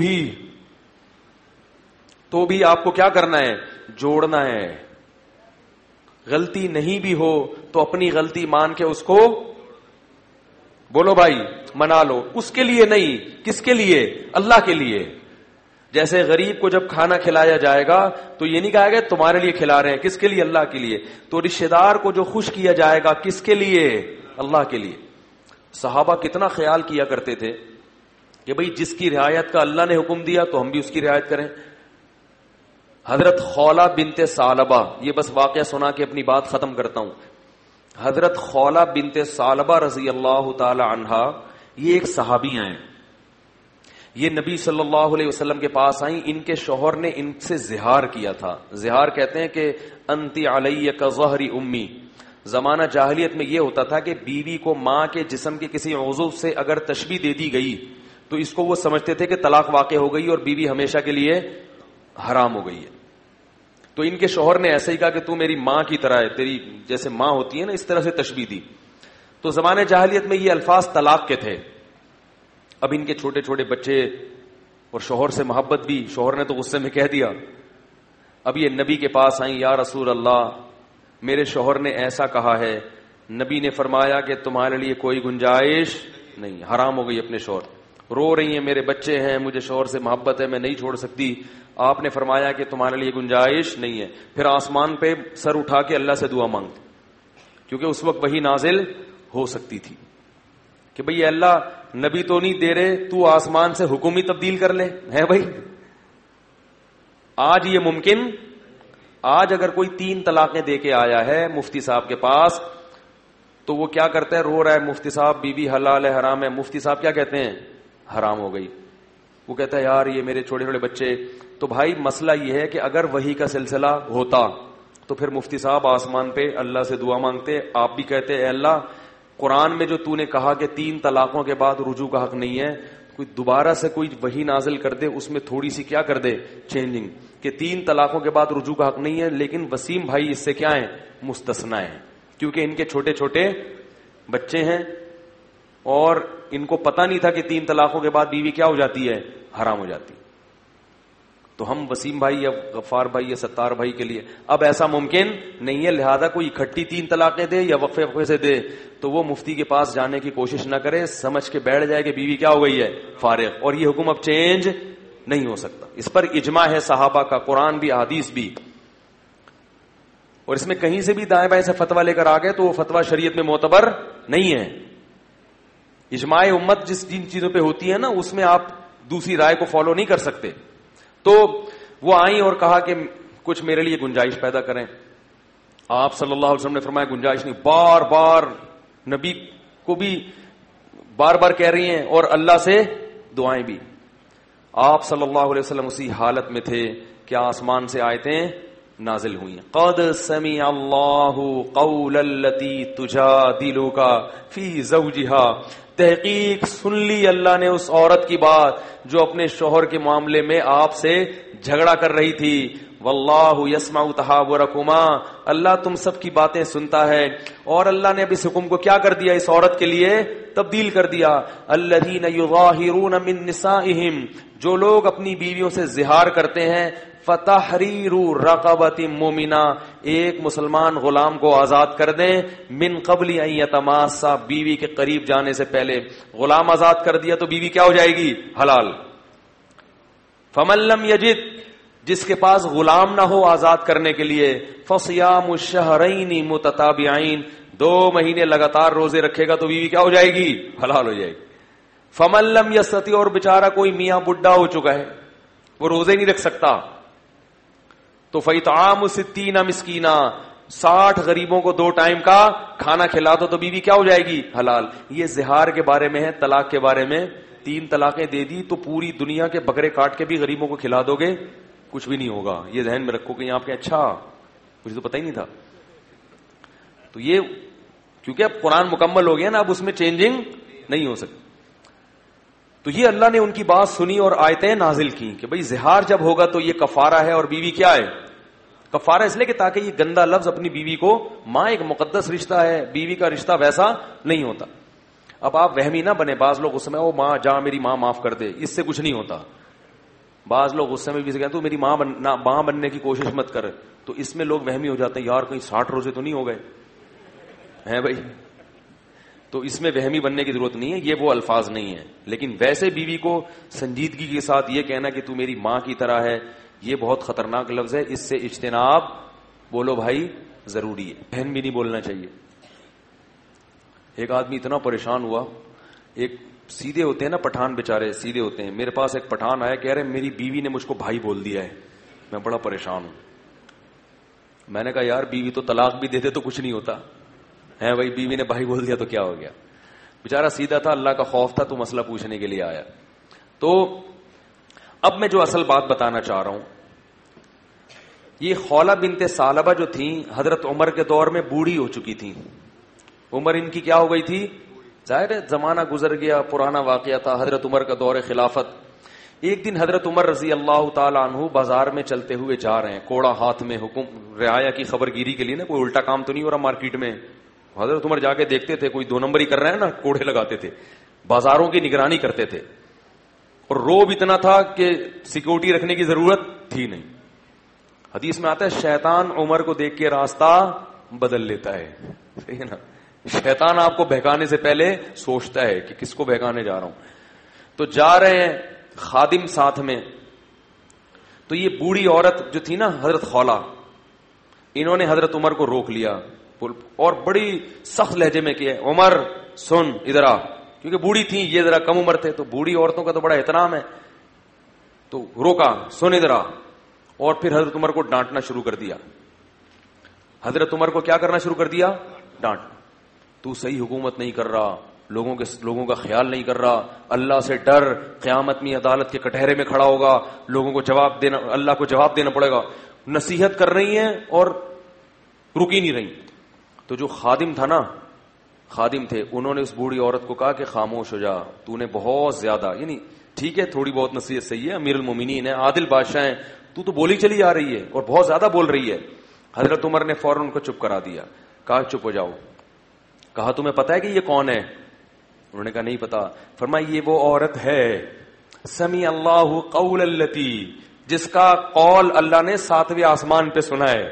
بھی آپ کو کیا کرنا ہے؟ جوڑنا ہے. غلطی نہیں بھی ہو تو اپنی غلطی مان کے اس کو بولو بھائی منا لو. اس کے لیے نہیں, کس کے لیے؟ اللہ کے لیے. جیسے غریب کو جب کھانا کھلایا جائے گا تو یہ نہیں کہا گیا تمہارے لیے کھلا رہے ہیں, کس کے لیے؟ اللہ کے لیے. تو رشتہ دار کو جو خوش کیا جائے گا کس کے لیے؟ اللہ کے لیے. صحابہ کتنا خیال کیا کرتے تھے کہ بھئی جس کی رعایت کا اللہ نے حکم دیا تو ہم بھی اس کی رعایت کریں. حضرت خولہ بنت ثعلبہ, یہ بس واقعہ سنا کے اپنی بات ختم کرتا ہوں. حضرت خولہ بنت ثعلبہ رضی اللہ تعالی عنہا, یہ ایک صحابیہ ہیں. یہ نبی صلی اللہ علیہ وسلم کے پاس آئیں. ان کے شوہر نے ان سے زہار کیا تھا. زہار کہتے ہیں کہ انتی علی کظہر امی. زمانہ جاہلیت میں یہ ہوتا تھا کہ بیوی کو ماں کے جسم کے کسی عضو سے اگر تشبیہ دے دی گئی تو اس کو وہ سمجھتے تھے کہ طلاق واقع ہو گئی اور بیوی ہمیشہ کے لیے حرام ہو گئی ہے. تو ان کے شوہر نے ایسے ہی کہا کہ تو میری ماں کی طرح ہے, تیری جیسے ماں ہوتی ہے نا, اس طرح سے تشبیہ دی. تو زمانے جاہلیت میں یہ الفاظ طلاق کے تھے. اب ان کے چھوٹے چھوٹے بچے اور شوہر سے محبت بھی, شوہر نے تو غصے میں کہہ دیا. اب یہ نبی کے پاس آئیں, یا رسول اللہ میرے شوہر نے ایسا کہا ہے. نبی نے فرمایا کہ تمہارے لیے کوئی گنجائش نہیں, حرام ہو گئی اپنے شوہر. رو رہی ہیں میرے بچے ہیں, مجھے شوہر سے محبت ہے, میں نہیں چھوڑ سکتی. آپ نے فرمایا کہ تمہارے لیے گنجائش نہیں ہے. پھر آسمان پہ سر اٹھا کے اللہ سے دعا مانگتے, کیونکہ اس وقت وہی نازل ہو سکتی تھی کہ بھئی اللہ نبی تو نہیں دے رہے, تو آسمان سے حکم ہی تبدیل کر لے. ہے بھائی آج یہ ممکن؟ آج اگر کوئی 3 طلاقیں دے کے آیا ہے مفتی صاحب کے پاس تو وہ کیا کرتا ہے, رو رہا ہے مفتی صاحب بیوی حلال ہے حرام ہے. مفتی صاحب کیا کہتے ہیں؟ حرام ہو گئی. وہ کہتا ہے یار یہ میرے چھوٹے چھوٹے بچے. تو بھائی مسئلہ یہ ہے کہ اگر وحی کا سلسلہ ہوتا تو پھر مفتی صاحب آسمان پہ اللہ سے دعا مانگتے, آپ بھی کہتے اے اللہ قرآن میں جو تو نے کہا کہ 3 طلاقوں کے بعد رجوع کا حق نہیں ہے, کوئی دوبارہ سے کوئی وحی نازل کر دے, اس میں تھوڑی سی کیا کر دے چینجنگ, کہ 3 طلاقوں کے بعد رجوع کا حق نہیں ہے. لیکن وسیم بھائی اس سے کیا ہیں؟ مستثنا ہیں, کیونکہ ان کے چھوٹے چھوٹے بچے ہیں اور ان کو پتہ نہیں تھا کہ 3 طلاقوں کے بعد بیوی کیا ہو جاتی ہے؟ حرام ہو جاتی. تو ہم وسیم بھائی یا غفار بھائی یا ستار بھائی کے لیے اب ایسا ممکن نہیں ہے, لہذا کوئی اکٹھی 3 طلاقیں دے یا وقفے وقفے سے دے تو وہ مفتی کے پاس جانے کی کوشش نہ کرے, سمجھ کے بیٹھ جائے کہ بیوی کیا ہو گئی ہے؟ فارغ. اور یہ حکم اب چینج نہیں ہو سکتا. اس پر اجماع ہے صحابہ کا, قرآن بھی حدیث بھی. اور اس میں کہیں سے بھی دائیں بائیں سے فتویٰ لے کر آ گئے تو وہ فتویٰ شریعت میں معتبر نہیں ہے. اجماع امت جن چیزوں پہ ہوتی ہے نا اس میں آپ دوسری رائے کو فالو نہیں کر سکتے. تو وہ آئیں اور کہا کہ کچھ میرے لیے گنجائش پیدا کریں. آپ صلی اللہ علیہ وسلم نے فرمایا گنجائش نہیں. بار بار نبی کو بھی بار بار کہہ رہی ہیں اور اللہ سے دعائیں بھی. آپ صلی اللہ علیہ وسلم اسی حالت میں تھے کہ آسمان سے آیتیں نازل ہوئی. قد سمع اللہ قول التی تجادلک فی زوجها, تحقیق سن لی اللہ نے اس عورت کی بات جو اپنے شوہر کے معاملے میں آپ سے جھگڑا کر رہی تھی. واللہ یسمع تحاورکما, اللہ تم سب کی باتیں سنتا ہے. اور اللہ نے اب اس حکم کو کیا کر دیا, اس عورت کے لیے تبدیل کر دیا. الذین یظاہرون من نسائہم, جو لوگ اپنی بیویوں سے زہار کرتے ہیں, فتحریر رقبۃ مومنہ, ایک مسلمان غلام کو آزاد کر دیں, من قبل ان یتماسا, بیوی کے قریب جانے سے پہلے. غلام آزاد کر دیا تو بیوی کیا ہو جائے گی؟ حلال. فمن لم یجد, جس کے پاس غلام نہ ہو آزاد کرنے کے لیے, فصیام الشہرین متتابعین, 2 مہینے لگاتار روزے رکھے گا تو بیوی کیا ہو جائے گی؟ حلال ہو جائے گی. فمن لم یستطع, اور بیچارہ کوئی میاں بڈھا ہو چکا ہے وہ روزے نہیں رکھ سکتا, تو فإطعام 60 مسکینا, 60 غریبوں کو 2 ٹائم کا کھانا کھلا دو تو بیوی کیا ہو جائے گی؟ حلال. یہ زہار کے بارے میں ہے. طلاق کے بارے میں 3 طلاقیں دے دی تو پوری دنیا کے بکرے کاٹ کے بھی غریبوں کو کھلا دو گے, کچھ بھی نہیں ہوگا. یہ ذہن میں رکھو کہ آپ کے اچھا مجھے تو پتہ ہی نہیں تھا. تو یہ کیونکہ اب قرآن مکمل ہو گیا نا, اب اس میں چینجنگ نہیں ہو سکتی. تو یہ اللہ نے ان کی بات سنی اور آیتیں نازل کی کہ بھئی زہار جب ہوگا تو یہ کفارہ ہے. اور بیوی کیا ہے؟ کفارہ اس لیے کہ تاکہ یہ گندا لفظ اپنی بیوی کو, ماں ایک مقدس رشتہ ہے, بیوی کا رشتہ ویسا نہیں ہوتا. اب آپ وہمی نہ بنے, بعض لوگ غصے میں او ماں جا میری ماں معاف کر دے, اس سے کچھ نہیں ہوتا. بعض لوگ غصے میں بھی کہتے تو میری ماں بننے کی کوشش مت کر, تو اس میں لوگ وہمی ہو جاتے ہیں یار کہیں 60 روزے تو نہیں ہو گئے ہیں بھائی. تو اس میں وہمی بننے کی ضرورت نہیں ہے, یہ وہ الفاظ نہیں ہیں. لیکن ویسے بیوی کو سنجیدگی کے ساتھ یہ کہنا کہ تو میری ماں کی طرح ہے, یہ بہت خطرناک لفظ ہے, اس سے اجتناب بولو بھائی ضروری ہے. بہن بھی نہیں بولنا چاہیے. ایک آدمی اتنا پریشان ہوا, ایک سیدھے ہوتے ہیں نا پٹھان, بیچارے سیدھے ہوتے ہیں. میرے پاس ایک پٹھان آیا, کہہ رہے میری بیوی نے مجھ کو بھائی بول دیا ہے, میں بڑا پریشان ہوں. میں نے کہا یار بیوی تو طلاق بھی دیتے تو کچھ نہیں ہوتا ہے بھائی, بیوی نے بھائی بول دیا تو کیا ہو گیا. بیچارہ سیدھا تھا, اللہ کا خوف تھا, تو مسئلہ پوچھنے کے لیے آیا. تو اب میں جو اصل بات بتانا چاہ رہا ہوں, یہ خولہ بنت ثعلبہ جو تھیں حضرت عمر کے دور میں بوڑھی ہو چکی تھیں. عمر ان کی کیا ہو گئی تھی؟ ظاہر ہے زمانہ گزر گیا, پرانا واقعہ تھا, حضرت عمر کا دور خلافت. ایک دن حضرت عمر رضی اللہ تعالی عنہ بازار میں چلتے ہوئے جا رہے ہیں, کوڑا ہاتھ میں, حکم رعایا کی خبر گیری کے لیے نا, کوئی الٹا کام تو نہیں ہو رہا مارکیٹ میں. حضرت عمر جا کے دیکھتے تھے کوئی 2 نمبر ہی کر رہے ہیں نا, کوڑے لگاتے تھے, بازاروں کی نگرانی کرتے تھے. اور روب اتنا تھا کہ سیکورٹی رکھنے کی ضرورت تھی نہیں. حدیث میں آتا ہے شیطان عمر کو دیکھ کے راستہ بدل لیتا ہے, صحیح ہے نا. شیطان آپ کو بہکانے سے پہلے سوچتا ہے کہ کس کو بہکانے جا رہا ہوں. تو جا رہے ہیں خادم ساتھ میں. تو یہ بوڑھی عورت جو تھی نا حضرت خولا, انہوں نے حضرت عمر کو روک لیا اور بڑی سخت لہجے میں کیا, عمر سن ادھر آ, کیونکہ بوڑھی تھی, یہ ذرا کم عمر تھے, تو بوڑھی عورتوں کا تو بڑا احترام ہے. تو روکا, سن ادھر آ, اور پھر حضرت عمر کو ڈانٹنا شروع کر دیا. حضرت عمر کو کیا کرنا شروع کر دیا؟ ڈانٹ. تو صحیح حکومت نہیں کر رہا, لوگوں کا خیال نہیں کر رہا, اللہ سے ڈر, قیامت میں عدالت کے کٹہرے میں کھڑا ہوگا, لوگوں کو جواب دینا, اللہ کو جواب دینا پڑے گا. نصیحت کر رہی ہیں اور رکی نہیں رہی. تو جو خادم تھا نا, خادم تھے, انہوں نے اس بوڑھی عورت کو کہا کہ خاموش ہو جا, تو نے بہت زیادہ, یعنی ٹھیک ہے تھوڑی بہت نصیحت صحیح ہے, امیر المومنین ہے, عادل بادشاہ ہیں, تو بولی چلی آ رہی ہے اور بہت زیادہ بول رہی ہے. حضرت عمر نے فوراً ان کو چپ کرا دیا, کہا چپ ہو جاؤ. کہا تمہیں پتا ہے کہ یہ کون ہے؟ انہوں نے کہا نہیں پتا. فرمایا یہ وہ عورت ہے سمیع اللہ قول التی, جس کا قول اللہ نے 7ویں آسمان پہ سنا ہے.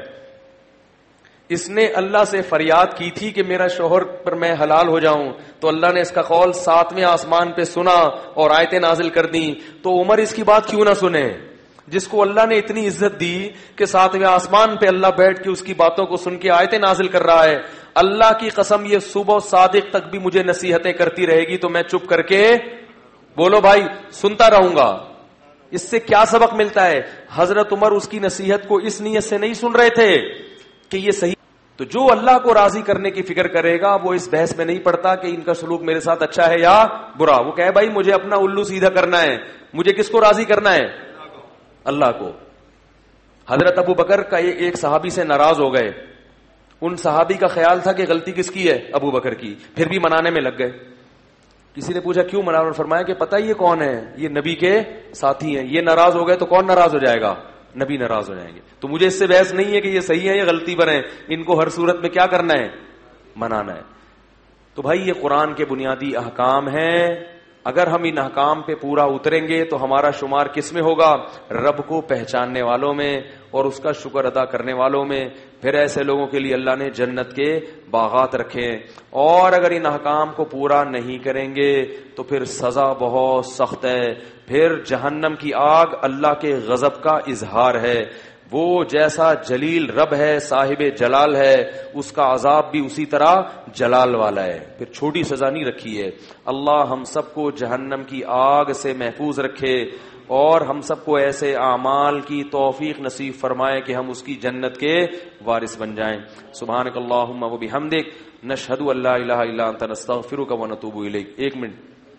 اس نے اللہ سے فریاد کی تھی کہ میرا شوہر پر میں حلال ہو جاؤں, تو اللہ نے اس کا قول 7ویں آسمان پہ سنا اور آیتیں نازل کر دیں. تو عمر اس کی بات کیوں نہ سنے, جس کو اللہ نے اتنی عزت دی کہ 7ویں آسمان پہ اللہ بیٹھ کے اس کی باتوں کو سن کے آیتیں نازل کر رہا ہے. اللہ کی قسم یہ صبح صادق تک بھی مجھے نصیحتیں کرتی رہے گی تو میں چپ کر کے, بولو بھائی, سنتا رہوں گا. اس سے کیا سبق ملتا ہے؟ حضرت عمر اس کی نصیحت کو اس نیت سے نہیں سن رہے تھے کہ یہ صحیح. تو جو اللہ کو راضی کرنے کی فکر کرے گا وہ اس بحث میں نہیں پڑتا کہ ان کا سلوک میرے ساتھ اچھا ہے یا برا. وہ کہے بھائی مجھے اپنا الو سیدھا کرنا ہے, مجھے کس کو راضی کرنا ہے؟ اللہ کو. حضرت ابو بکر کا ایک صحابی سے ناراض ہو گئے. ان صحابی کا خیال تھا کہ غلطی کس کی ہے؟ ابو بکر کی. پھر بھی منانے میں لگ گئے. کسی نے پوچھا کیوں منا؟ فرمایا کہ پتہ یہ کون ہے؟ یہ نبی کے ساتھی ہیں, یہ ناراض ہو گئے تو کون ناراض ہو جائے گا؟ نبی ناراض ہو جائیں گے. تو مجھے اس سے بحث نہیں ہے کہ یہ صحیح ہے یا غلطی پر ہے, ان کو ہر صورت میں کیا کرنا ہے؟ منانا ہے. تو بھائی یہ قرآن کے بنیادی احکام ہیں. اگر ہم ان احکام پہ پورا اتریں گے تو ہمارا شمار کس میں ہوگا؟ رب کو پہچاننے والوں میں اور اس کا شکر ادا کرنے والوں میں. پھر ایسے لوگوں کے لیے اللہ نے جنت کے باغات رکھے ہیں. اور اگر ان احکام کو پورا نہیں کریں گے تو پھر سزا بہت سخت ہے. پھر جہنم کی آگ اللہ کے غضب کا اظہار ہے. وہ جیسا جلیل رب ہے, صاحب جلال ہے, اس کا عذاب بھی اسی طرح جلال والا ہے. پھر چھوٹی سزا نہیں رکھی ہے. اللہ ہم سب کو جہنم کی آگ سے محفوظ رکھے اور ہم سب کو ایسے اعمال کی توفیق نصیب فرمائے کہ ہم اس کی جنت کے وارث بن جائیں. سبحانک اللہم و بحمدک, نشہد ان لا الہ الا انت, نستغفرک و نتوب الیک. 1 منٹ,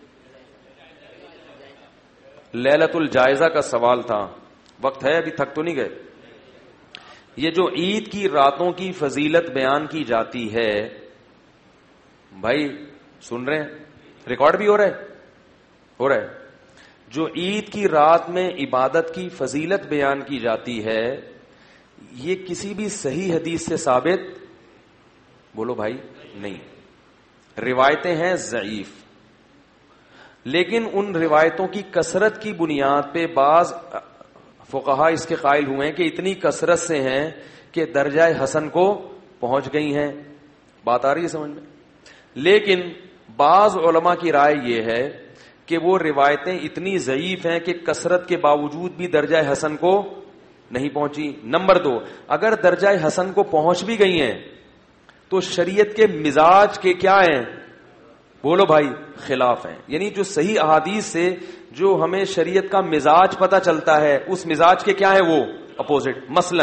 لیلۃ الجائزہ کا سوال تھا, وقت ہے ابھی, تھک تو نہیں گئے؟ یہ جو عید کی راتوں کی فضیلت بیان کی جاتی ہے, بھائی سن رہے ہیں؟ ریکارڈ بھی ہو رہا ہے. جو عید کی رات میں عبادت کی فضیلت بیان کی جاتی ہے, یہ کسی بھی صحیح حدیث سے ثابت, بولو بھائی, نہیں. روایتیں ہیں ضعیف, لیکن ان روایتوں کی کثرت کی بنیاد پہ بعض فقہا اس کے قائل ہوئے ہیں کہ اتنی کثرت سے ہیں کہ درجہ حسن کو پہنچ گئی ہیں. بات آ رہی ہے سمجھ میں؟ لیکن بعض علماء کی رائے یہ ہے کہ وہ روایتیں اتنی ضعیف ہیں کہ کثرت کے باوجود بھی درجہ حسن کو نہیں پہنچی. نمبر 2, اگر درجہ حسن کو پہنچ بھی گئی ہیں تو شریعت کے مزاج کے کیا ہیں؟ بولو بھائی, خلاف ہیں. یعنی جو صحیح احادیث سے جو ہمیں شریعت کا مزاج پتہ چلتا ہے, اس مزاج کے کیا ہے؟ وہ اپوزٹ. مثلا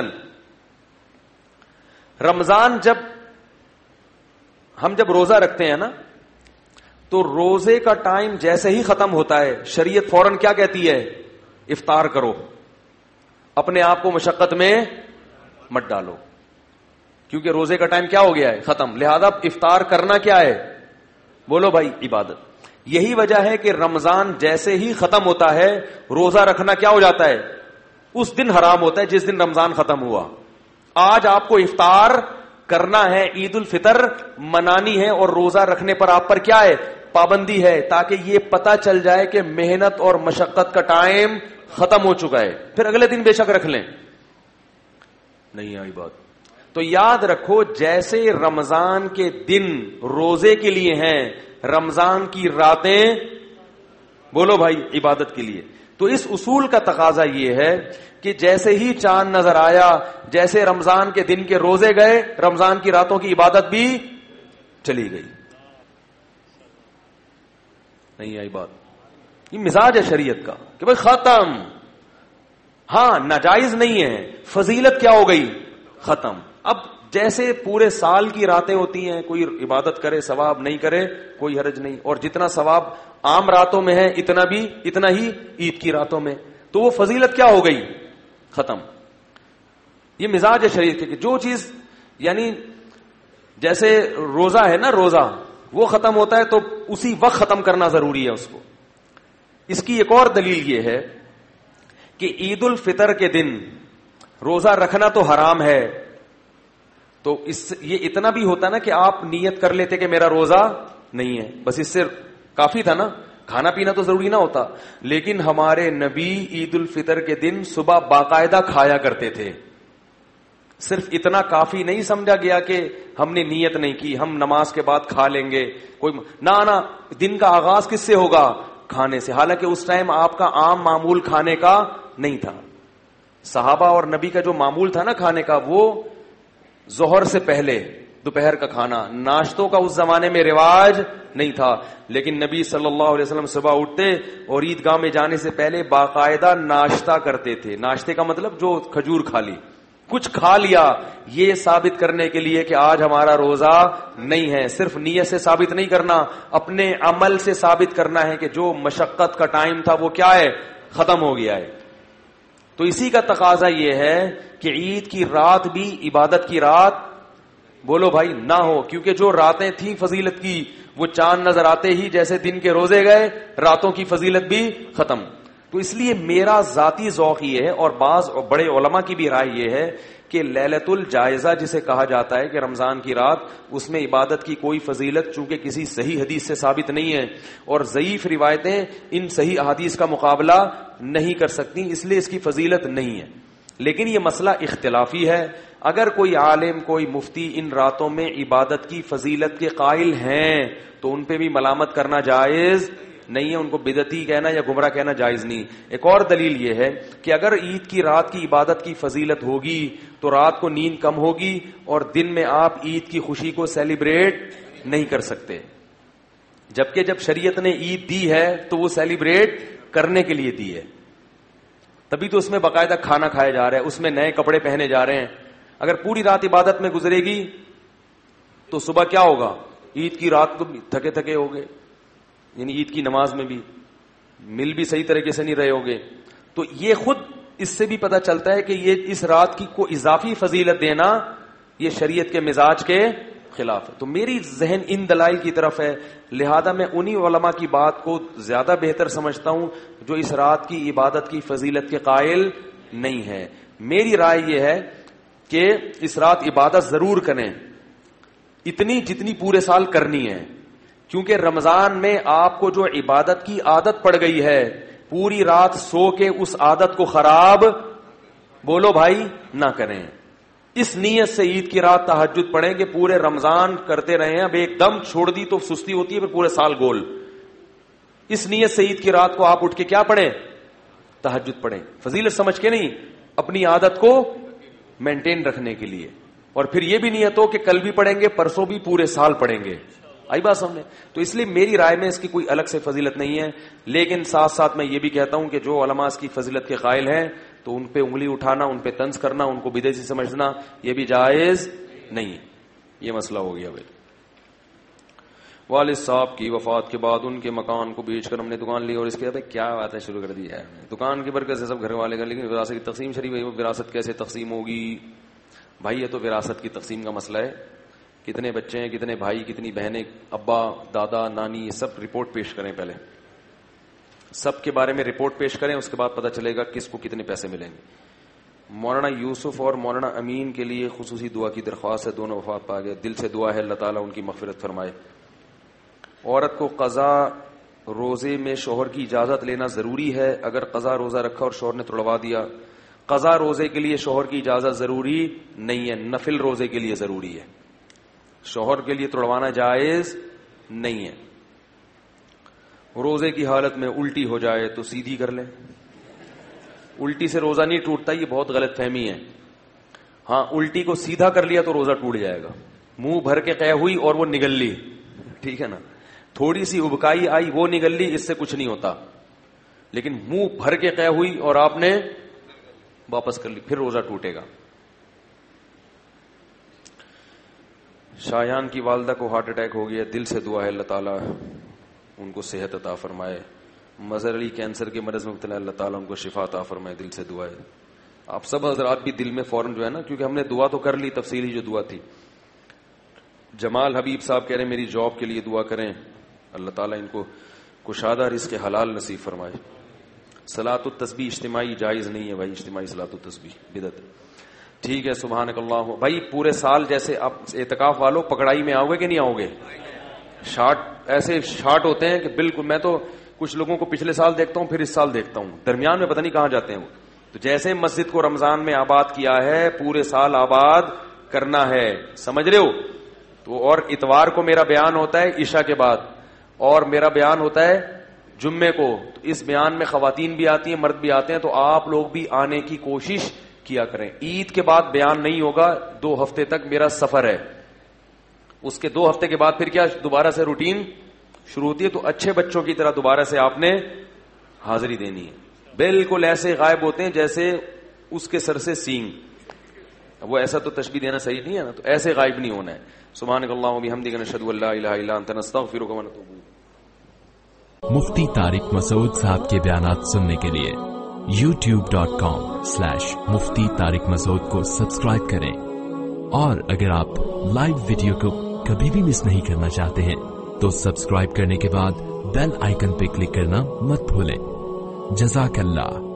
رمضان ہم جب روزہ رکھتے ہیں نا, تو روزے کا ٹائم جیسے ہی ختم ہوتا ہے شریعت فوراً کیا کہتی ہے؟ افطار کرو, اپنے آپ کو مشقت میں مت ڈالو, کیونکہ روزے کا ٹائم کیا ہو گیا ہے؟ ختم. لہذا افطار کرنا کیا ہے؟ بولو بھائی, عبادت. یہی وجہ ہے کہ رمضان جیسے ہی ختم ہوتا ہے روزہ رکھنا کیا ہو جاتا ہے؟ اس دن حرام ہوتا ہے جس دن رمضان ختم ہوا. آج آپ کو افطار کرنا ہے, عید الفطر منانی ہے, اور روزہ رکھنے پر آپ پر کیا ہے؟ پابندی ہے, تاکہ یہ پتہ چل جائے کہ محنت اور مشقت کا ٹائم ختم ہو چکا ہے. پھر اگلے دن بے شک رکھ لیں. نہیں آئی بات؟ تو یاد رکھو, جیسے رمضان کے دن روزے کے لیے ہیں, رمضان کی راتیں بولو بھائی عبادت کے لیے. تو اس اصول کا تقاضا یہ ہے کہ جیسے ہی چاند نظر آیا, جیسے رمضان کے دن کے روزے گئے, رمضان کی راتوں کی عبادت بھی چلی گئی. نہیں آئی بات؟ یہ مزاج ہے شریعت کا کہ بھائی ختم. ہاں ناجائز نہیں ہے, فضیلت کیا ہو گئی؟ ختم. اب جیسے پورے سال کی راتیں ہوتی ہیں, کوئی عبادت کرے ثواب, نہیں کرے کوئی حرج نہیں, اور جتنا ثواب عام راتوں میں ہے اتنا ہی عید کی راتوں میں, تو وہ فضیلت کیا ہو گئی؟ ختم. یہ مزاج ہے شریعت کے کہ جو چیز یعنی جیسے روزہ ہے نا, روزہ وہ ختم ہوتا ہے تو اسی وقت ختم کرنا ضروری ہے اس کو. اس کی ایک اور دلیل یہ ہے کہ عید الفطر کے دن روزہ رکھنا تو حرام ہے, تو یہ اتنا بھی ہوتا نا کہ آپ نیت کر لیتے کہ میرا روزہ نہیں ہے, بس اس سے کافی تھا نا, کھانا پینا تو ضروری نہ ہوتا. لیکن ہمارے نبی عید الفطر کے دن صبح باقاعدہ کھایا کرتے تھے. صرف اتنا کافی نہیں سمجھا گیا کہ ہم نے نیت نہیں کی, ہم نماز کے بعد کھا لیں گے, کوئی نہ, دن کا آغاز کس سے ہوگا؟ کھانے سے. حالانکہ اس ٹائم آپ کا عام معمول کھانے کا نہیں تھا. صحابہ اور نبی کا جو معمول تھا نا کھانے کا, وہ ظہر سے پہلے دوپہر کا کھانا. ناشتوں کا اس زمانے میں رواج نہیں تھا, لیکن نبی صلی اللہ علیہ وسلم صبح اٹھتے اور عیدگاہ میں جانے سے پہلے باقاعدہ ناشتہ کرتے تھے. ناشتے کا مطلب جو کھجور کھا لی, کچھ کھا لیا, یہ ثابت کرنے کے لیے کہ آج ہمارا روزہ نہیں ہے. صرف نیت سے ثابت نہیں کرنا, اپنے عمل سے ثابت کرنا ہے کہ جو مشقت کا ٹائم تھا وہ کیا ہے؟ ختم ہو گیا ہے. تو اسی کا تقاضا یہ ہے کہ عید کی رات بھی عبادت کی رات, بولو بھائی, نہ ہو, کیونکہ جو راتیں تھیں فضیلت کی وہ چاند نظر آتے ہی جیسے دن کے روزے گئے, راتوں کی فضیلت بھی ختم. تو اس لیے میرا ذاتی ذوق یہ ہے, اور بعض بڑے علماء کی بھی رائے یہ ہے کہ لیلۃ الجائزہ جسے کہا جاتا ہے کہ رمضان کی رات, اس میں عبادت کی کوئی فضیلت چونکہ کسی صحیح حدیث سے ثابت نہیں ہے, اور ضعیف روایتیں ان صحیح احادیث کا مقابلہ نہیں کر سکتی, اس لیے اس کی فضیلت نہیں ہے. لیکن یہ مسئلہ اختلافی ہے. اگر کوئی عالم, کوئی مفتی ان راتوں میں عبادت کی فضیلت کے قائل ہیں تو ان پہ بھی ملامت کرنا جائز نہیں ہے, ان کو بدعتی کہنا یا گمراہ کہنا جائز نہیں. ایک اور دلیل یہ ہے کہ اگر عید کی رات کی عبادت کی فضیلت ہوگی تو رات کو نیند کم ہوگی, اور دن میں آپ عید کی خوشی کو سیلیبریٹ نہیں کر سکتے. جبکہ جب شریعت نے عید دی ہے تو وہ سیلیبریٹ کرنے کے لیے دی ہے, تبھی تو اس میں باقاعدہ کھانا کھایا جا رہا ہے, اس میں نئے کپڑے پہنے جا رہے ہیں. اگر پوری رات عبادت میں گزرے گی تو صبح کیا ہوگا؟ عید کی رات کو تھکے تھکے ہوگے, یعنی عید کی نماز میں بھی مل بھی صحیح طریقے سے نہیں رہے ہوگے. تو یہ خود اس سے بھی پتہ چلتا ہے کہ یہ اس رات کی کو اضافی فضیلت دینا یہ شریعت کے مزاج کے خلاف ہے. تو میری ذہن ان دلائل کی طرف ہے, لہذا میں انہی علماء کی بات کو زیادہ بہتر سمجھتا ہوں جو اس رات کی عبادت کی فضیلت کے قائل نہیں ہے. میری رائے یہ ہے کہ اس رات عبادت ضرور کریں, اتنی جتنی پورے سال کرنی ہے, کیونکہ رمضان میں آپ کو جو عبادت کی عادت پڑ گئی ہے, پوری رات سو کے اس عادت کو خراب, بولو بھائی, نہ کریں. اس نیت سے عید کی رات تہجد پڑھیں کہ پورے رمضان کرتے رہے ہیں, اب ایک دم چھوڑ دی تو سستی ہوتی ہے, پھر پورے سال گول. اس نیت سے عید کی رات کو آپ اٹھ کے کیا پڑھیں؟ تہجد پڑھیں, فضیلت سمجھ کے نہیں, اپنی عادت کو مینٹین رکھنے کے لیے. اور پھر یہ بھی نیت ہو کہ کل بھی پڑھیں گے, پرسوں بھی, پورے سال پڑھیں گے. آئی بات سامنے؟ تو اس لیے میری رائے میں اس کی کوئی الگ سے فضیلت نہیں ہے, لیکن ساتھ ساتھ میں یہ بھی کہتا ہوں کہ جو علماء اس کی فضیلت کے قائل ہیں تو ان پہ انگلی اٹھانا, ان پہ طنز کرنا, ان کو بدعتی سمجھنا یہ بھی جائز نہیں ہے. یہ مسئلہ ہو گیا بھائی. والد صاحب کی وفات کے بعد ان کے مکان کو بیچ کر ہم نے دکان لی, اور اس کے بعد کیا بات ہے شروع کر دی ہے, دکان کی برکت سے سب گھر والے کا, لیکن وراثت کی تقسیم شریف ہے, وہ وراثت کیسے تقسیم ہوگی؟ بھائی یہ تو وراثت کی تقسیم کا مسئلہ ہے, کتنے بچے ہیں, کتنے بھائی, کتنی بہنیں, ابا, دادا, نانی, یہ سب رپورٹ پیش کریں, پہلے سب کے بارے میں رپورٹ پیش کریں, اس کے بعد پتہ چلے گا کس کو کتنے پیسے ملیں گے. مولانا یوسف اور مولانا امین کے لیے خصوصی دعا کی درخواست ہے, دونوں وفات پا گئے, دل سے دعا ہے اللہ تعالیٰ ان کی مغفرت فرمائے. عورت کو قضا روزے میں شوہر کی اجازت لینا ضروری ہے؟ اگر قضا روزہ رکھا اور شوہر نے توڑوا دیا. قضا روزے کے لیے شوہر کی اجازت ضروری نہیں ہے, نفل روزے کے لیے ضروری ہے, شوہر کے لیے توڑوانا جائز نہیں ہے. روزے کی حالت میں الٹی ہو جائے تو سیدھی کر لیں. الٹی سے روزہ نہیں ٹوٹتا، یہ بہت غلط فہمی ہے. ہاں الٹی کو سیدھا کر لیا تو روزہ ٹوٹ جائے گا. منہ بھر کے قے ہوئی اور وہ نگل لی، ٹھیک ہے نا، تھوڑی سی ابکائی آئی وہ نگل لی، اس سے کچھ نہیں ہوتا. لیکن منہ بھر کے قے ہوئی اور آپ نے واپس کر لی، پھر روزہ ٹوٹے گا. شایان کی والدہ کو ہارٹ اٹیک ہو گیا، دل سے دعا ہے اللہ تعالیٰ ان کو صحت عطا فرمائے. مظہر علی کینسر کے مرض میں مبتلا، اللہ تعالیٰ ان کو شفا عطا فرمائے، دل سے دعا ہے. آپ سب حضرات بھی دل میں فوراً جو ہے نا، کیونکہ ہم نے دعا تو کر لی تفصیلی جو دعا تھی. جمال حبیب صاحب کہہ رہے ہیں میری جاب کے لیے دعا کریں، اللہ تعالیٰ ان کو کشادہ رزق حلال نصیب فرمائے. صلاۃ التسبیح اجتماعی جائز نہیں ہے بھائی، اجتماعی صلاۃ التسبیح بدعت. ٹھیک ہے سبحانک اللہ. بھائی پورے سال جیسے آپ اعتکاف والوں پکڑائی میں آؤ گے کہ نہیں آؤ گے؟ ایسے شارٹ ہوتے ہیں کہ بالکل، میں تو کچھ لوگوں کو پچھلے سال دیکھتا ہوں پھر اس سال دیکھتا ہوں، درمیان میں پتہ نہیں کہاں جاتے ہیں وہ. تو جیسے مسجد کو رمضان میں آباد کیا ہے پورے سال آباد کرنا ہے، سمجھ رہے ہو؟ تو اور اتوار کو میرا بیان ہوتا ہے عشاء کے بعد، اور میرا بیان ہوتا ہے جمعے کو. تو اس بیان میں خواتین بھی آتی ہیں مرد بھی آتے ہیں، تو آپ لوگ بھی آنے کی کوشش کیا کریں. عید کے بعد بیان نہیں ہوگا، 2 ہفتے تک میرا سفر ہے. اس کے 2 ہفتے کے بعد پھر کیا دوبارہ سے روٹین شروع ہوتی ہے. تو اچھے بچوں کی طرح دوبارہ سے آپ نے حاضری دینی ہے. بالکل ایسے غائب ہوتے ہیں جیسے اس کے سر سے سینگ. وہ ایسا تو تشبیہ دینا صحیح نہیں ہے نا، تو ایسے غائب نہیں ہونا ہے. سبحانک اللہم و بحمدک نشہد ان لا الہ الا انت نستغفرک و نتوب الیک. مفتی طارق مسعود صاحب کے بیانات سننے کے لیے youtube.com/مفتی طارق مسعود کو سبسکرائب کریں. اور اگر آپ لائیو ویڈیو کو کبھی بھی مس نہیں کرنا چاہتے ہیں تو سبسکرائب کرنے کے بعد بیل آئیکن پہ کلک کرنا مت بھولیں. جزاک اللہ.